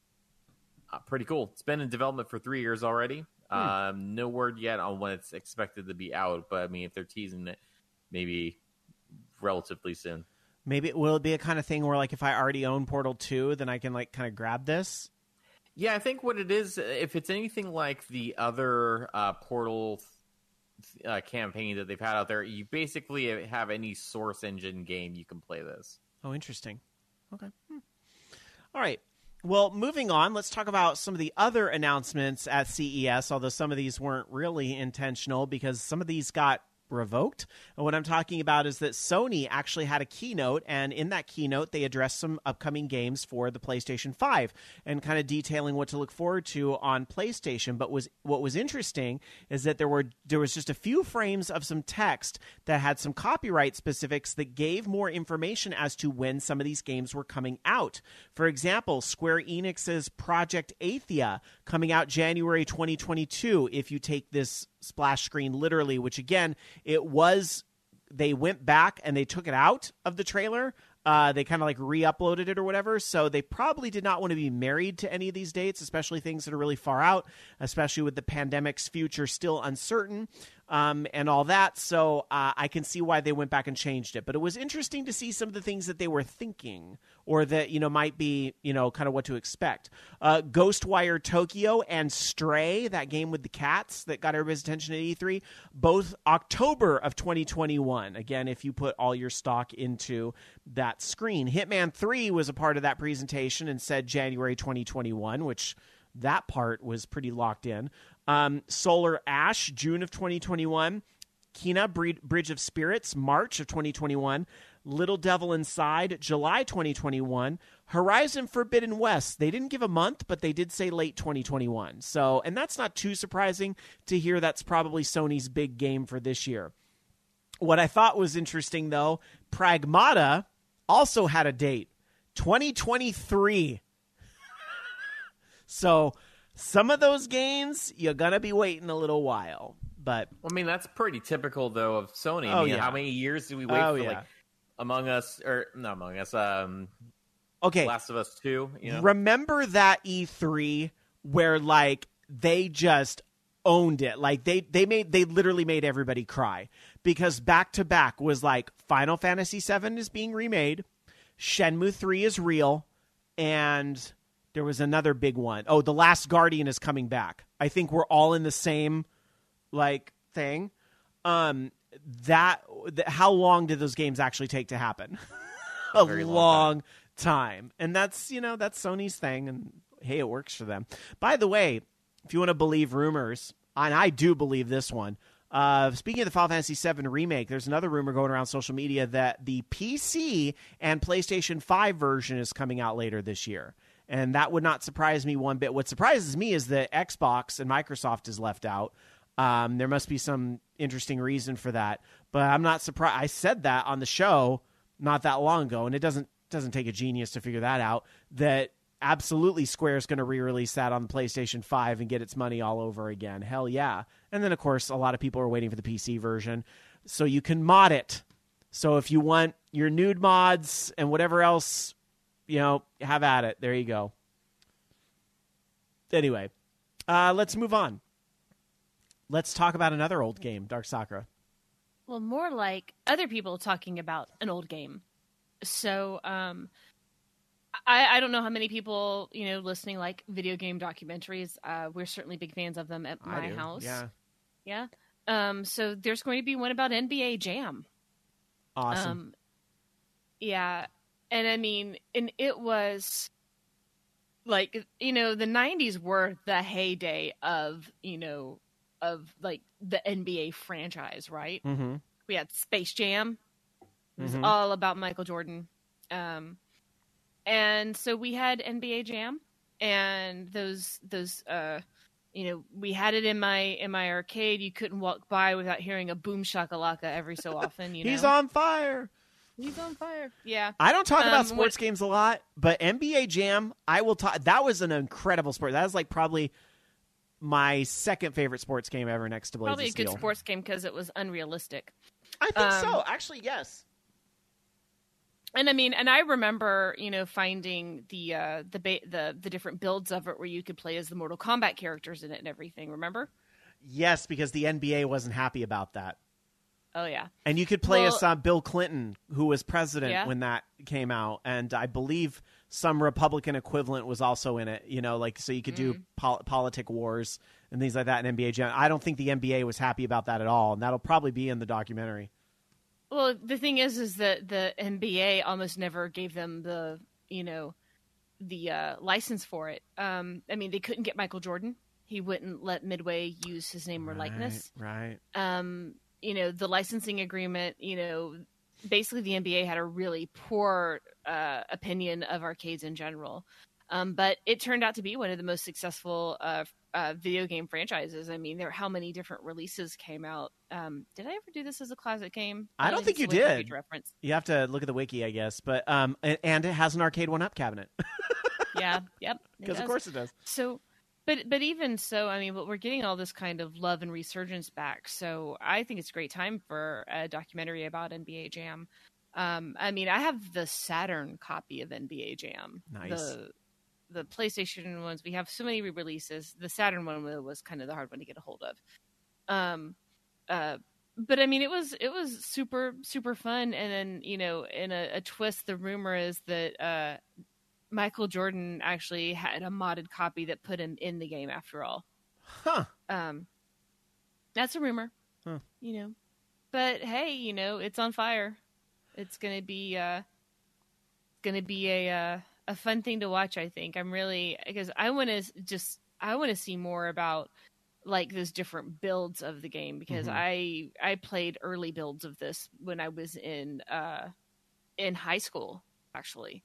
uh, pretty cool. It's been in development for three years already. Hmm. Um, no word yet on when it's expected to be out, but I mean, if they're teasing it, maybe relatively soon. Maybe will it be a kind of thing where, like, if I already own Portal two, then I can like kind of grab this? Yeah, I think what it is, if it's anything like the other uh, Portal uh, campaign that they've had out there, you basically have any Source Engine game you can play this. Oh, interesting. Okay. Hmm. All right. Well, moving on, let's talk about some of the other announcements at C E S, although some of these weren't really intentional because some of these got revoked. And what I'm talking about is that Sony actually had a keynote, and in that keynote, they addressed some upcoming games for the PlayStation five and kind of detailing what to look forward to on PlayStation. But was what was interesting is that there were there was just a few frames of some text that had some copyright specifics that gave more information as to when some of these games were coming out. For example, Square Enix's Project Athia coming out January twenty twenty-two, if you take this splash screen literally, which again, it was, they went back and they took it out of the trailer Uh, they kind of like re-uploaded it or whatever, so they probably did not want to be married to any of these dates, especially things that are really far out, especially with the pandemic's future still uncertain, um, and all that. So uh, I can see why they went back and changed it. But it was interesting to see some of the things that they were thinking, or that, you know, might be, you know, kind of what to expect. Uh, Ghostwire Tokyo and Stray, that game with the cats that got everybody's attention at E three, both October of twenty twenty-one. Again, if you put all your stock into that screen. Hitman three was a part of that presentation and said January twenty twenty-one, which that part was pretty locked in. Um, Solar Ash, June of twenty twenty-one. Kena, Bridge of Spirits, March of twenty twenty-one. Little Devil Inside, July twenty twenty-one. Horizon Forbidden West, they didn't give a month, but they did say late twenty twenty-one. So, and that's not too surprising to hear. That's probably Sony's big game for this year. What I thought was interesting, though, Pragmata also had a date, twenty twenty-three. So some of those games, you're going to be waiting a little while. But I mean, that's pretty typical, though, of Sony. Oh, I mean, yeah. how many years do we wait Oh, for, yeah. like, Among Us, or not Among Us, um, okay, Last of Us two, you know? remember that E three where, like, they just owned it. Like, they, they made, they literally made everybody cry. Because back-to-back was, like, Final Fantasy seven is being remade, Shenmue three is real, and there was another big one. Oh, The Last Guardian is coming back. I think we're all in the same, like, thing. Um, that, th- how long did those games actually take to happen? a very long, long time. And that's, you know, that's Sony's thing, and hey, it works for them. By the way, if you want to believe rumors, and I do believe this one, Uh, speaking of the Final Fantasy seven remake, there's another rumor going around social media that the P C and PlayStation five version is coming out later this year. And that would not surprise me one bit. What surprises me is that Xbox and Microsoft is left out. Um, there must be some interesting reason for that. But I'm not surprised. I said that on the show not that long ago, and it doesn't doesn't take a genius to figure that out, that absolutely Square is going to re-release that on the PlayStation five and get its money all over again. Hell yeah. And then, of course, a lot of people are waiting for the P C version, so you can mod it. So if you want your nude mods and whatever else, you know, have at it. There you go. Anyway, uh, let's move on. Let's talk about another old game, Dark Sakura. Well, more like other people talking about an old game. So, um, I, I don't know how many people, you know, listening like video game documentaries. Uh, we're certainly big fans of them at my I do. house. Yeah. Yeah. Um, so there's going to be one about N B A Jam. Awesome. Um, yeah. And I mean, and it was like, you know, the nineties were the heyday of, you know, of like the N B A franchise, right? Mm-hmm. We had Space Jam. It was Mhm. all about Michael Jordan. Um, and so we had N B A Jam, and those those uh, you know, we had it in my in my arcade. You couldn't walk by without hearing a boom shakalaka every so often. You know, He's on fire. He's on fire. Yeah. I don't talk Um, about sports what- games a lot, but N B A Jam, I will talk. That was an incredible sport. That was like probably my second favorite sports game ever, next to Blades Probably a of Steel. good sports game because it was unrealistic. I think Um, so. Actually, yes. And I mean, and I remember, you know, finding the uh, the ba- the the different builds of it where you could play as the Mortal Kombat characters in it and everything. Remember? Yes, because the N B A wasn't happy about that. Oh yeah. And you could play Well- as uh, Bill Clinton, who was president Yeah. when that came out. And I believe some Republican equivalent was also in it, you know, like, so you could do Mm. pol- politic wars and things like that in N B A Jam. I don't think the N B A was happy about that at all. And that'll probably be in the documentary. Well, the thing is, is that the N B A almost never gave them the, you know, the uh, license for it. Um, I mean, they couldn't get Michael Jordan. He wouldn't let Midway use his name or likeness. Right. Um, you know, the licensing agreement, you know, basically the N B A had a really poor uh, opinion of arcades in general. Um, but it turned out to be one of the most successful uh, uh, video game franchises. I mean, there how many different releases came out. Um, did I ever do this as a classic game? I don't think you it's a Wikipedia did. Reference. You have to look at the wiki, I guess. But um, and, and it has an arcade one-up cabinet. Yeah, yep. it Because, of does. course, it does. So, but but even so, I mean, but we're getting all this kind of love and resurgence back. So I think it's a great time for a documentary about N B A Jam. Um, I mean, I have the Saturn copy of N B A Jam. Nice. The, the PlayStation ones, we have so many re-releases. The Saturn one was kind of the hard one to get a hold of. Um, uh, but I mean, it was it was super super fun. And then, you know, in a, a twist, the rumor is that uh, Michael Jordan actually had a modded copy that put him in the game after all. Huh. Um, that's a rumor. Huh. You know, but hey, you know, it's on fire. It's gonna be uh, gonna be a uh, a fun thing to watch. I think I'm really because I want to just I want to see more about like those different builds of the game because Mhm. I I played early builds of this when I was in uh, in high school actually.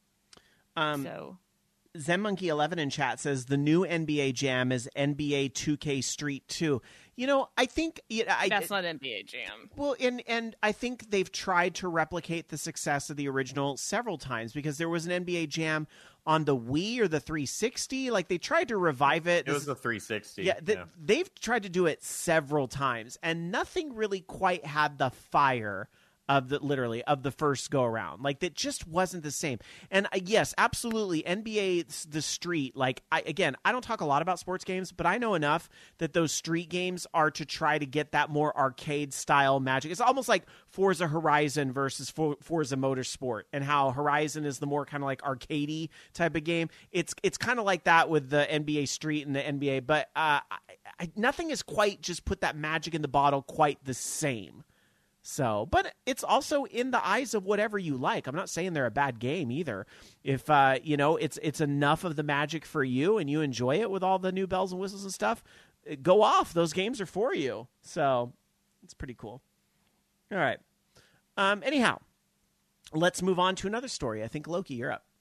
Um, so ZenMonkey eleven in chat says the new N B A Jam is N B A two K Street two. You know, I think you know, I, that's not N B A Jam. Well, and and I think they've tried to replicate the success of the original several times because there was an N B A Jam on the Wii or the three sixty. Like they tried to revive it. It was the three sixty. Yeah, the, they've tried to do it several times, and nothing really quite had the fire of the literally of the first go around. Like that just wasn't the same. And uh, yes, absolutely, N B A the Street. Like I again, I don't talk a lot about sports games, but I know enough that those street games are to try to get that more arcade style magic. It's almost like Forza Horizon versus For- Forza Motorsport, and how Horizon is the more kind of like arcadey type of game. It's it's kind of like that with the N B A Street and the N B A, but uh, I, I, nothing has quite just put that magic in the bottle quite the same. So, but it's also in the eyes of whatever you like. I'm not saying they're a bad game either. If uh, you know, it's it's enough of the magic for you and you enjoy it with all the new bells and whistles and stuff, go off. Those games are for you. So, it's pretty cool. All right. Um, anyhow, let's move on to another story. I think Loki, you're up.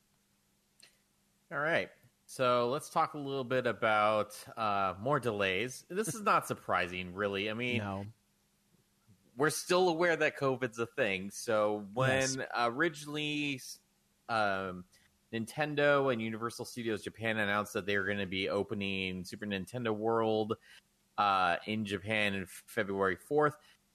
All right. So let's talk a little bit about uh, more delays. This is not surprising, really. I mean, No. we're still aware that COVID's a thing. So when Yes. originally um, Nintendo and Universal Studios Japan announced that they were going to be opening Super Nintendo World uh, in Japan on February fourth,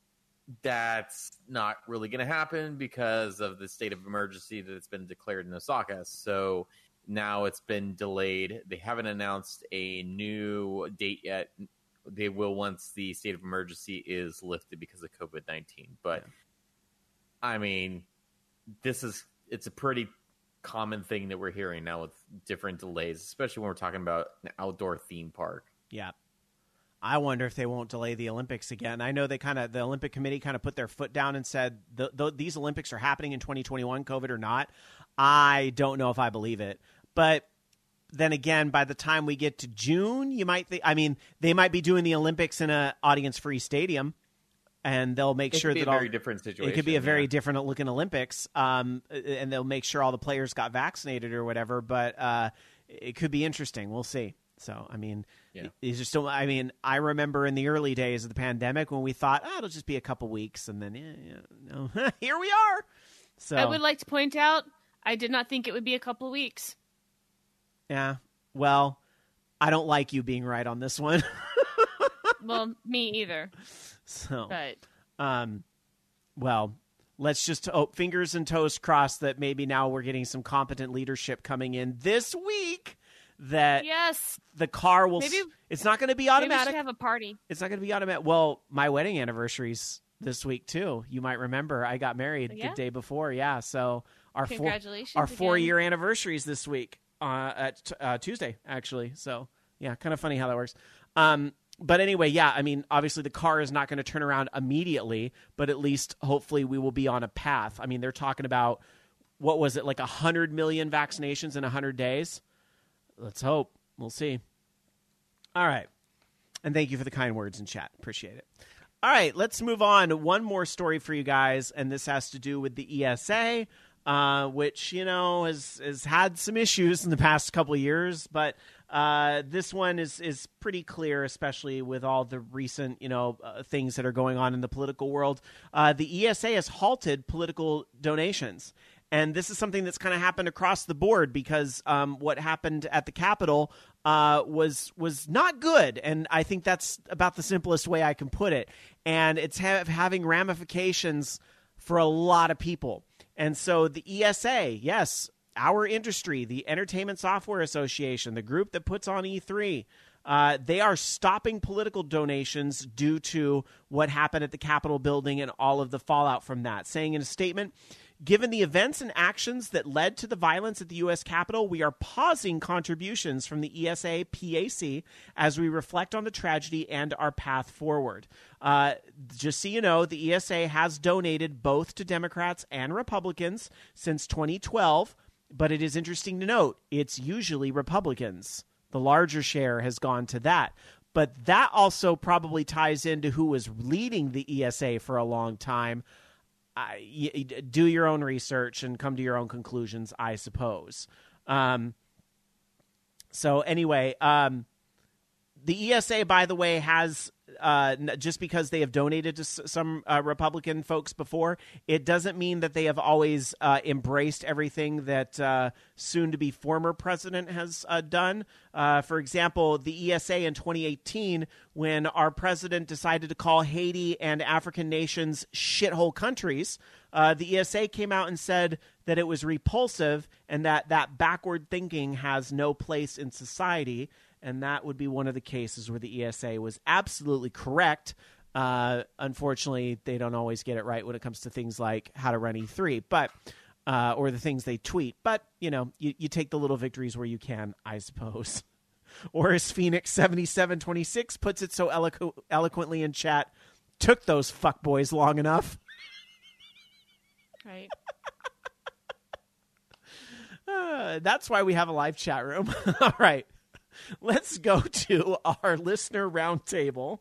that's not really going to happen because of the state of emergency that's been declared in Osaka. So now it's been delayed. They haven't announced a new date yet. They will once the state of emergency is lifted because of COVID nineteen. But, yeah. I mean, this is it's a pretty common thing that we're hearing now with different delays, especially when we're talking about an outdoor theme park. Yeah. I wonder if they won't delay the Olympics again. I know they kind of the Olympic Committee kind of put their foot down and said the, the, these Olympics are happening in twenty twenty-one, COVID or not. I don't know if I believe it. But then again, by the time we get to June, you might think, I mean, they might be doing the Olympics in a audience-free stadium, and they'll make it sure could be that a all, very different situation. It could be a very yeah. different looking Olympics, um, and they'll make sure all the players got vaccinated or whatever. But uh, it could be interesting. We'll see. So, I mean, yeah. it's just still. I mean, I remember in the early days of the pandemic when we thought, oh, it'll just be a couple weeks, and then yeah, yeah, no. Here we are. So I would like to point out, I did not think it would be a couple weeks. Yeah. Well, I don't like you being right on this one. Well, me either. So, but um, well, let's just oh, fingers and toes crossed that maybe now we're getting some competent leadership coming in this week. That yes, the car will. Maybe, it's not going to be automatic. Maybe we should have a party. It's not going to be automatic. Well, my wedding anniversary's this week too. You might remember I got married yeah? the day before. Yeah, so our Congratulations four, our again. four year anniversary's this week. Uh, at uh, Tuesday, actually. So, yeah, kind of funny how that works. Um, but anyway, yeah, I mean, obviously the car is not going to turn around immediately, but at least hopefully we will be on a path. I mean, they're talking about, what was it, like one hundred million vaccinations in one hundred days? Let's hope. We'll see. All right. And thank you for the kind words in chat. Appreciate it. All right, let's move on. One more story for you guys, and this has to do with the E S A. Uh, which, you know, has, has had some issues in the past couple of years. But uh, this one is, is pretty clear, especially with all the recent, you know, uh, things that are going on in the political world. Uh, the E S A has halted political donations. And this is something that's kind of happened across the board because um, what happened at the Capitol uh, was was not good. And I think that's about the simplest way I can put it. And it's ha- having ramifications for a lot of people. And so the E S A, yes, our industry, the Entertainment Software Association, the group that puts on E three, uh, they are stopping political donations due to what happened at the Capitol building and all of the fallout from that, saying in a statement, given the events and actions that led to the violence at the U S Capitol, we are pausing contributions from the E S A P A C as we reflect on the tragedy and our path forward. Uh, just so you know, the E S A has donated both to Democrats and Republicans since twenty twelve, but it is interesting to note it's usually Republicans. The larger share has gone to that. But that also probably ties into who was leading the E S A for a long time. I, y- do your own research and come to your own conclusions, I suppose. Um, so anyway, um, the E S A, by the way, has uh, just because they have donated to s- some uh, Republican folks before, it doesn't mean that they have always uh, embraced everything that uh, soon-to-be former president has uh, done. Uh, for example, the E S A in twenty eighteen, when our president decided to call Haiti and African nations shithole countries, uh, the E S A came out and said that it was repulsive and that that backward thinking has no place in society. And that would be one of the cases where the E S A was absolutely correct. Uh, unfortunately, they don't always get it right when it comes to things like how to run E three, but uh, or the things they tweet. But, you know, you, you take the little victories where you can, I suppose. Or as Phoenix seventy-seven twenty-six puts it so eloqu- eloquently in chat, took those fuckboys long enough. Right. uh, that's why we have a live chat room. All right. Let's go to our listener roundtable,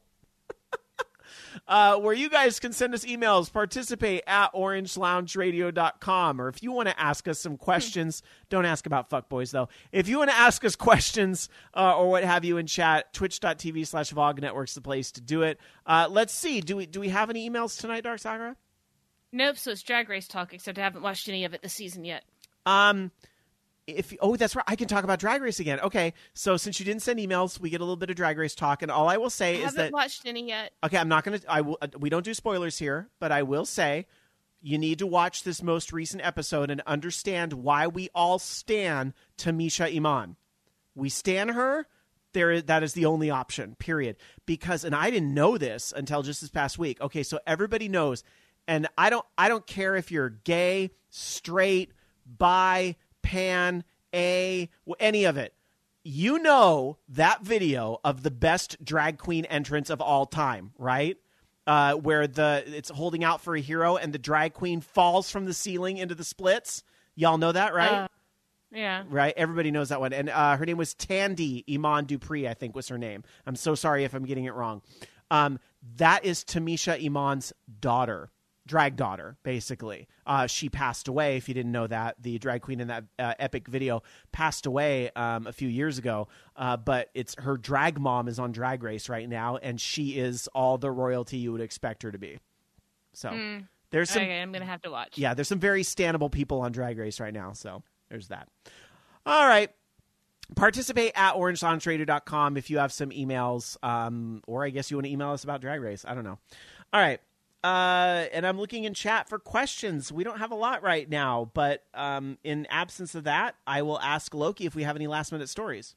uh, where you guys can send us emails, participate at orange lounge radio dot com, or if you want to ask us some questions, don't ask about fuckboys, though. If you want to ask us questions uh, or what have you in chat, twitch.tv slash Vog Network's the place to do it. Uh, let's see. Do we do we have any emails tonight, Dark Sakura? Nope, so it's Drag Race talk, except I haven't watched any of it this season yet. Um... If oh, that's right. I can talk about Drag Race again. Okay, so since you didn't send emails, we get a little bit of Drag Race talk, and all I will say I is haven't that watched any yet. okay, I'm not gonna. I will. Uh, we don't do spoilers here, but I will say you need to watch this most recent episode and understand why we all stan Tamisha Iman. We stan her. There, is, that is the only option. Period. Because, and I didn't know this until just this past week. Okay, so everybody knows, and I don't. I don't care if you're gay, straight, bi, pan, a, any of it. You know that video of the best drag queen entrance of all time, right? Uh, where the it's holding out for a hero and the drag queen falls from the ceiling into the splits. Y'all know that, right? Uh, yeah. Right? Everybody knows that one. And uh, her name was Tandy Iman Dupree, I think was her name. I'm so sorry if I'm getting it wrong. Um, that is Tamisha Iman's daughter. Drag daughter, basically. Uh, she passed away, if you didn't know that. The drag queen in that uh, epic video passed away um, a few years ago. Uh, but it's her drag mom is on Drag Race right now, and she is all the royalty you would expect her to be. So Mm. there's some... Okay, I'm going to have to watch. Yeah, there's some very standable people on Drag Race right now, so there's that. All right. Participate at orange lounge radio dot com if you have some emails, um, or I guess you want to email us about Drag Race. I don't know. All right. Uh, and I'm looking in chat for questions. We don't have a lot right now, but um, in absence of that, I will ask Loki if we have any last-minute stories.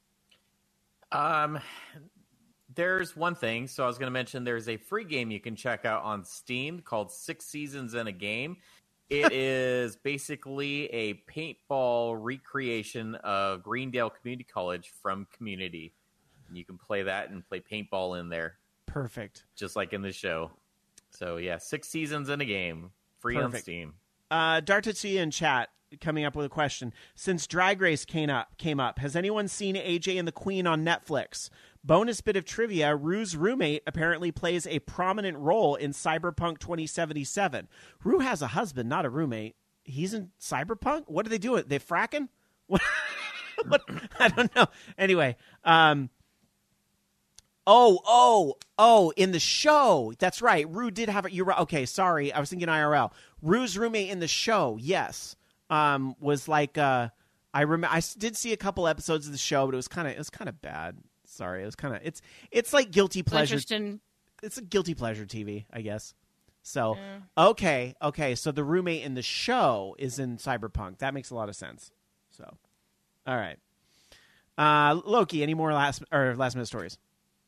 Um, there's one thing. So I was going to mention there's a free game you can check out on Steam called Six Seasons in a Game. It is basically a paintball recreation of Greendale Community College from Community. You can play that and play paintball in there. Perfect. Just like in the show. So, yeah, six seasons in a game. Free Perfect. on Steam. Uh, Dartatsuya in chat coming up with a question. Since Drag Race came up, came up, has anyone seen A J and the Queen on Netflix? Bonus bit of trivia, Rue's roommate apparently plays a prominent role in Cyberpunk twenty seventy-seven. Rue has a husband, not a roommate. He's in Cyberpunk? What are they doing? They fracking? What? what? I don't know. Anyway, um... Oh, oh, oh, in the show. That's right. Rue did have it. You're right. Okay, sorry. I was thinking I R L. Rue's roommate in the show, yes, um, was like, uh, I remember, I did see a couple episodes of the show, but it was kind of, it was kind of bad. Sorry. It was kind of, it's, it's like guilty pleasure. Interesting. It's a guilty pleasure T V, I guess. So, Yeah. okay, okay. So the roommate in the show is in Cyberpunk. That makes a lot of sense. So, all right. Uh, Loki, any more last or last minute stories?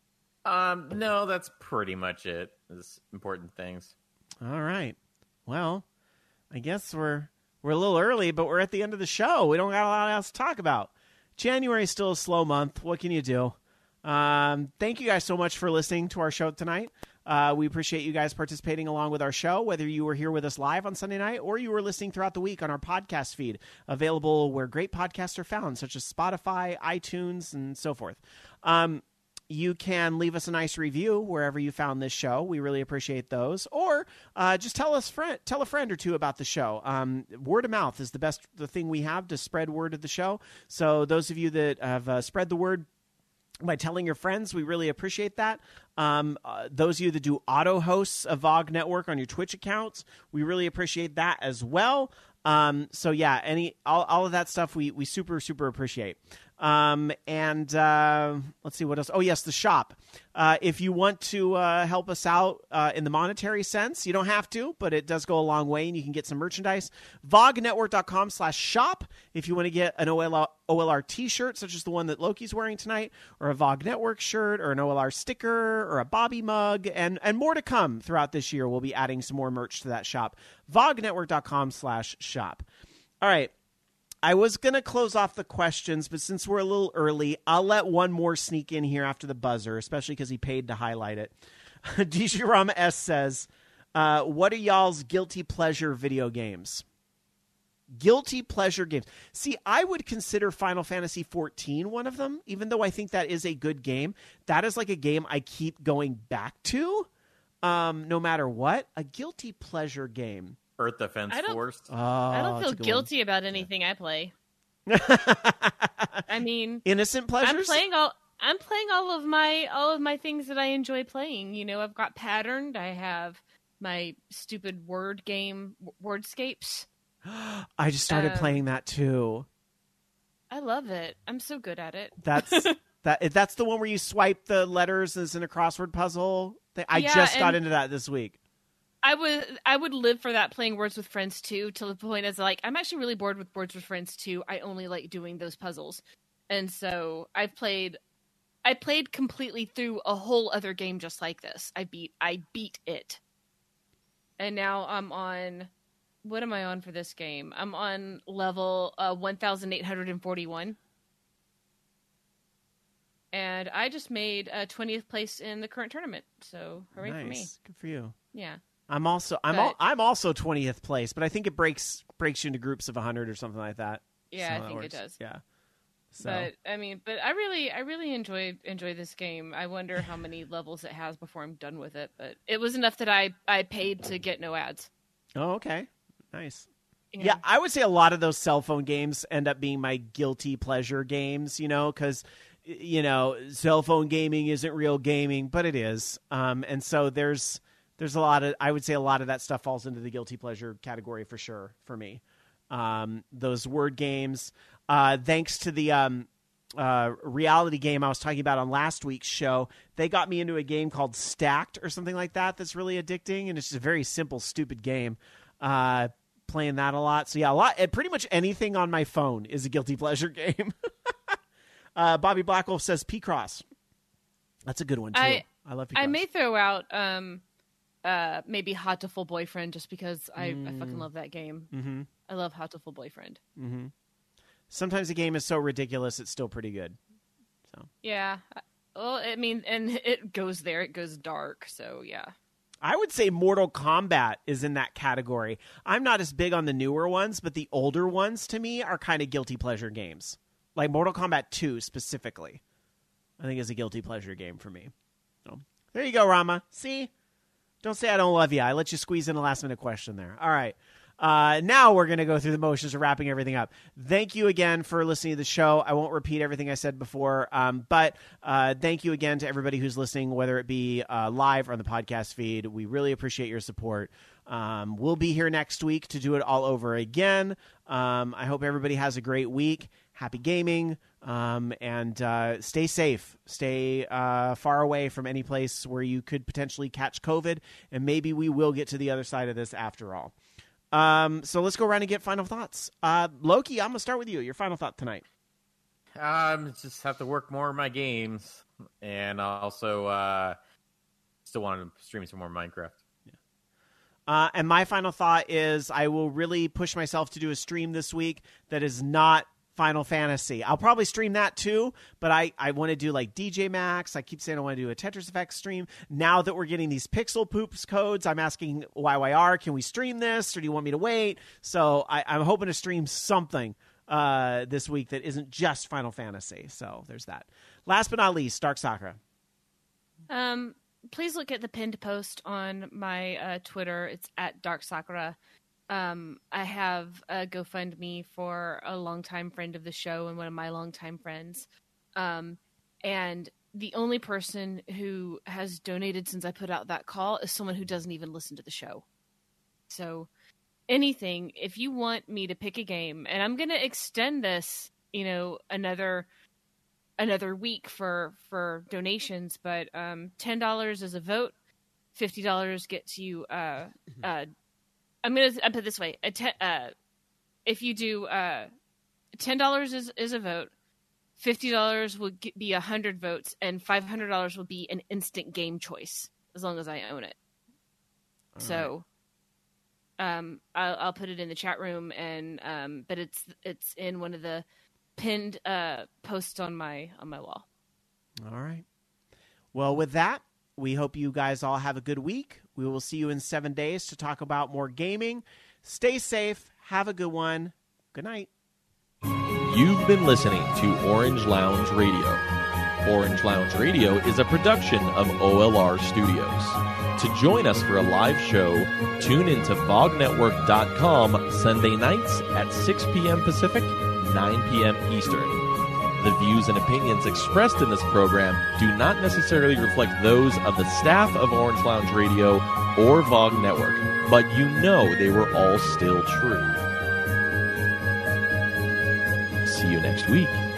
Um, no, that's pretty much it. Is important things. All right. Well, I guess we're we're a little early, but we're at the end of the show. We don't got a lot else to talk about. January is still a slow month. What can you do? Um, thank you guys so much for listening to our show tonight. Uh, we appreciate you guys participating along with our show, whether you were here with us live on Sunday night or you were listening throughout the week on our podcast feed, available where great podcasts are found, such as Spotify, iTunes, and so forth. Um, you can leave us a nice review wherever you found this show. We really appreciate those. Or uh, just tell us friend, tell a friend or two about the show. Um, word of mouth is the best the thing we have to spread word of the show. So those of you that have uh, spread the word by telling your friends, we really appreciate that. Um, uh, those of you that do auto hosts of V O G Network on your Twitch accounts, we really appreciate that as well. Um, so yeah, any all, all of that stuff we we super super appreciate. Um, and uh, let's see what else. Oh yes, the shop. Uh, if you want to uh, help us out uh, in the monetary sense, you don't have to, but it does go a long way, and you can get some merchandise. vognetwork.com slash shop. If you want to get an O L R, O L R t-shirt, such as the one that Loki's wearing tonight, or a V O G Network shirt, or an O L R sticker, or a Bobby mug, and, and more to come throughout this year. We'll be adding some more merch to that shop. vognetwork.com slash shop. All right. I was going to close off the questions, but since we're a little early, I'll let one more sneak in here after the buzzer, especially because he paid to highlight it. D J Rama S says, uh, what are y'all's guilty pleasure video games? Guilty pleasure games. See, I would consider Final Fantasy fourteen one of them, even though I think that is a good game. That is like a game I keep going back to, um, no matter what. A guilty pleasure game. Earth Defense I don't- Force. Oh, I don't feel that's a good guilty about anything I play. one. I mean, Innocent pleasures? I'm playing all I'm playing all of my all of my things that I enjoy playing. You know, I've got Patterned. I have my stupid word game, Wordscapes. I just started Um, playing that too. I love it. I'm so good at it. That's that. That's the one where you swipe the letters and it's in a crossword puzzle. thing. I Yeah, just got and- into that this week. I would I would live for that, playing Words with Friends too, to the point as like I'm actually really bored with Words with Friends too. I only like doing those puzzles, and so I've played I played completely through a whole other game just like this. I beat I beat it, and now I'm on. What am I on for this game? I'm on level uh, one thousand eight hundred forty-one. And I just made uh, twentieth place in the current tournament. So hooray Nice, for me! good for you. Yeah. I'm also I'm But- al- I'm also twentieth place, but I think it breaks breaks you into groups of one hundred or something like that. Yeah, So I that think it works. does. Yeah. So But I mean, but I really, I really enjoy enjoy this game. I wonder how many levels it has before I'm done with it. But it was enough that I I paid to get no ads. oh, okay, nice. Yeah. Yeah, I would say a lot of those cell phone games end up being my guilty pleasure games, you know, because, you know, cell phone gaming isn't real gaming, but it is. Um, and so there's there's a lot of, I would say a lot of that stuff falls into the guilty pleasure category for sure for me. Um, those word games, uh, thanks to the um, uh, reality game I was talking about on last week's show, they got me into a game called Stacked or something like that that's really addicting, and it's just a very simple, stupid game. Uh, playing that a lot. So yeah, a lot. Pretty much anything on my phone is a guilty pleasure game. uh, Bobby Blackwolf says P-Cross. That's a good one too. I, I- love P-Cross. I may throw out um, uh, maybe Hot to Full Boyfriend just because I, I fucking Mm. love that game. Mm-hmm. I love Hot to Full Boyfriend. Mm-hmm. Sometimes the game is so ridiculous it's still pretty good. So Yeah. Well, I mean, and it goes there. It goes dark. So yeah. I would say Mortal Kombat is in that category. I'm not as big on the newer ones, but the older ones to me are kind of guilty pleasure games. Like Mortal Kombat two specifically, I think is a guilty pleasure game for me. So there you go, Rama. See? Don't say I don't love you. I let you squeeze in a last minute question there. All right. Uh, now we're going to go through the motions of wrapping everything up. Thank you again for listening to the show. I won't repeat everything I said before, um, but uh, thank you again to everybody who's listening, whether it be uh, live or on the podcast feed. We really appreciate your support. Um, we'll be here next week to do it all over again. Um, I hope everybody has a great week. happy gaming, um, and uh, stay safe. Stay uh, far away from any place where you could potentially catch COVID, and maybe we will get to the other side of this after all. Um, so let's go around and get final thoughts. Uh, Loki, I'm going to start with you. Your final thought tonight. Um, just have to work more of my games, and also uh, still want to stream some more Minecraft. Uh, and my final thought is I will really push myself to do a stream this week that is not Final Fantasy. I'll probably stream that too, but I, I want to do like D J Max. I keep saying I want to do a Tetris Effect stream. Now that we're getting these Pixel Poops codes, I'm asking Y Y R, can we stream this or do you want me to wait? So I, I'm hoping to stream something uh, this week that isn't just Final Fantasy. So there's that. Last but not least, Dark Sakura. Um... Please look at the pinned post on my uh, Twitter. It's at Dark Sakura. Um, I have a GoFundMe for a longtime friend of the show and one of my longtime friends. Um, and the only person who has donated since I put out that call is someone who doesn't even listen to the show. So anything, if you want me to pick a game, and I'm going to extend this, you know, another... another week for, for donations, but um, ten dollars is a vote. fifty dollars gets you, uh, uh, I'm going to put it this way. A te- uh, if you do uh, ten dollars is, is a vote, fifty dollars will get, be one hundred votes, and five hundred dollars will be an instant game choice, as long as I own it. All so right. um, I'll, I'll put it in the chat room, and um, but it's it's in one of the pinned uh, post on my on my wall. All right. Well, with that, we hope you guys all have a good week. We will see you in seven days to talk about more gaming. Stay safe. Have a good one. Good night. You've been listening to Orange Lounge Radio. Orange Lounge Radio is a production of O L R Studios. To join us for a live show, tune into Vog Network dot com Sunday nights at six p.m. Pacific, nine p.m. Eastern. The views and opinions expressed in this program do not necessarily reflect those of the staff of Orange Lounge Radio or Vog Network, but you know they were all still true. See you next week.